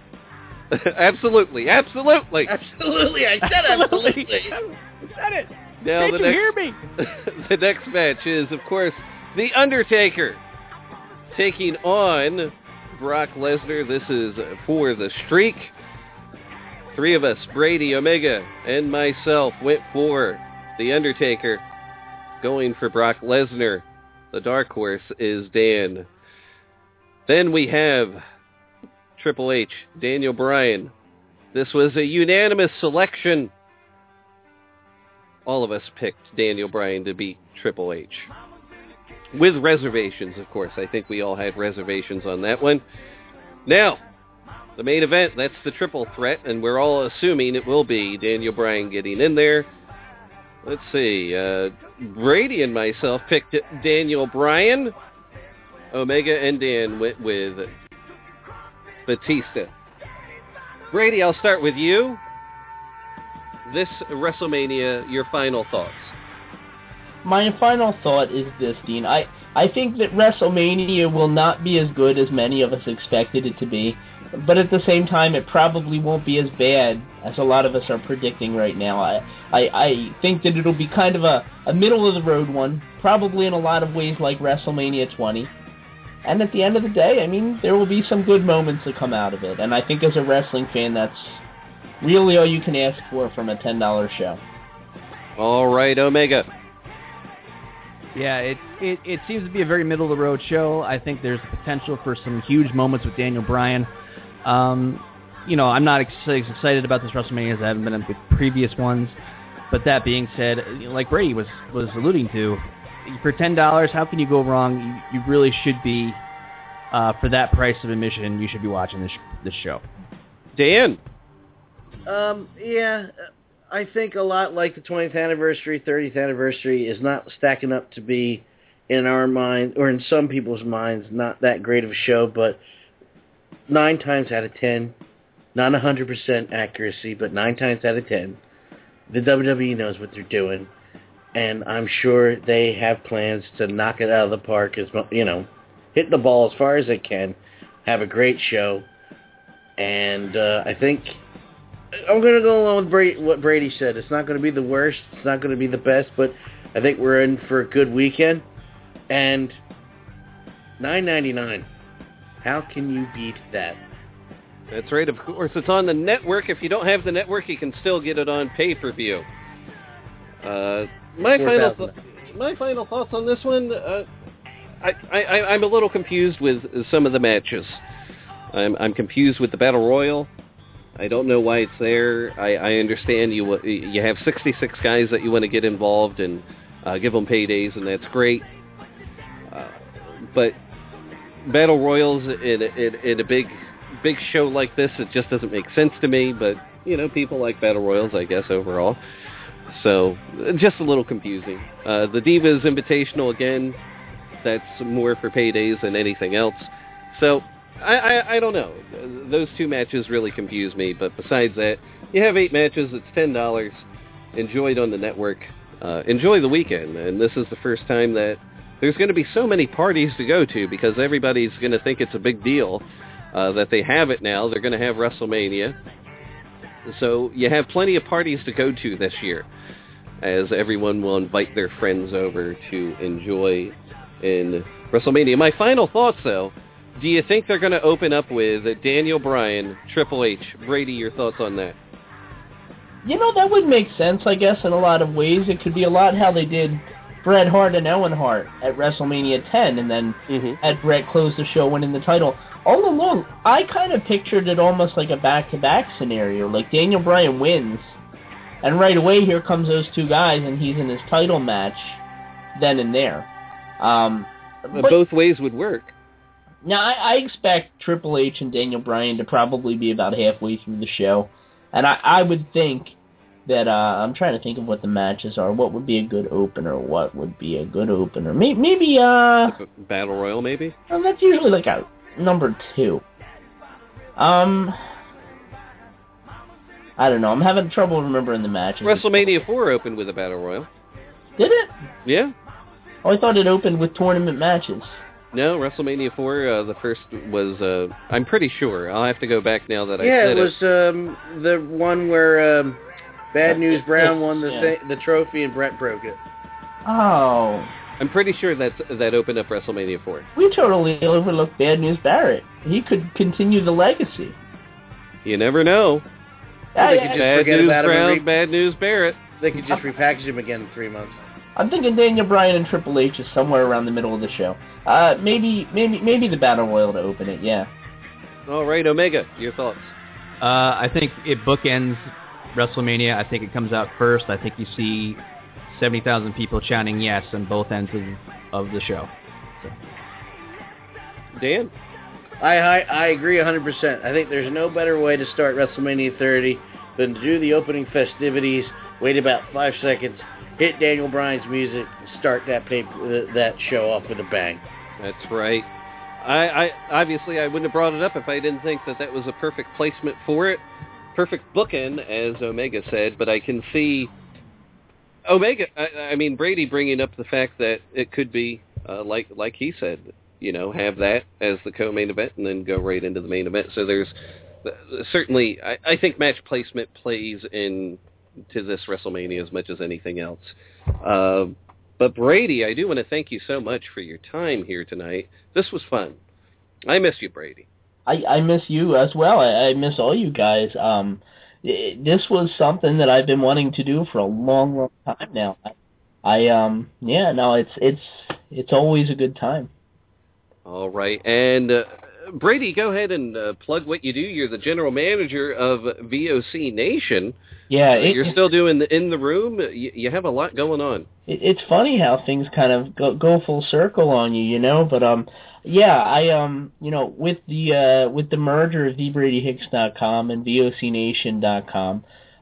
absolutely, absolutely, absolutely. I said absolutely. I said it. Now Did the you next, hear me? the next match is, of course, The Undertaker taking on Brock Lesnar. This is for the streak. Three of us, Brady, Omega, and myself, went for The Undertaker, going for Brock Lesnar. The dark horse is Dan. Then we have Triple H, Daniel Bryan. This was a unanimous selection. All of us picked Daniel Bryan to beat Triple H. With reservations, of course. I think we all had reservations on that one. Now, the main event, that's the triple threat, and we're all assuming it will be Daniel Bryan getting in there. Let's see. Uh, Brady and myself picked Daniel Bryan. Omega and Dan went with Batista. Brady, I'll start with you. This WrestleMania, your final thoughts. My final thought is this, Dean. I, I think that WrestleMania will not be as good as many of us expected it to be, but at the same time, it probably won't be as bad as a lot of us are predicting right now. I, I, I think that it'll be kind of a, a middle-of-the-road one, probably in a lot of ways like WrestleMania twenty. And at the end of the day, I mean, there will be some good moments that come out of it. And I think as a wrestling fan, that's really all you can ask for from a ten dollar show. All right, Omega. Yeah, it, it it seems to be a very middle-of-the-road show. I think there's potential for some huge moments with Daniel Bryan. Um, you know, I'm not ex- as excited about this WrestleMania as I haven't been in the previous ones. But that being said, like Brady was, was alluding to, for ten dollars, how can you go wrong? You, you really should be, uh, for that price of admission, you should be watching this this show. Dan? Um, yeah, I think a lot like the twentieth anniversary, thirtieth anniversary is not stacking up to be, in our mind, or in some people's minds, not that great of a show, but nine times out of ten, not one hundred percent accuracy, but nine times out of ten, the W W E knows what they're doing, and I'm sure they have plans to knock it out of the park, as you know, hit the ball as far as they can, have a great show, and uh, I think I'm going to go along with Brady, what Brady said. It's not going to be the worst, it's not going to be the best, but I think we're in for a good weekend, and nine ninety-nine. How can you beat that? That's right. Of course, it's on the network. If you don't have the network, you can still get it on pay-per-view. Uh, my final, th- my final thoughts on this one. Uh, I, I, I'm a little confused with some of the matches. I'm, I'm confused with the Battle Royal. I don't know why it's there. I, I understand you you have sixty-six guys that you want to get involved and uh, give them paydays, and that's great. Uh, but Battle Royals in, in, in a big big show like this, it just doesn't make sense to me. But you know, people like Battle Royals, I guess, overall. So just a little confusing. Uh, the Divas Invitational, again, that's more for paydays than anything else. So I, I, I don't know. Those two matches really confuse me. But besides that, you have eight matches. It's ten dollars. Enjoy it on the network. Uh, enjoy the weekend. And this is the first time that there's going to be so many parties to go to because everybody's going to think it's a big deal uh, that they have it now. They're going to have WrestleMania. So you have plenty of parties to go to this year, as everyone will invite their friends over to enjoy in WrestleMania. My final thoughts, though, do you think they're going to open up with Daniel Bryan, Triple H? Brady, your thoughts on that? You know, that would make sense, I guess, in a lot of ways. It could be a lot how they did Bret Hart and Owen Hart at WrestleMania ten, and then mm-hmm. had Bret close the show winning the title. All along, I kind of pictured it almost like a back-to-back scenario. Like Daniel Bryan wins, and right away here comes those two guys, and he's in his title match then and there. Um, but both ways would work. Now, I, I expect Triple H and Daniel Bryan to probably be about halfway through the show, and I, I would think that, uh, I'm trying to think of what the matches are. What would be a good opener? What would be a good opener? Maybe, maybe uh... Battle Royal, maybe? Well, that's usually like a number two. Um... I don't know. I'm having trouble remembering the matches. WrestleMania four opened with a Battle Royal. Did it? Yeah. Oh, I thought it opened with tournament matches. No, WrestleMania four, uh, the first was, uh, I'm pretty sure. I'll have to go back now that I yeah, said it. Yeah, it was um, the one where um, Bad News Brown won the yeah. th- the trophy and Bret broke it. Oh. I'm pretty sure that's, that opened up WrestleMania four. We totally overlooked Bad News Barrett. He could continue the legacy. You never know. Yeah, they could just Bad forget News about Brown, him. Re- Bad News Barrett. They could just repackage him again in three months. I'm thinking Daniel Bryan and Triple H is somewhere around the middle of the show. Uh, maybe, maybe, maybe the Battle Royal to open it. Yeah. All right, Omega, your thoughts? Uh, I think it bookends WrestleMania. I think it comes out first. I think you see seventy thousand people chanting yes on both ends of, of the show. So. Dan? I, I I agree one hundred percent. I think there's no better way to start WrestleMania thirty than to do the opening festivities, wait about five seconds, hit Daniel Bryan's music, and start that paper, that show off with a bang. That's right. I, I obviously I wouldn't have brought it up if I didn't think that that was a perfect placement for it. Perfect bookend, as Omega said, but I can see Omega, I, I mean, Brady bringing up the fact that it could be, uh, like like he said, you know, have that as the co-main event and then go right into the main event. So there's uh, certainly, I, I think match placement plays in to this WrestleMania as much as anything else. Uh, but Brady, I do want to thank you so much for your time here tonight. This was fun. I miss you, Brady. I, I miss you as well. I, I miss all you guys. Um, it, this was something that I've been wanting to do for a long, long time now. I, I um, yeah, no, it's it's it's always a good time. All right, and uh, Brady, go ahead and uh, plug what you do. You're the general manager of V O C Nation. Yeah, uh, it, you're still doing the In the Room. You, you have a lot going on. It, it's funny how things kind of go, go full circle on you, you know. But um, yeah, I um, you know, with the uh, with the merger of the brady hicks dot com and V O C nation dot com,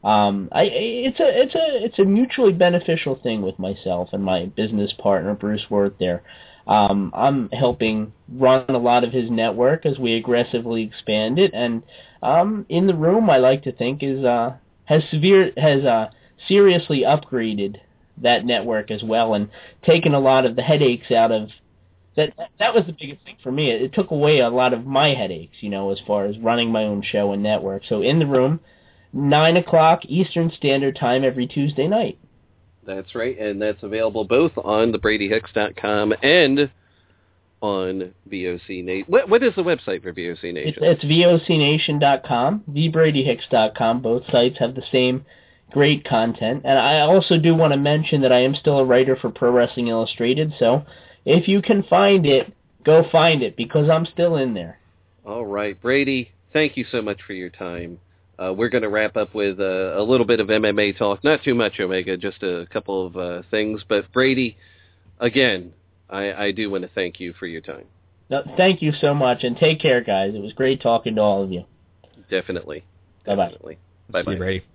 Um, I it's a it's a it's a mutually beneficial thing with myself and my business partner Bruce Worth there. Um, I'm helping run a lot of his network as we aggressively expand it, and um, in the room, I like to think is uh, has severe has uh, seriously upgraded that network as well, and taken a lot of the headaches out of that. That was the biggest thing for me. It, it took away a lot of my headaches, you know, as far as running my own show and network. So in the room, nine o'clock Eastern Standard Time every Tuesday night. That's right, and that's available both on the Brady Hicks dot com and on V O C Nation. What, what is the website for V O C Nation? It's, it's V O C Nation dot com, the Brady Hicks dot com. Both sites have the same great content. And I also do want to mention that I am still a writer for Pro Wrestling Illustrated, so if you can find it, go find it, because I'm still in there. All right, Brady, thank you so much for your time. Uh, we're going to wrap up with uh, a little bit of M M A talk. Not too much, Omega, just a couple of uh, things. But, Brady, again, I, I do want to thank you for your time. No, thank you so much, and take care, guys. It was great talking to all of you. Definitely. Bye-bye. Definitely. Bye-bye. See you, Brady.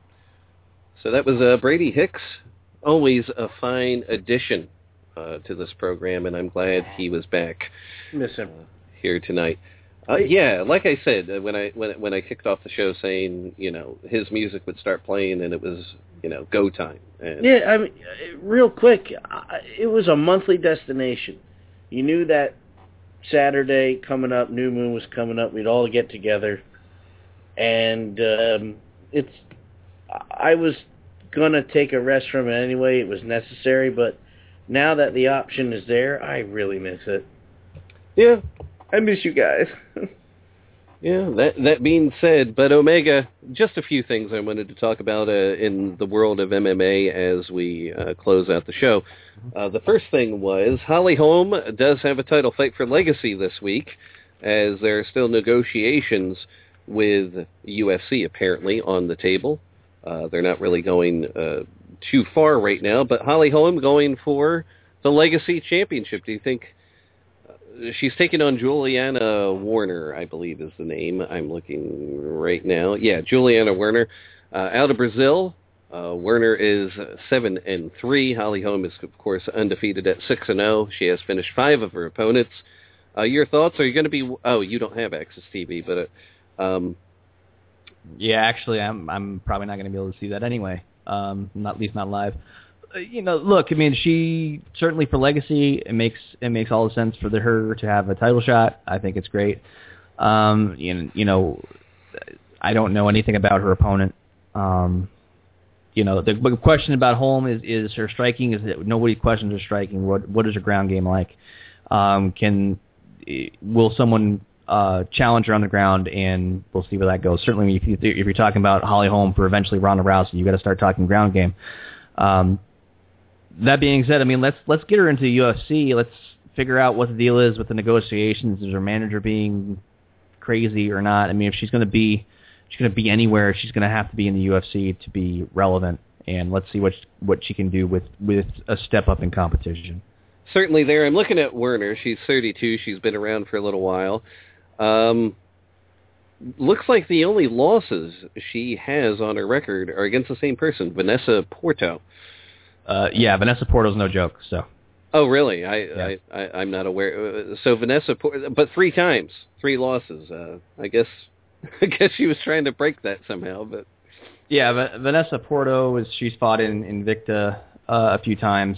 So that was uh, Brady Hicks. Always a fine addition uh, to this program, and I'm glad he was back. Miss him. Uh, here tonight. Uh, yeah, like I said, uh, when I when when I kicked off the show, saying you know his music would start playing and it was you know go time. And yeah, I mean, real quick, it was a monthly destination. You knew that Saturday coming up, New Moon was coming up. We'd all get together, and um, it's. I was gonna take a rest from it anyway. It was necessary, but now that the option is there, I really miss it. Yeah. I miss you guys. Yeah, that that being said, but Omega, just a few things I wanted to talk about uh, in the world of M M A as we uh, close out the show. Uh, the first thing was Holly Holm does have a title fight for Legacy this week, as there are still negotiations with U F C apparently on the table. Uh, they're not really going uh, too far right now, but Holly Holm going for the Legacy Championship. Do you think... She's taking on Juliana Warner, I believe is the name. I'm looking right now. Yeah, Juliana Warner, uh, out of Brazil. Uh, Werner is seven and three. Holly Holm is, of course, undefeated at six and zero. She has finished five of her opponents. Uh, your thoughts? Are you going to be? Oh, you don't have Access T V, but uh, um, yeah, actually, I'm I'm probably not going to be able to see that anyway. Um, not at least not live. You know, look, I mean, she certainly for Legacy, it makes it makes all the sense for the, her to have a title shot. I think it's great. Um, you know, you know, I don't know anything about her opponent. Um, you know, the, the question about Holm is is her striking. Is that nobody questions her striking? What what is her ground game like? Um, can will someone uh, challenge her on the ground, and we'll see where that goes. Certainly, if, you, if you're talking about Holly Holm for eventually Ronda Rousey, you got to start talking ground game. Um, That being said, I mean, let's let's get her into the U F C. Let's figure out what the deal is with the negotiations. Is her manager being crazy or not? I mean, if she's going to be, she's going to be anywhere. She's going to have to be in the U F C to be relevant. And let's see what what she can do with, with a step up in competition. Certainly, there. I'm looking at Werner. She's thirty-two. She's been around for a little while. Um, looks like the only losses she has on her record are against the same person, Vanessa Porto. Uh, yeah, Vanessa Porto's no joke. So. Oh, really? I, yeah. I, I I'm not aware. So Vanessa Porto, but three times, three losses. Uh, I guess, I guess she was trying to break that somehow. But yeah, v- Vanessa Porto is she's fought in Invicta uh, a few times.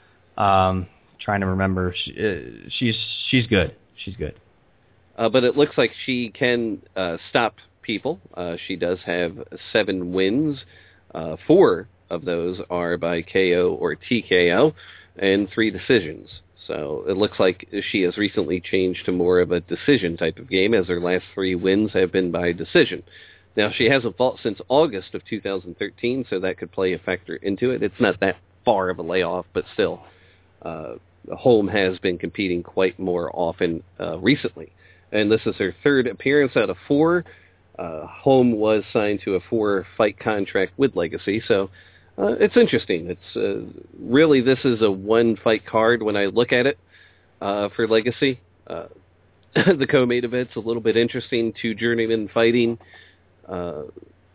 Um, trying to remember, she, uh, she's she's good. She's good. Uh, but it looks like she can uh, stop people. Uh, she does have seven wins. Uh, four of those are by K O or T K O, and three decisions. So it looks like she has recently changed to more of a decision type of game, as her last three wins have been by decision. Now, she hasn't fought since August of two thousand thirteen, so that could play a factor into it. It's not that far of a layoff, but still, uh, Holm has been competing quite more often uh, recently. And this is her third appearance out of four. Uh, Holm was signed to a four-fight contract with Legacy, so uh, it's interesting. It's uh, really, this is a one-fight card when I look at it uh, for Legacy. Uh, the co-main event's a little bit interesting. Two journeymen fighting. Uh,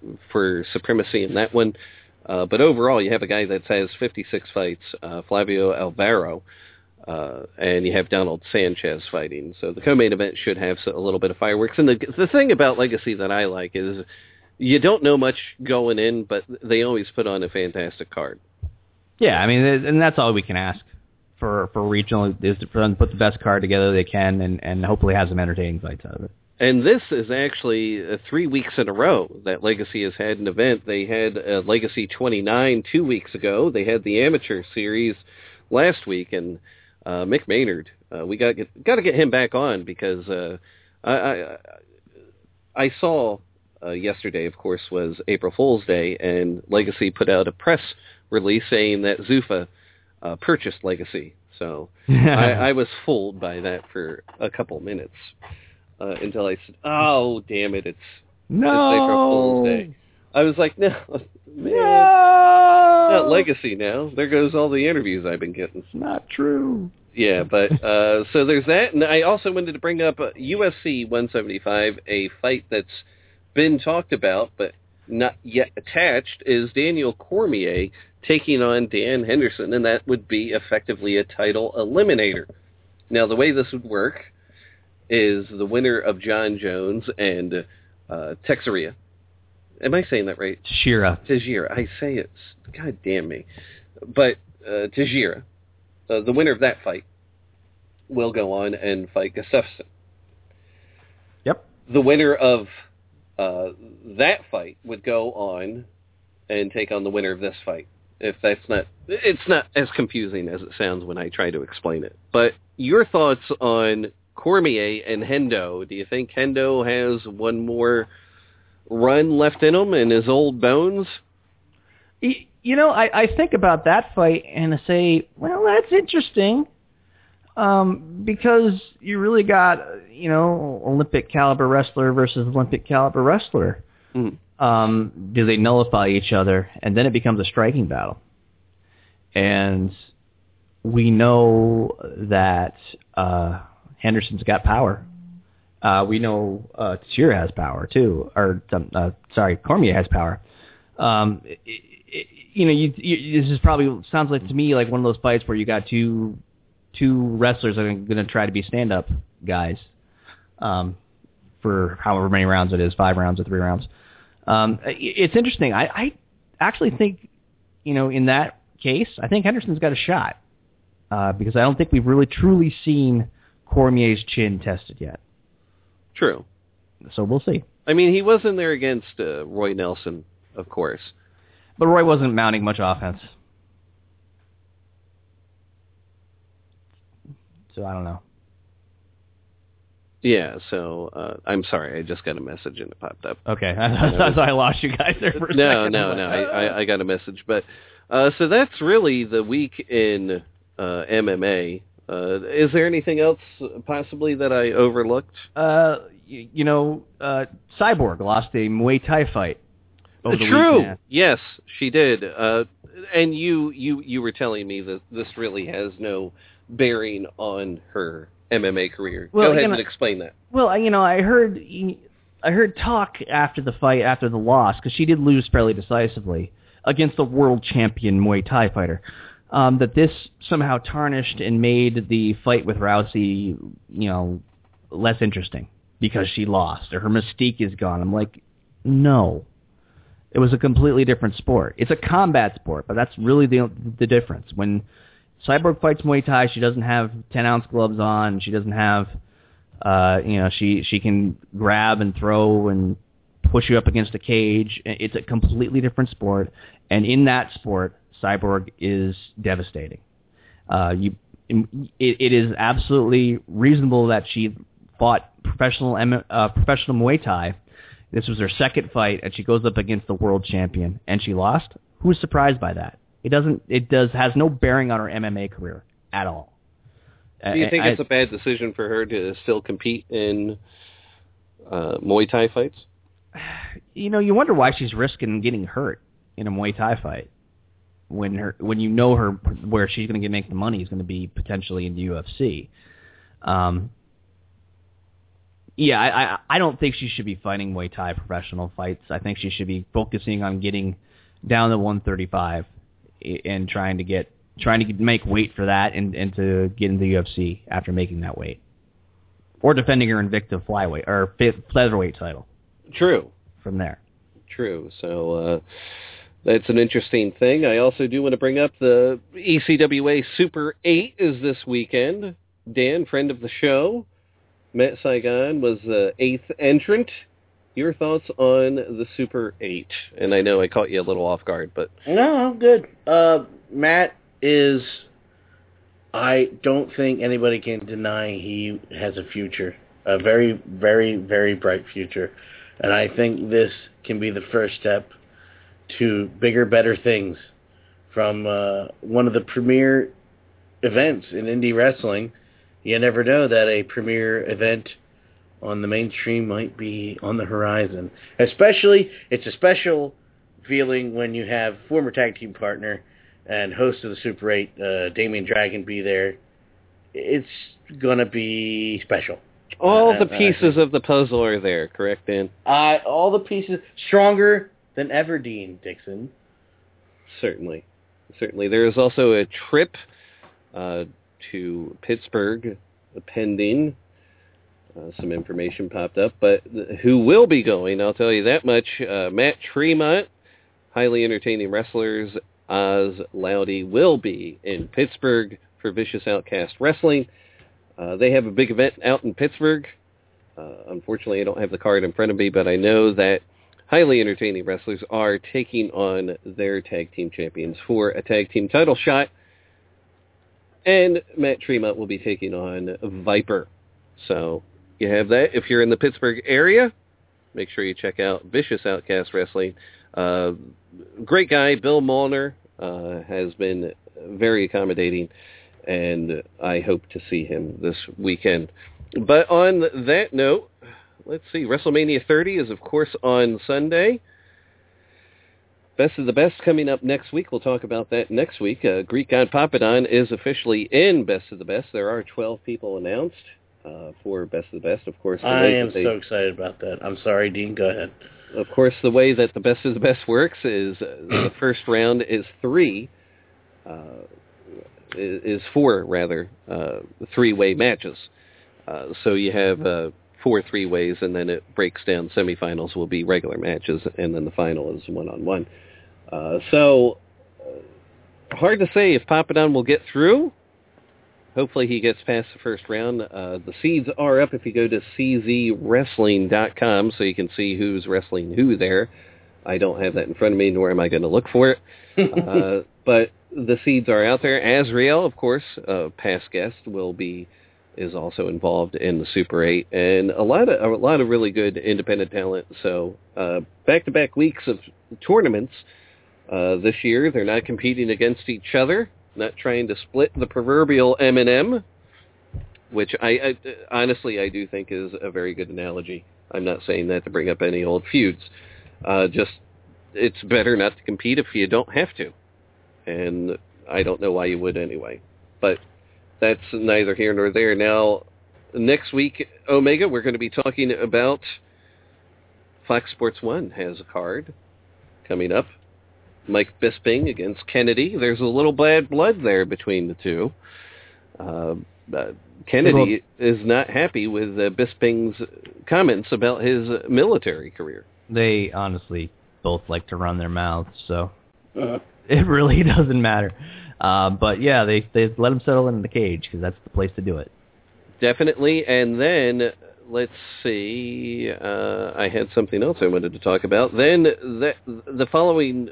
for supremacy in that one. Uh, but overall, you have a guy that has fifty-six fights, uh, Flavio Alvaro, uh, and you have Donald Sanchez fighting. So the co-main event should have a little bit of fireworks. And the the thing about Legacy that I like is you don't know much going in, but they always put on a fantastic card. Yeah, I mean, and that's all we can ask for for regional is for them to put the best card together they can, and, and hopefully have some entertaining fights out of it. And this is actually uh, three weeks in a row that Legacy has had an event. They had uh, Legacy twenty-nine two weeks ago. They had the Amateur Series last week, and uh, Mick Maynard, uh, we got got to get him back on because uh, I, I I saw uh, yesterday, of course, was April Fool's Day, and Legacy put out a press release saying that Zuffa uh, purchased Legacy. So I, I was fooled by that for a couple minutes. Uh, until I said, "Oh, damn it! It's no it's April Fool's Day." I was like, "No, man, no! Not Legacy now. There goes all the interviews I've been getting." It's not true. Yeah, but uh, so there's that, and I also wanted to bring up uh, U F C one seventy-five, a fight that's been talked about but not yet attached. Is Daniel Cormier taking on Dan Henderson, and that would be effectively a title eliminator. Now, the way this would work is the winner of John Jones and uh, Teixeira. Am I saying that right? Teixeira. Teixeira. I say it. God damn me. But uh, Teixeira, uh, the winner of that fight, will go on and fight Gustafsson. Yep. The winner of uh, that fight would go on and take on the winner of this fight. If that's not, it's not as confusing as it sounds when I try to explain it. But your thoughts on Cormier and Hendo? Do you think Hendo has one more run left in him in his old bones? You know, I, I think about that fight and I say, well, that's interesting, um, because you really got, you know, Olympic caliber wrestler versus Olympic caliber wrestler. Mm. Um, do they nullify each other? And then it becomes a striking battle. And we know that uh, Henderson's got power. Uh, we know uh, Teixeira has power too, or um, uh, sorry, Cormier has power. Um, it, it, you know, you, you, this is probably sounds like to me like one of those fights where you got two two wrestlers that are going to try to be stand-up guys um, for however many rounds it is, five rounds or three rounds. Um, it, it's interesting. I, I actually think, you know, in that case, I think Henderson's got a shot uh, because I don't think we've really truly seen Cormier's chin tested yet. True. So we'll see. I mean, he was in there against uh, Roy Nelson, of course. But Roy wasn't mounting much offense. So I don't know. Yeah, so uh, I'm sorry. I just got a message and it popped up. Okay. I, I lost you guys there for a no, second. No, no, no. I, I, I got a message. But uh, so that's really the week in uh, M M A. Uh, is there anything else possibly that I overlooked? Uh, you, you know, uh, Cyborg lost a Muay Thai fight. Over the True. weekend. Yes, she did. Uh, and you, you, you were telling me that this really has no bearing on her M M A career. Well, Go ahead you know, and explain that. Well, you know, I heard I heard talk after the fight, after the loss, because she did lose fairly decisively against the world champion Muay Thai fighter, um, that this somehow tarnished and made the fight with Rousey, you know, less interesting because she lost or her mystique is gone. I'm like, no. It was a completely different sport. It's a combat sport, but that's really the the difference. When Cyborg fights Muay Thai, she doesn't have ten-ounce gloves on. She doesn't have, uh, you know, she, she can grab and throw and push you up against a cage. It's a completely different sport, and in that sport, Cyborg is devastating. Uh, you, it, it is absolutely reasonable that she fought professional uh, professional Muay Thai. This was her second fight, and she goes up against the world champion, and she lost. Who's surprised by that? It doesn't. It does has no bearing on her M M A career at all. Do you think I, it's a bad decision for her to still compete in uh, Muay Thai fights? You know, you wonder why she's risking getting hurt in a Muay Thai fight when her when you know her where she's going to make the money is going to be potentially in the U F C. Um, Yeah, I, I I don't think she should be fighting Muay Thai professional fights. I think she should be focusing on getting down to one thirty-five and trying to get trying to make weight for that and, and to get into the U F C after making that weight, or defending her Invicta flyweight or featherweight title. True. From there. True. So uh, that's an interesting thing. I also do want to bring up the E C W A Super eight is this weekend. Dan, friend of the show, Matt Saigon was the eighth entrant. Your thoughts on the Super eight? And I know I caught you a little off guard, but... No, I'm good. Uh, Matt is... I don't think anybody can deny he has a future. A very, very, very bright future. And I think this can be the first step to bigger, better things from uh, one of the premier events in indie wrestling. You never know that a premier event on the mainstream might be on the horizon. Especially, it's a special feeling when you have former tag team partner and host of the Super eight, uh, Damian Dragon, be there. It's going to be special. All uh, the pieces uh, of the puzzle are there, correct, Dan? Uh, all the pieces, stronger than ever, Dean Dixon. Certainly. Certainly. There is also a trip uh, to Pittsburgh pending. Uh, some information popped up, but who will be going, I'll tell you that much. Uh, Matt Tremont, highly entertaining wrestlers, Oz Loudy, will be in Pittsburgh for Vicious Outcast Wrestling. Uh, they have a big event out in Pittsburgh. Uh, unfortunately, I don't have the card in front of me, but I know that highly entertaining wrestlers are taking on their tag team champions for a tag team title shot. And Matt Tremont will be taking on Viper. So you have that. If you're in the Pittsburgh area, make sure you check out Vicious Outcast Wrestling. Uh, great guy, Bill Molnar, uh, has been very accommodating, and I hope to see him this weekend. But on that note, let's see, WrestleMania thirty is, of course, on Sunday. Best of the Best coming up next week. We'll talk about that next week. Uh, Greek God Papadon is officially in Best of the Best. There are twelve people announced uh, for Best of the Best. Of course, the I way am that they, so excited about that. I'm sorry, Dean. Go ahead. Of course, the way that the Best of the Best works is uh, the first round is three, uh, is four, rather, uh, three-way matches. Uh, so you have uh, four three-ways, and then it breaks down. Semifinals will be regular matches, and then the final is one-on-one. Uh, so, uh, hard to say if Papadon will get through. Hopefully he gets past the first round. Uh, the seeds are up if you go to c z wrestling dot com, so you can see who's wrestling who there. I don't have that in front of me, nor am I going to look for it. uh, but the seeds are out there. Azrael, of course, a past guest, will be is also involved in the Super eight, and a lot of a lot of really good independent talent. So uh, back-to-back weeks of tournaments uh, this year. They're not competing against each other, not trying to split the proverbial M and M, which I, I honestly I do think is a very good analogy. I'm not saying that to bring up any old feuds. Uh, just it's better not to compete if you don't have to, and I don't know why you would anyway. But that's neither here nor there. Now, next week, Omega, we're going to be talking about Fox Sports one has a card coming up. Mike Bisping against Kennedy. There's a little bad blood there between the two. Uh, uh, Kennedy is not happy with uh, Bisping's comments about his military career. They honestly both like to run their mouths, so uh-huh. It really doesn't matter. Uh, but yeah, they they let him settle in the cage because that's the place to do it. Definitely. And then let's see. Uh, I had something else I wanted to talk about. Then the the following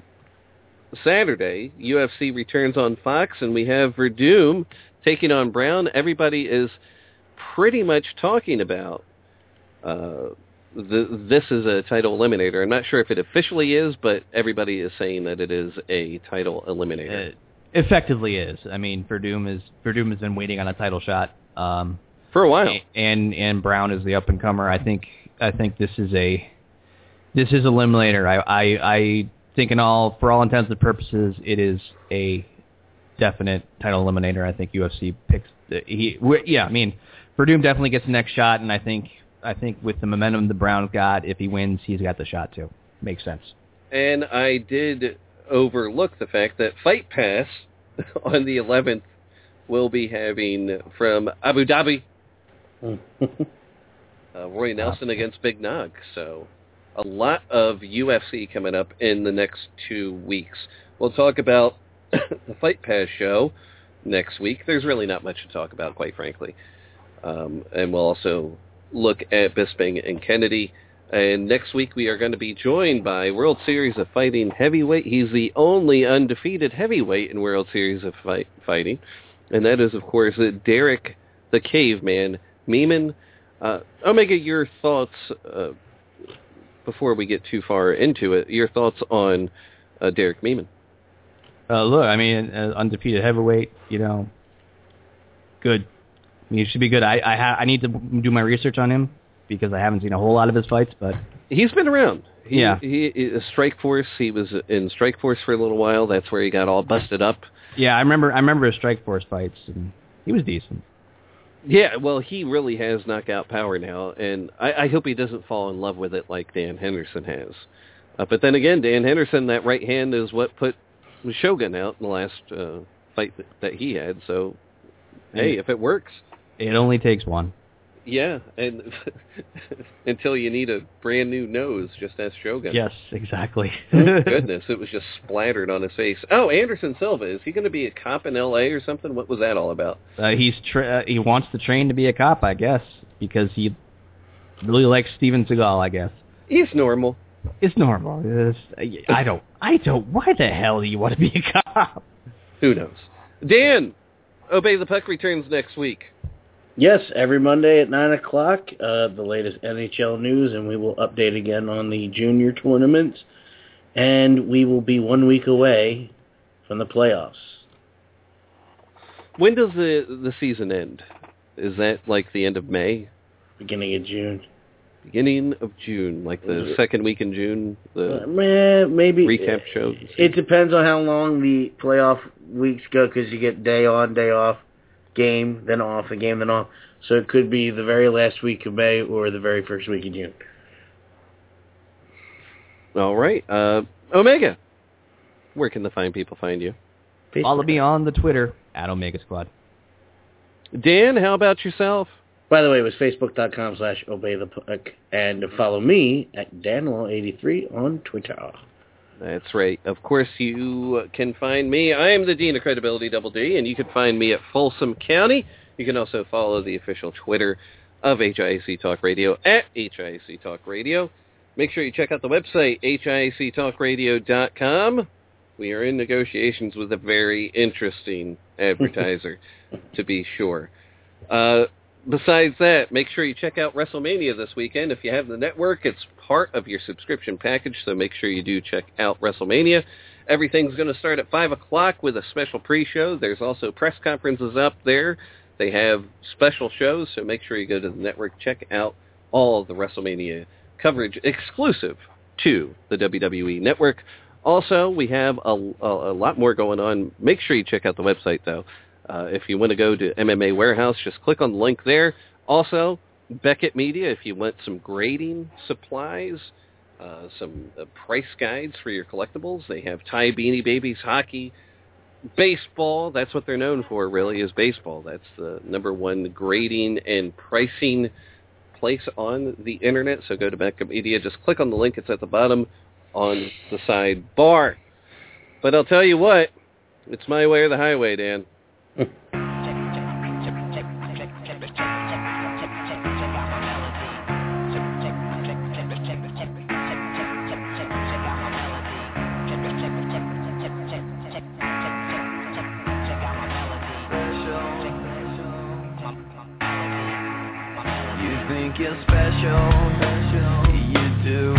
Saturday, U F C returns on Fox, and we have Verdum taking on Brown. Everybody is pretty much talking about uh, the, this is a title eliminator. I'm not sure if it officially is, but everybody is saying that it is a title eliminator. It effectively is. I mean, Verdum is Verdum has been waiting on a title shot um, for a while, and and Brown is the up and comer. I think I think this is a this is eliminator. I I. I think in all, for all intents and purposes, it is a definite title eliminator. I think U F C picks the, he. Yeah, I mean, Verdum definitely gets the next shot, and I think I think with the momentum the Browns got, if he wins, he's got the shot too. Makes sense. And I did overlook the fact that Fight Pass on the eleventh will be having from Abu Dhabi uh, Roy Nelson against Big Nog. So a lot of U F C coming up in the next two weeks. We'll talk about the Fight Pass show next week. There's really not much to talk about, quite frankly. Um, and we'll also look at Bisping and Kennedy. And next week we are going to be joined by World Series of Fighting heavyweight. He's the only undefeated heavyweight in World Series of fight, Fighting. And that is, of course, Derek the Caveman Meeman. Uh, Omega, your thoughts, uh, before we get too far into it, your thoughts on uh, Derek Meeman? Uh, look, I mean, uh, undefeated heavyweight, you know, good. I mean, it should be good. I I, ha- I need to do my research on him because I haven't seen a whole lot of his fights, but he's been around. He, yeah, he is Strike Force. He was in Strike Force for a little while. That's where he got all busted up. Yeah, I remember. I remember his Strike Force fights, and he was decent. Yeah, well, he really has knockout power now, and I, I hope he doesn't fall in love with it like Dan Henderson has. Uh, but then again, Dan Henderson, that right hand is what put Shogun out in the last uh, fight that, that he had. So, hey, if it works, it only takes one. Yeah, and until you need a brand new nose, just ask Shogun. Yes, exactly. Goodness, it was just splattered on his face. Oh, Anderson Silva, is he going to be a cop in L A or something? What was that all about? Uh, he's tra- uh, he wants to train to be a cop, I guess, because he really likes Steven Seagal, I guess. He's normal. It's normal. It's, I don't. I don't. Why the hell do you want to be a cop? Who knows? Dan, Obey the Puck returns next week. Yes, every Monday at nine o'clock, uh, the latest N H L news, and we will update again on the junior tournaments. And we will be one week away from the playoffs. When does the the season end? Is that like the end of May? Beginning of June. Beginning of June, like the second week in June? The uh, man, maybe recap show? It depends on how long the playoff weeks go, because you get day on, day off. Game, then off, a game, then off. So it could be the very last week of May or the very first week of June. All right. Uh, Omega, where can the fine people find you? Follow me on the Twitter, at Omega Squad. Dan, how about yourself? By the way, it was facebook.com slash obey the puck. And follow me at Danwell eighty-three on Twitter. That's right. Of course, you can find me. I am the Dean of Credibility, Double D, and you can find me at Folsom County. You can also follow the official Twitter of H I A C Talk Radio at H I A C Talk Radio. Make sure you check out the website, H I A C talk radio dot com. We are in negotiations with a very interesting advertiser, to be sure. Uh, besides that, make sure you check out WrestleMania this weekend. If you have the network, it's part of your subscription package, so make sure you do check out WrestleMania. Everything's going to start at five o'clock with a special pre-show. There's also press conferences up there. They have special shows, so make sure you go to the network, check out all of the WrestleMania coverage exclusive to the W W E Network. Also, we have a, a, a lot more going on. Make sure you check out the website, though. Uh, if you want to go to M M A Warehouse, just click on the link there. Also, Beckett Media, if you want some grading supplies, uh, some uh, price guides for your collectibles. They have Ty Beanie Babies, hockey, baseball. That's what they're known for, really, is baseball. That's the number one grading and pricing place on the Internet. So go to Beckett Media. Just click on the link. It's at the bottom on the sidebar. But I'll tell you what, it's my way or the highway, Dan. You're special, you do.